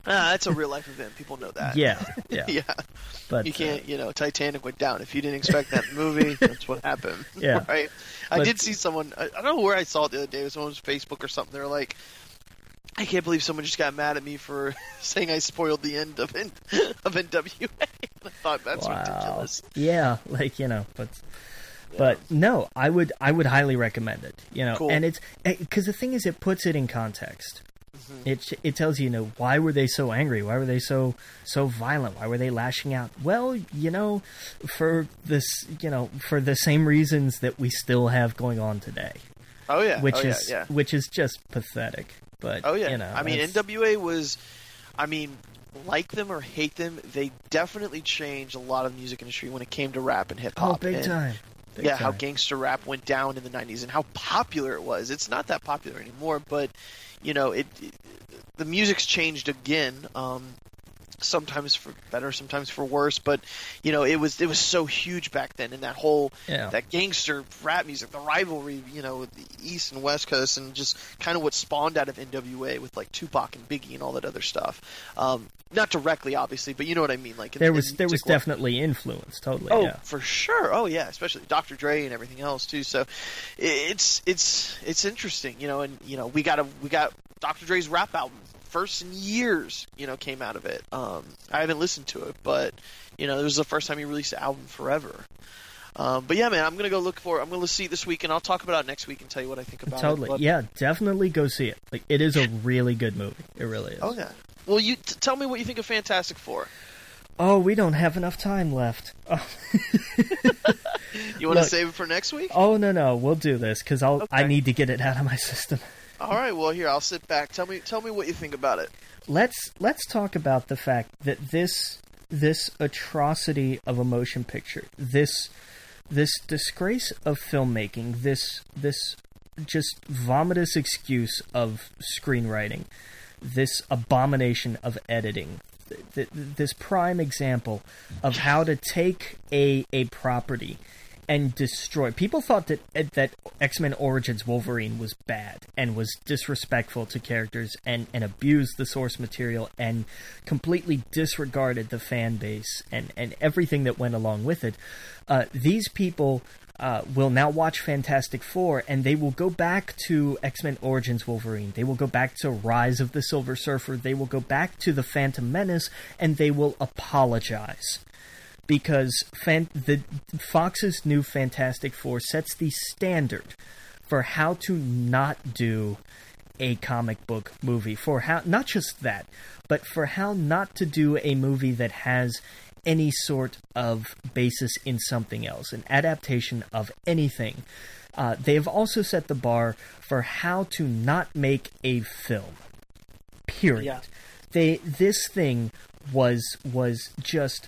Ah, that's a real life event. People know that. Yeah, yeah. yeah. But you can't, uh, you know, Titanic went down. If you didn't expect that movie, that's what happened. Yeah. Right? I But- did see someone, I, I don't know where I saw it the other day. It was someone's Facebook or something. They were like, I can't believe someone just got mad at me for saying I spoiled the end of N- of N W A. I thought that's wow. ridiculous. Yeah, like you know, but but no, I would I would highly recommend it. You know, Cool. and it's because the thing is, it puts it in context. Mm-hmm. It it tells you, you know, why were they so angry? Why were they so so violent? Why were they lashing out? Well, you know, for this, you know, for the same reasons that we still have going on today, Oh, yeah. which oh, is yeah, yeah. which is just pathetic. But Oh, yeah. you know, I mean, N it's- W A was, I mean, like them or hate them, they definitely changed a lot of the music industry when it came to rap and hip oh, hop. big and, time. Big yeah, how time. gangster rap went down in the nineties and how popular it was. It's not that popular anymore, but you know, it, it the music's changed again. Um, sometimes for better, sometimes for worse. But you know, it was it was so huge back then, and that whole Yeah. that gangster rap music, the rivalry, you know, with the East and West Coast, and just kind of what spawned out of N W A with like Tupac and Biggie and all that other stuff. Um, not directly, obviously, but you know what I mean. Like in, There in was there was music world. definitely influence, totally. Oh, yeah. for sure. Oh, yeah, especially Doctor Dre and everything else too. So it's it's it's interesting, you know. And you know, we got a we got Doctor Dre's rap album, first in years, you know, came out of it. Um, I haven't listened to it, but you know, it was the first time he released an album forever. Um, but yeah, man, I'm gonna go look for it. I'm gonna see it this week, and I'll talk about it next week and tell you what I think about Totally. it. But- Yeah, definitely go see it. Like, it is a really good movie. It really is. Oh yeah. Well, you t- tell me what you think of Fantastic Four. Oh, we don't have enough time left. Oh, You want to Look. save it for next week? oh no, no, we'll do this because I'll. I Okay. need to get it out of my system. All right. Well, here I'll sit back. Tell me tell me what you think about it. Let's let's talk about the fact that this this atrocity of a motion picture, this this disgrace of filmmaking, this this just vomitous excuse of screenwriting, this abomination of editing, th- th- this prime example of how to take a a property and destroy. People thought that that X-Men Origins Wolverine was bad and was disrespectful to characters and, and abused the source material and completely disregarded the fan base and, and everything that went along with it. Uh, these people uh, will now watch Fantastic Four and they will go back to X-Men Origins Wolverine. They will go back to Rise of the Silver Surfer. They will go back to the Phantom Menace and they will apologize. Because fan- the Fox's new Fantastic Four sets the standard for how to not do a comic book movie. For how not just that, but for how not to do a movie that has any sort of basis in something else, an adaptation of anything. Uh, they have also set the bar for how to not make a film. Period. Yeah. They this thing was was just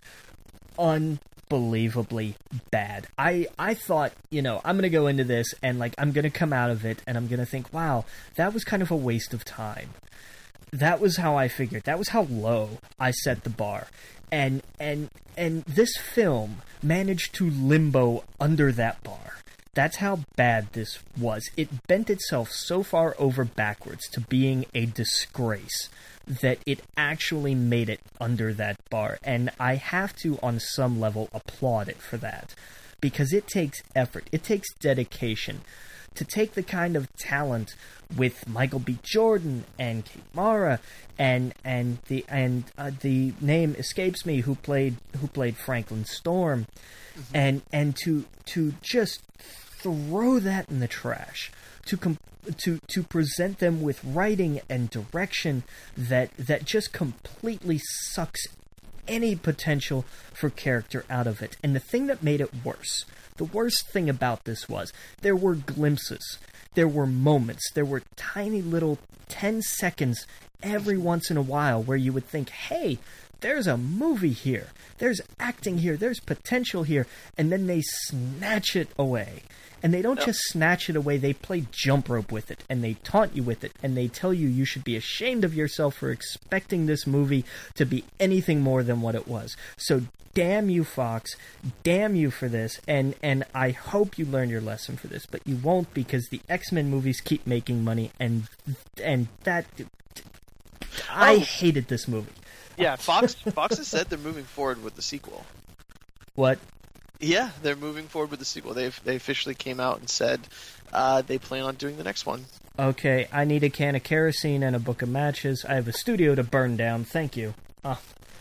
unbelievably bad. I I thought, you know, I'm going to go into this and like I'm going to come out of it and I'm going to think, wow, that was kind of a waste of time. That was how I figured. That was how low I set the bar. And and and this film managed to limbo under that bar. That's how bad this was. It bent itself so far over backwards to being a disgrace that it actually made it under that bar. And I have to, on some level, applaud it for that. Because it takes effort. It takes dedication to take the kind of talent with Michael B. Jordan and Kate Mara and and the and uh, the name escapes me who played who played Franklin Storm, mm-hmm. and and to to just throw that in the trash, to com- to to present them with writing and direction that that just completely sucks any potential for character out of it. And the thing that made it worse, the worst thing about this was there were glimpses, there were moments, there were tiny little ten seconds every once in a while where you would think, hey, there's a movie here, there's acting here, there's potential here, and then they snatch it away. And they don't Yep. just snatch it away, they play jump rope with it, and they taunt you with it, and they tell you you should be ashamed of yourself for expecting this movie to be anything more than what it was. So damn you, Fox, damn you for this, and, and I hope you learn your lesson for this, but you won't because the X-Men movies keep making money, and and that... I Oh. hated this movie. Yeah, Fox Fox has said they're moving forward with the sequel. What? Yeah, they're moving forward with the sequel. They they officially came out and said uh, they plan on doing the next one. Okay, I need a can of kerosene and a book of matches. I have a studio to burn down. Thank you. Oh.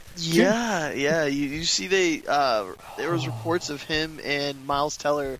Yeah, yeah. You, you see, they uh, there was reports of him and Miles Teller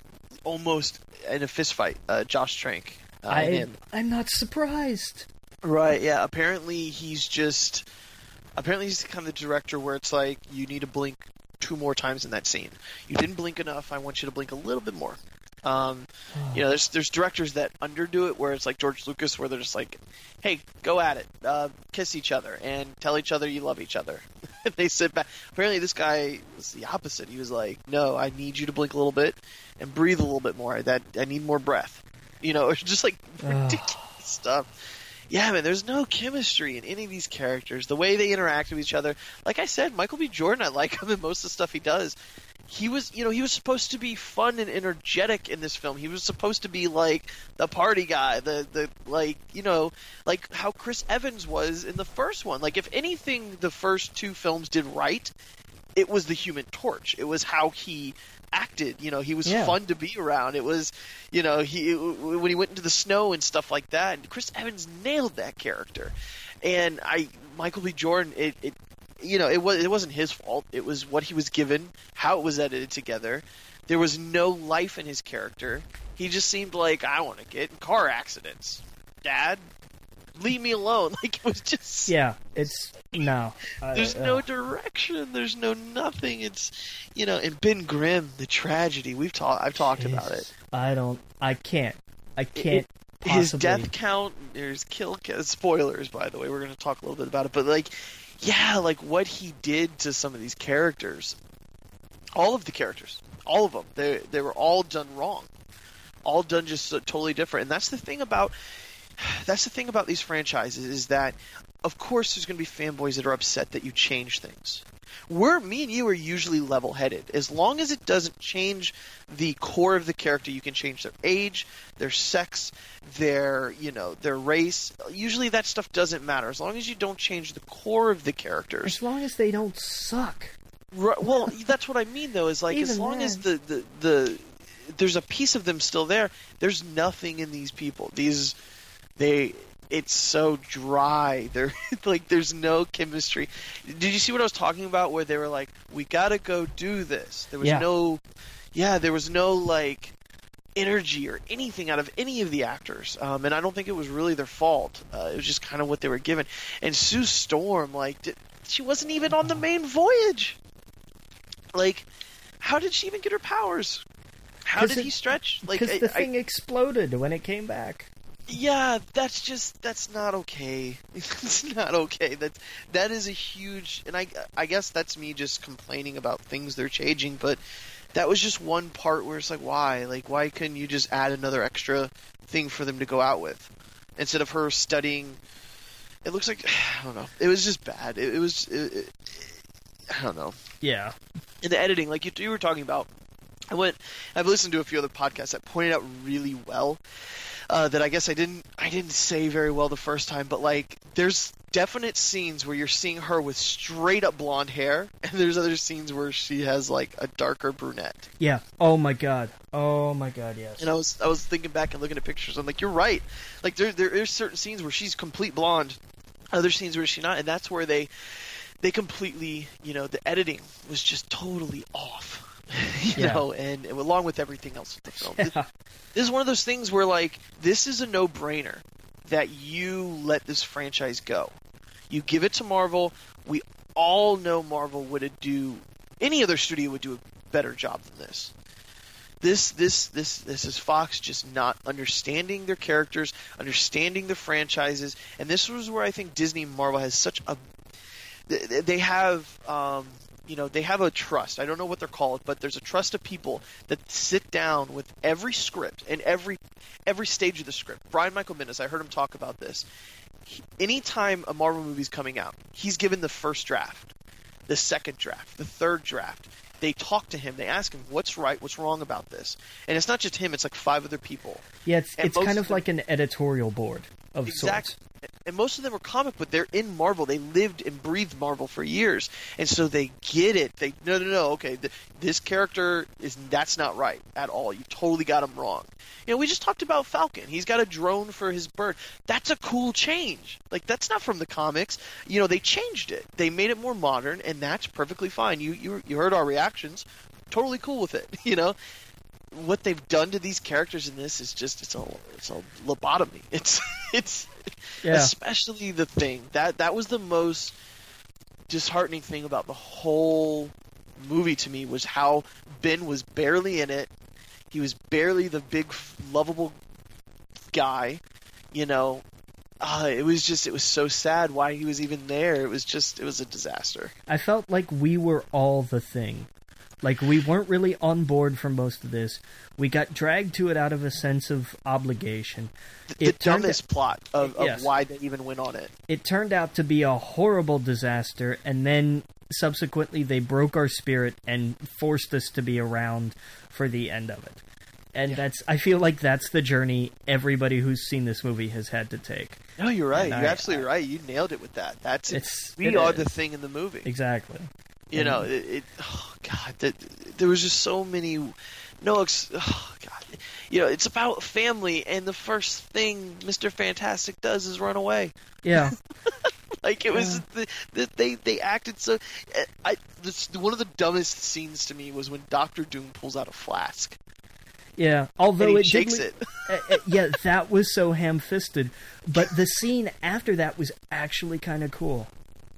almost in a fist fight. Uh, Josh Trank. Uh, I, and him. I'm not surprised. Right. Yeah. Apparently, he's just. Apparently, he's the kind of director where it's like you need to blink two more times in that scene. You didn't blink enough. I want you to blink a little bit more. Um, you know, there's there's directors that underdo it, where it's like George Lucas, where they're just like, "Hey, go at it, uh, kiss each other, and tell each other you love each other." And they sit back. Apparently, this guy was the opposite. He was like, "No, I need you to blink a little bit and breathe a little bit more. That I need more breath." You know, it's just like ridiculous stuff. Yeah, man, there's no chemistry in any of these characters. The way they interact with each other. Like I said, Michael B. Jordan, I like him in most of the stuff he does. He was, you know, he was supposed to be fun and energetic in this film. He was supposed to be like the party guy, the the like, you know, like how Chris Evans was in the first one. Like if anything the first two films did right, it was the Human Torch. It was how he acted. You know, he was Yeah. fun to be around. It was, you know, he when he went into the snow and stuff like that. And Chris Evans nailed that character. And I, Michael B. Jordan, it, it you know, it was it wasn't his fault. It was what he was given, how it was edited together. There was no life in his character. He just seemed like, I want to get in car accidents. Dad, leave me alone. Like it was just Yeah, it's no. I- There's uh, no direction. There's no nothing. It's, you know, and Ben Grimm, the tragedy. We've talked. I've talked about it. I don't. I can't. I can't. His possibly. death count. There's kill. Spoilers, by the way. We're going to talk a little bit about it. But like, yeah, like what he did to some of these characters. All of the characters, all of them. They they were all done wrong. All done just so, totally different. And that's the thing about. That's the thing about these franchises is that, of course, there's going to be fanboys that are upset that you change things. We're, me and you are usually level-headed. As long as it doesn't change the core of the character, you can change their age, their sex, their, you know, their race. Usually that stuff doesn't matter. As long as you don't change the core of the characters. As long as they don't suck. Right, well, that's what I mean, though, is like, Even as long then. as the, the, the, there's a piece of them still there, there's nothing in these people. These... They, it's so dry. They're like, there's no chemistry. Did you see what I was talking about? Where they were like, "We gotta go do this." There was Yeah. no, yeah, there was no like energy or anything out of any of the actors, um, and I don't think it was really their fault. Uh, it was just kind of what they were given. And Sue Storm, like, did, she wasn't even on the main voyage. Like, how did she even get her powers? How 'Cause did it- he stretch? Like, Because I- the I- thing exploded when it came back. Yeah, that's just that's not okay. It's not okay. That that is a huge, and I I guess that's me just complaining about things they're changing. But that was just one part where it's like, why? Like, why couldn't you just add another extra thing for them to go out with instead of her studying? It looks like I don't know. It was just bad. It, it was it, it, I don't know. Yeah. In the editing, like you, you were talking about, I went. I've listened to a few other podcasts that pointed out really well. Uh, that I guess I didn't I didn't say very well the first time, but like there's definite scenes where you're seeing her with straight up blonde hair, and there's other scenes where she has like a darker brunette. Yeah. Oh my god. Oh my god. Yes. And I was I was thinking back and looking at pictures. I'm like, you're right. Like there there is certain scenes where she's complete blonde, other scenes where she's not, and that's where they they completely, you know, the editing was just totally off. you Yeah. know, and, and along with everything else with the film. Yeah. This is one of those things where, like, this is a no-brainer that you let this franchise go. You give it to Marvel. We all know Marvel would do any other studio would do a better job than this. This this this this is Fox just not understanding their characters, understanding the franchises, and this was where I think Disney and Marvel has such a they they have um, you know, they have a trust. I don't know what they're called, but there's a trust of people that sit down with every script and every every stage of the script. Brian Michael Bendis, I heard him talk about this. He, anytime a Marvel movie's coming out, he's given the first draft, the second draft, the third draft. They talk to him. They ask him, what's right, what's wrong about this? And it's not just him. It's like five other people. Yeah, it's And it's most kind of of them- like an editorial board of Exactly. sorts. and most of them are comic, but they're in Marvel. They lived and breathed Marvel for years, and so they get it. They no, no, no. Okay, th- this character is that's not right at all. You totally got him wrong. You know, we just talked about Falcon. He's got a drone for his bird. That's a cool change. Like that's not from the comics. You know, they changed it. They made it more modern, and that's perfectly fine. You you you heard our reactions. Totally cool with it. You know. What they've done to these characters in this is just it's a it's a lobotomy. It's it's Yeah. especially the Thing. That that was the most disheartening thing about the whole movie to me was how Ben was barely in it. He was barely the big lovable guy, you know. Uh, it was just it was so sad why he was even there. It was just it was a disaster. I felt like we were all the Thing. Like, we weren't really on board for most of this. We got dragged to it out of a sense of obligation. The, It the turned- dumbest plot of, of Yes. why they even went on it. It turned out to be a horrible disaster, and then subsequently they broke our spirit and forced us to be around for the end of it. And Yeah. that's, I feel like that's the journey everybody who's seen this movie has had to take. No, you're right. And You're I- absolutely right. You nailed it with that. That's it. It's We it are is. the Thing in the movie. Exactly. You know, it. it oh God, that, there was just so many. No, ex, oh God, you know, it's about family, and the first thing Mister Fantastic does is run away. Yeah. Like it was, Yeah. the, the, they they acted so. I this, one of the dumbest scenes to me was when Doctor Doom pulls out a flask Yeah. Although and he it shakes did, it. uh, uh, yeah, that was so ham-fisted. But the scene after that was actually kind of cool.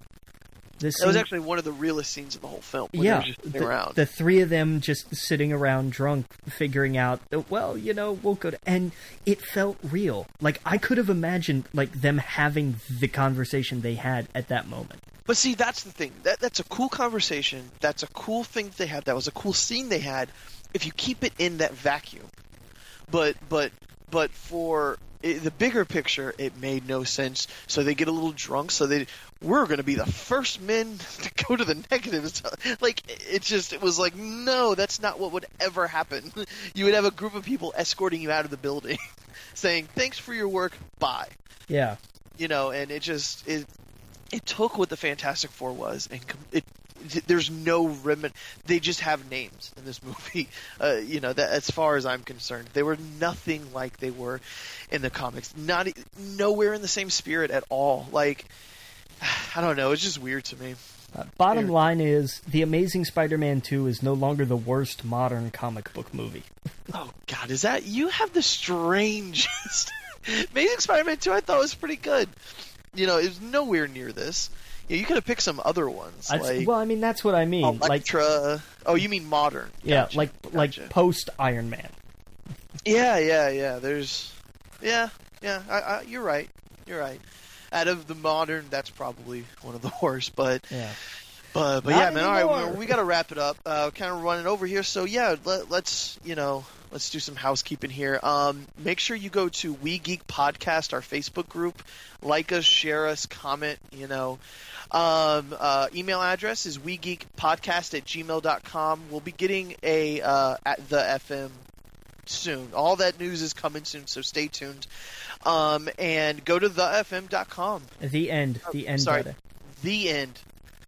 The That was scene- actually one of the realest scenes of the whole film. When yeah, they were just sitting the, around. the three of them just sitting around drunk, figuring out, well, you know, we'll go to... And it felt real. Like, I could have imagined, like, them having the conversation they had at that moment. But see, that's the thing. That that's a cool conversation. That's a cool thing that they had. That was a cool scene they had. If you keep it in that vacuum, but but but for i the bigger picture, it made no sense. So they get a little drunk. So they we're going to be the first men to go to the negatives. Like it just it was like no, that's not what would ever happen. You would have a group of people escorting you out of the building, saying thanks for your work, bye. Yeah. You know, and it just it it took what the Fantastic Four was, and com- it, it there's no remnant. They just have names in this movie. Uh, you know, that as far as I'm concerned, they were nothing like they were in the comics. Not e- nowhere in the same spirit at all. Like I don't know, it's just weird to me. Uh, bottom Here. line is, The Amazing Spider-Man two is no longer the worst modern comic book movie. Oh God, is that you have the strangest? Amazing Spider-Man two, I thought was pretty good. You know, it was nowhere near this. You, know, you could have picked some other ones. I'd- like well, I mean, that's what I mean. Like, Elektra. Oh, you mean modern? yeah, Gotcha, like like gotcha. post Iron Man. Yeah, yeah, yeah. There's, yeah, yeah. I, I, you're right. You're right. Out of the modern, that's probably one of the worst. But, Yeah. but, but Not yeah, man. All right, anymore. we, we got to wrap it up. Uh, kind of running over here. So yeah, let, let's you know, let's do some housekeeping here. Um, make sure you go to We Geek Podcast, our Facebook group. Like us, share us, comment. You know. Um, uh, email address is wegeekpodcast at gmail dot com. We'll be getting a uh, at the F M soon. All that news is coming soon, so stay tuned. Um, and go to the f m dot com. The end. The end. Sorry, data. the end.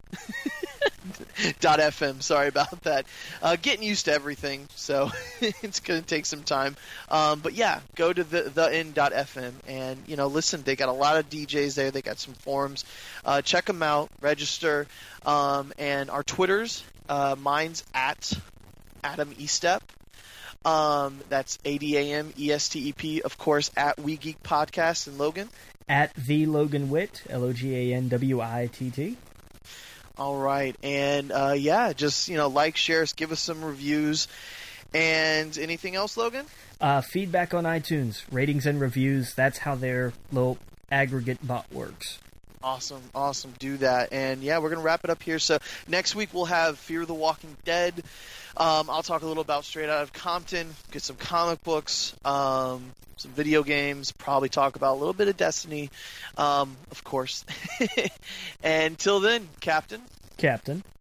dot fm. Sorry about that. Uh, getting used to everything, so it's going to take some time. Um, but yeah, go to the the end dot f m and you know listen. They got a lot of D Js there. They got some forums. Uh, check them out. Register. Um, and our Twitters. Uh, mine's at Adam Estep. Um, that's A D A M E S T E P, of course, at We Geek Podcast. And Logan? At the Logan Witt, L O G A N W I T T. All right. And, uh, yeah, just, you know, like, share us, give us some reviews. And anything else, Logan? Uh, feedback on iTunes, ratings and reviews. That's how their little aggregate bot works. Awesome, awesome. Do that. And, yeah, we're going to wrap it up here. So next week we'll have Fear the Walking Dead. Um, I'll talk a little about Straight Out of Compton, get some comic books, um, some video games, probably talk about a little bit of Destiny, um, of course. And until then, Captain. Captain.